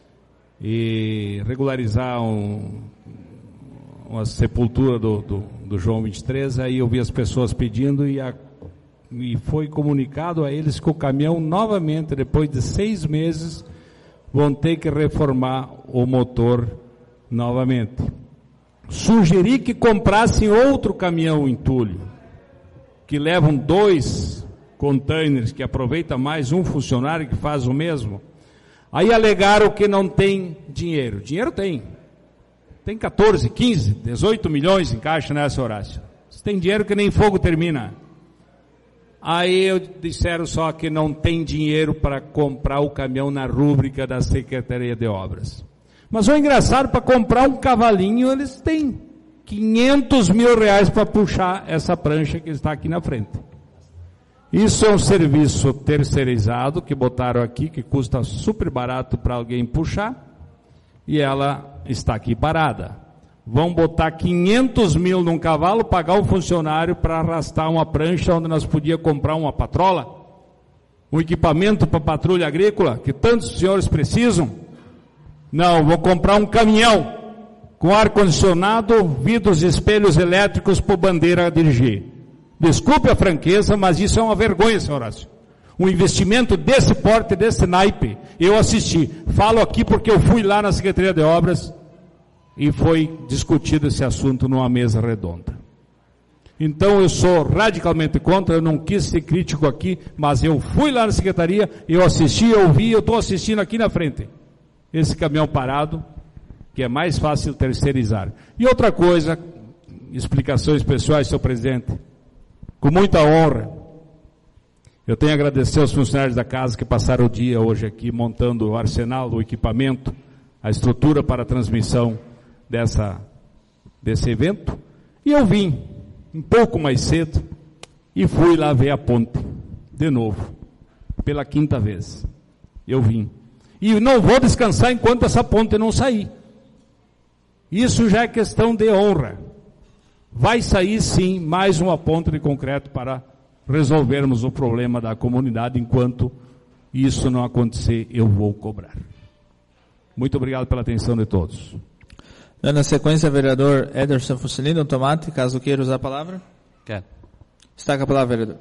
e regularizar um, uma sepultura do, do, do João vinte e três, aí eu vi as pessoas pedindo e, a, e foi comunicado a eles que o caminhão novamente, depois de seis meses, vão ter que reformar o motor novamente. Sugeri que comprassem outro caminhão entulho, que levam dois containers, que aproveita mais um funcionário que faz o mesmo. Aí alegaram que não tem dinheiro. Dinheiro tem. Tem quatorze, quinze, dezoito milhões em caixa nessa, Horácio. Tem dinheiro que nem fogo termina. Aí eu disseram só que não tem dinheiro para comprar o caminhão na rúbrica da Secretaria de Obras. Mas o engraçado, para comprar um cavalinho, eles têm quinhentos mil reais para puxar essa prancha que está aqui na frente. Isso é um serviço terceirizado que botaram aqui, que custa super barato para alguém puxar, e ela está aqui parada. Vão botar quinhentos mil num cavalo, pagar um funcionário para arrastar uma prancha onde nós podíamos comprar uma patrola, um equipamento para patrulha agrícola, que tantos senhores precisam. Não, vou comprar um caminhão com ar-condicionado, vidros e espelhos elétricos para o bandeira dirigir. Desculpe a franqueza, mas isso é uma vergonha, senhor Horácio. Um investimento desse porte, desse naipe, eu assisti. Falo aqui porque eu fui lá na Secretaria de Obras e foi discutido esse assunto numa mesa redonda. Então eu sou radicalmente contra, eu não quis ser crítico aqui, mas eu fui lá na Secretaria, eu assisti, eu ouvi, eu estou assistindo aqui na frente. Esse caminhão parado, que é mais fácil terceirizar. E outra coisa, explicações pessoais, senhor presidente, com muita honra, eu tenho a agradecer aos funcionários da casa que passaram o dia hoje aqui montando o arsenal, o equipamento, a estrutura para a transmissão dessa, desse evento. E eu vim um pouco mais cedo e fui lá ver a ponte, de novo, pela quinta vez. Eu vim. E não vou descansar enquanto essa ponte não sair. Isso já é questão de honra. Vai sair sim mais uma ponte de concreto para resolvermos o problema da comunidade. Enquanto isso não acontecer, eu vou cobrar. Muito obrigado pela atenção de todos. Dando sequência, vereador Ederson Fusilino Tomate, caso queira usar a palavra. Quero. Está com a palavra, vereador.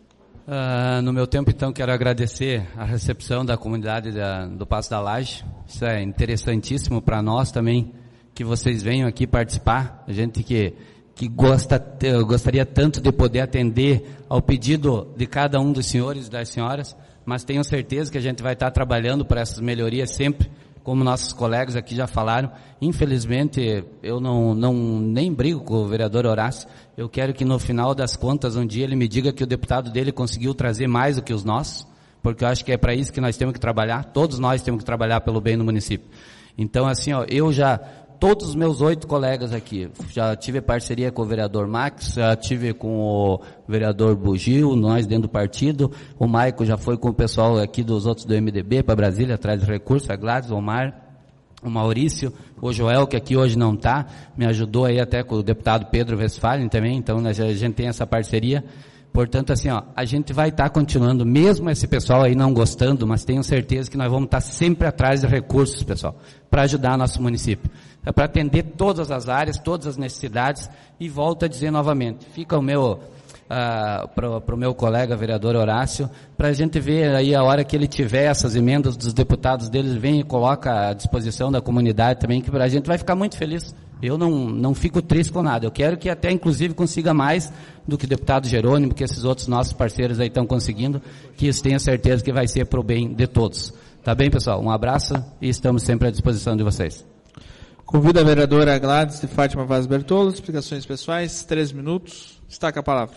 Uh, no meu tempo, então, quero agradecer a recepção da comunidade da, do Passo da Laje. Isso é interessantíssimo para nós também, que vocês venham aqui participar. A gente que, que gosta, gostaria tanto de poder atender ao pedido de cada um dos senhores e das senhoras, mas tenho certeza que a gente vai estar trabalhando por essas melhorias sempre, como nossos colegas aqui já falaram. Infelizmente, eu não, não nem brigo com o vereador Horácio. Eu quero que no final das contas, um dia ele me diga que o deputado dele conseguiu trazer mais do que os nossos, porque eu acho que é para isso que nós temos que trabalhar. Todos nós temos que trabalhar pelo bem do município. Então, assim, ó, eu já, todos os meus oito colegas aqui, já tive parceria com o vereador Max, já tive com o vereador Bugil, nós dentro do partido. O Maico já foi com o pessoal aqui dos outros do M D B para Brasília, atrás de recursos, a Gladys, o Omar, o Maurício, o Joel, que aqui hoje não está, me ajudou aí até com o deputado Pedro Westphalen também, então a gente tem essa parceria. Portanto, assim, ó, a gente vai estar continuando, mesmo esse pessoal aí não gostando, mas tenho certeza que nós vamos estar sempre atrás de recursos, pessoal, para ajudar nosso município. É para atender todas as áreas, todas as necessidades, e volto a dizer novamente, fica o meu, uh, para o meu colega vereador Horácio, para a gente ver aí a hora que ele tiver essas emendas dos deputados deles, vem e coloca à disposição da comunidade também, que a gente vai ficar muito feliz. Eu não, não fico triste com nada. Eu quero que até, inclusive, consiga mais do que o deputado Jerônimo, que esses outros nossos parceiros aí estão conseguindo, que isso tenha certeza que vai ser para o bem de todos. Tá bem, pessoal? Um abraço e estamos sempre à disposição de vocês. Convido a vereadora Gladys de Fátima Vaz Bertolo, explicações pessoais, três minutos. Está com a palavra.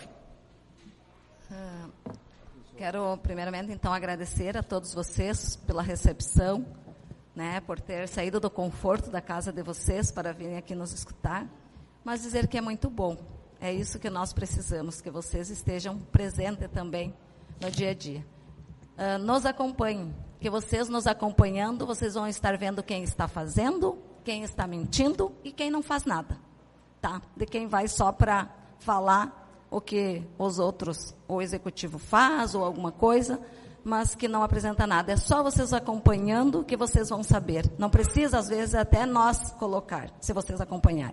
Uh, quero, primeiramente, então, agradecer a todos vocês pela recepção, né, por ter saído do conforto da casa de vocês para virem aqui nos escutar, mas dizer que é muito bom. É isso que nós precisamos, que vocês estejam presentes também no dia a dia. Uh, nos acompanhem, que vocês nos acompanhando, vocês vão estar vendo quem está fazendo, quem está mentindo e quem não faz nada, tá? De quem vai só para falar o que os outros, o executivo faz ou alguma coisa, mas que não apresenta nada. É só vocês acompanhando que vocês vão saber. Não precisa, às vezes, até nós colocar, se vocês acompanharem.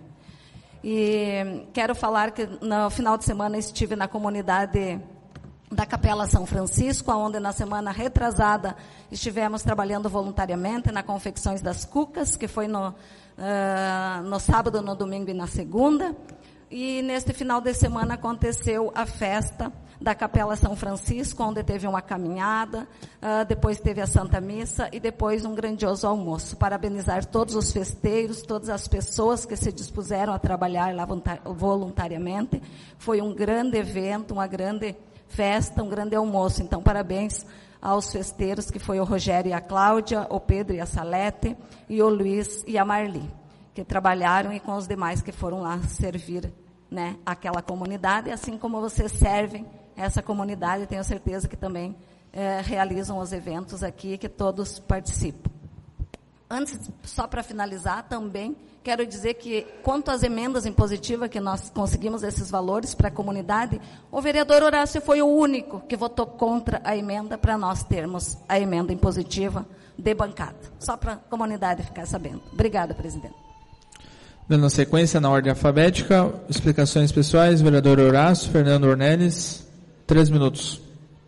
E quero falar que no final de semana estive na comunidade da Capela São Francisco, onde na semana retrasada estivemos trabalhando voluntariamente na confecções das cucas, que foi no, uh, no sábado, no domingo e na segunda. E neste final de semana aconteceu a festa da Capela São Francisco, onde teve uma caminhada, uh, depois teve a Santa Missa e depois um grandioso almoço. Parabenizar todos os festeiros, todas as pessoas que se dispuseram a trabalhar lá voluntariamente. Foi um grande evento, uma grande festa, um grande almoço. Então, parabéns aos festeiros, que foi o Rogério e a Cláudia, o Pedro e a Salete, e o Luiz e a Marli, que trabalharam, e com os demais que foram lá servir, né, aquela comunidade, assim como vocês servem essa comunidade, tenho certeza que também é, realizam os eventos aqui, que todos participam. Antes, só para finalizar, também quero dizer que, quanto às emendas impositivas, que nós conseguimos esses valores para a comunidade, o vereador Horácio foi o único que votou contra a emenda, para nós termos a emenda impositiva de bancada. Só para a comunidade ficar sabendo. Obrigada, presidente. Dando sequência na ordem alfabética, explicações pessoais, vereador Horácio, Fernando Ornelis, três minutos.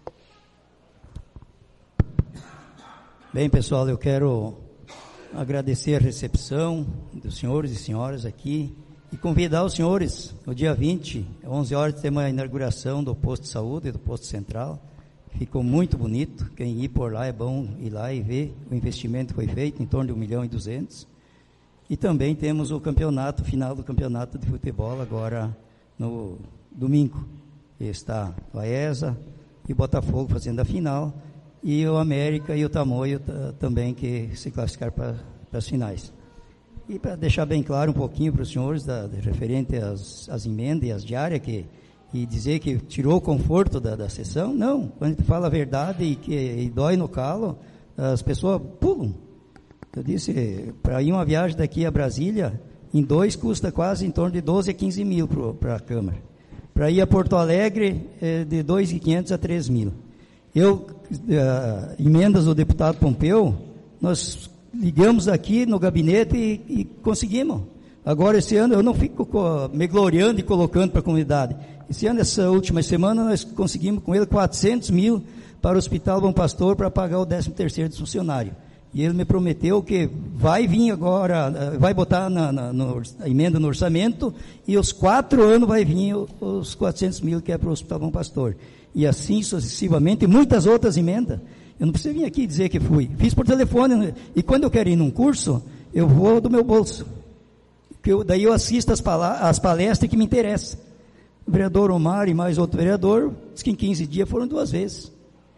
Bem, pessoal, eu quero agradecer a recepção dos senhores e senhoras aqui e convidar os senhores, no dia vinte, às onze horas, tem uma inauguração do posto de saúde, do posto central. Ficou muito bonito. Quem ir por lá é bom ir lá e ver o investimento que foi feito, em torno de um milhão e duzentos. E também temos o campeonato, final do campeonato de futebol agora no domingo. Está o Aesa e o Botafogo fazendo a final, e o América e o Tamoio também que se classificaram para as finais. E para deixar bem claro um pouquinho para os senhores, da, de, referente às, às emendas e às diárias, que, e dizer que tirou o conforto da, da sessão, não. Quando a gente fala a verdade e que e dói no calo, as pessoas pulam. Eu disse, para ir uma viagem daqui a Brasília, em dois custa quase em torno de doze a quinze mil para a Câmara. Para ir a Porto Alegre, é de dois mil e quinhentos a três mil. Eu, uh, emendas do deputado Pompeu, nós ligamos aqui no gabinete e, e conseguimos. Agora, esse ano, eu não fico me gloriando e colocando para a comunidade. Esse ano, essa última semana, nós conseguimos com ele quatrocentos mil para o Hospital Bom Pastor para pagar o décimo terceiro dos funcionários. E ele me prometeu que vai vir agora, vai botar na, na, na emenda no orçamento, e os quatro anos vai vir os quatrocentos mil que é para o Hospital Bom Pastor. E assim sucessivamente, e muitas outras emendas. Eu não preciso vir aqui dizer que fui. Fiz por telefone, e quando eu quero ir num curso, eu vou do meu bolso. Que eu, daí eu assisto as, as palestras que me interessam. O vereador Omar e mais outro vereador, diz que em quinze dias foram duas vezes.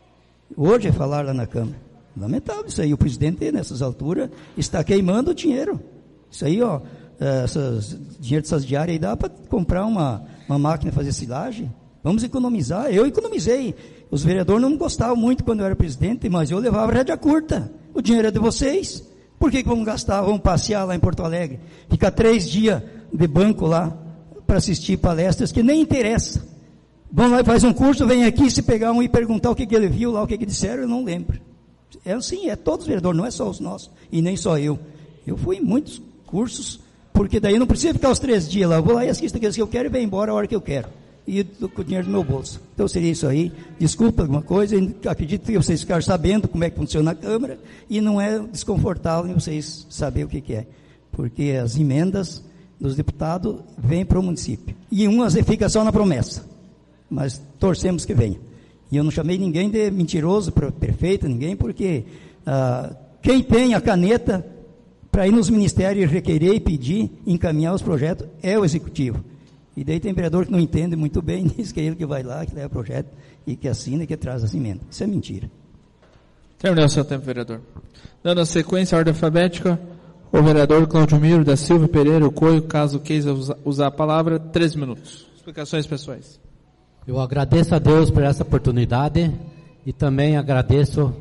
Hoje é falar lá na Câmara. Lamentável isso aí. O presidente, nessas alturas, está queimando o dinheiro. Isso aí, ó, essas, dinheiro dessas diárias aí dá para comprar uma, uma máquina e fazer silagem. Vamos economizar. Eu economizei. Os vereadores não gostavam muito quando eu era presidente, mas eu levava rédea curta. O dinheiro é de vocês. Por que que vamos gastar? Vamos passear lá em Porto Alegre. Ficar três dias de banco lá para assistir palestras que nem interessa. Vamos lá e faz um curso, vem aqui, se pegar um e perguntar o que que ele viu lá, o que que disseram, eu não lembro. É assim, é todos os vereadores, não é só os nossos, e nem só eu. Eu fui em muitos cursos, porque daí eu não preciso ficar os três dias lá, eu vou lá e assisto aqueles que eu quero e venho embora a hora que eu quero. E com o dinheiro do meu bolso. Então seria isso aí. Desculpa alguma coisa, acredito que vocês ficaram sabendo como é que funciona a Câmara, e não é desconfortável vocês saberem o que que é. Porque as emendas dos deputados vêm para o município. E umas fica só na promessa. Mas torcemos que venha. E eu não chamei ninguém de mentiroso, prefeito, ninguém, porque ah, quem tem a caneta para ir nos ministérios requerer e pedir, encaminhar os projetos, é o executivo. E daí tem vereador que não entende muito bem, diz que é ele que vai lá, que leva o projeto, e que assina e que traz as emendas. Isso é mentira. Terminou o seu tempo, vereador. Dando a sequência, a ordem alfabética, o vereador Claudio Miro da Silva Pereira, o Coio, caso queira usar a palavra, três minutos. Explicações pessoais. Eu agradeço a Deus por essa oportunidade e também agradeço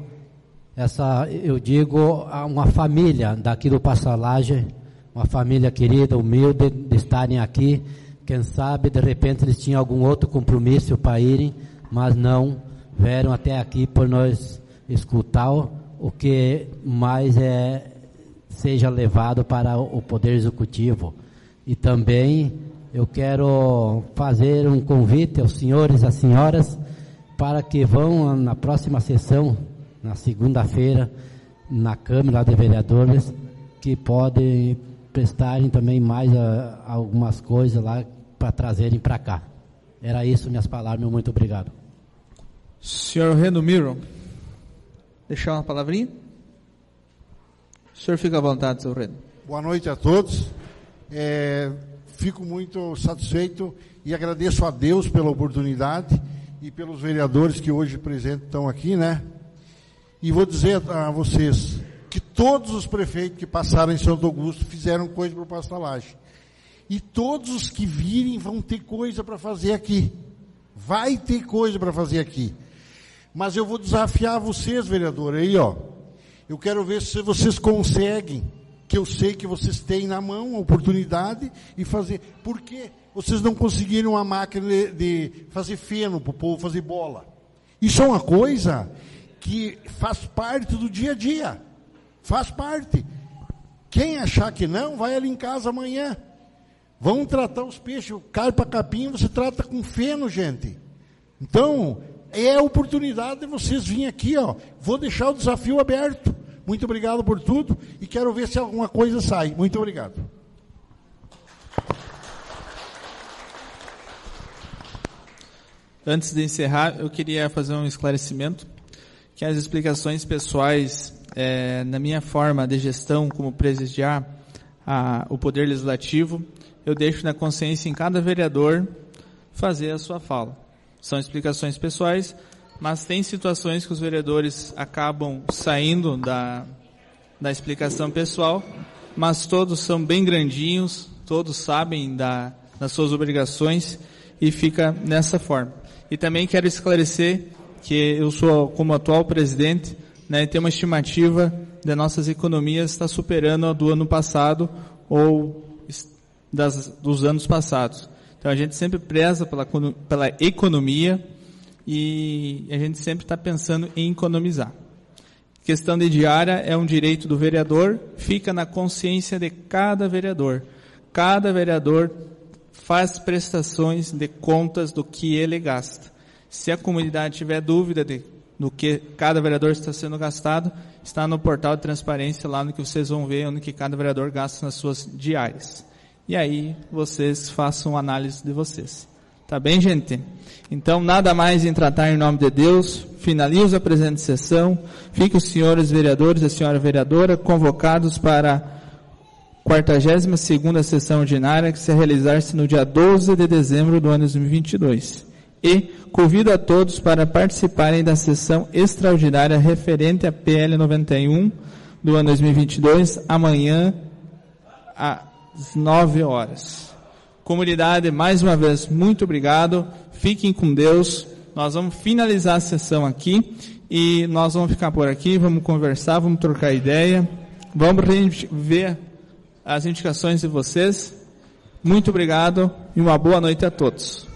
essa, eu digo, a uma família daqui do Passo da Laje, uma família querida, humilde, de estarem aqui. Quem sabe, de repente, eles tinham algum outro compromisso para irem, mas não vieram até aqui por nós escutar o que mais é, seja levado para o Poder Executivo. E também eu quero fazer um convite aos senhores e às senhoras para que vão na próxima sessão, na segunda-feira, na Câmara de Vereadores, que podem prestarem também mais a, a algumas coisas lá para trazerem para cá. Era isso, minhas palavras, meu muito obrigado. Senhor Reno Miro, deixar uma palavrinha? O senhor fica à vontade, senhor Reno. Boa noite a todos. É, fico muito satisfeito e agradeço a Deus pela oportunidade e pelos vereadores que hoje presentes estão aqui, né? E vou dizer a vocês que todos os prefeitos que passaram em Santo Augusto fizeram coisa para o Passo da Laje. E todos os que virem vão ter coisa para fazer aqui. Vai ter coisa para fazer aqui. Mas eu vou desafiar vocês, vereador, aí, ó. Eu quero ver se vocês conseguem, que eu sei que vocês têm na mão a oportunidade e fazer. Por que vocês não conseguiram uma máquina de, de fazer feno para o povo fazer bola? Isso é uma coisa que faz parte do dia a dia. Faz parte. Quem achar que não, vai ali em casa amanhã. Vão tratar os peixes, o carpa capim, você trata com feno, gente. Então, é a oportunidade de vocês virem aqui, ó. Vou deixar o desafio aberto. Muito obrigado por tudo e quero ver se alguma coisa sai. Muito obrigado. Antes de encerrar, eu queria fazer um esclarecimento, que as explicações pessoais, é, na minha forma de gestão como presidiar a, o Poder Legislativo, eu deixo na consciência em cada vereador fazer a sua fala. São explicações pessoais, mas tem situações que os vereadores acabam saindo da, da explicação pessoal, mas todos são bem grandinhos, todos sabem da, das suas obrigações e fica nessa forma. E também quero esclarecer que eu sou, como atual presidente, né, tenho uma estimativa de nossas economias estar superando a do ano passado ou das, dos anos passados. Então a gente sempre preza pela, pela economia e a gente sempre está pensando em economizar. Questão de diária é um direito do vereador, fica na consciência de cada vereador. Cada vereador faz prestações de contas do que ele gasta. Se a comunidade tiver dúvida de, do que cada vereador está sendo gastado, está no portal de transparência lá no que vocês vão ver onde que cada vereador gasta nas suas diárias. E aí vocês façam análise de vocês. Tá bem, gente? Então, nada mais em tratar em nome de Deus. Finalizo a presente sessão. Fiquem os senhores vereadores e a senhora vereadora convocados para a quartagésima segunda sessão ordinária que se realizar-se no dia doze de dezembro do ano dois mil e vinte e dois. E convido a todos para participarem da sessão extraordinária referente à P L noventa e um do ano dois mil e vinte e dois, amanhã às nove horas. Comunidade, mais uma vez, muito obrigado. Fiquem com Deus. Nós vamos finalizar a sessão aqui e nós vamos ficar por aqui, vamos conversar, vamos trocar ideia, vamos ver as indicações de vocês. Muito obrigado e uma boa noite a todos.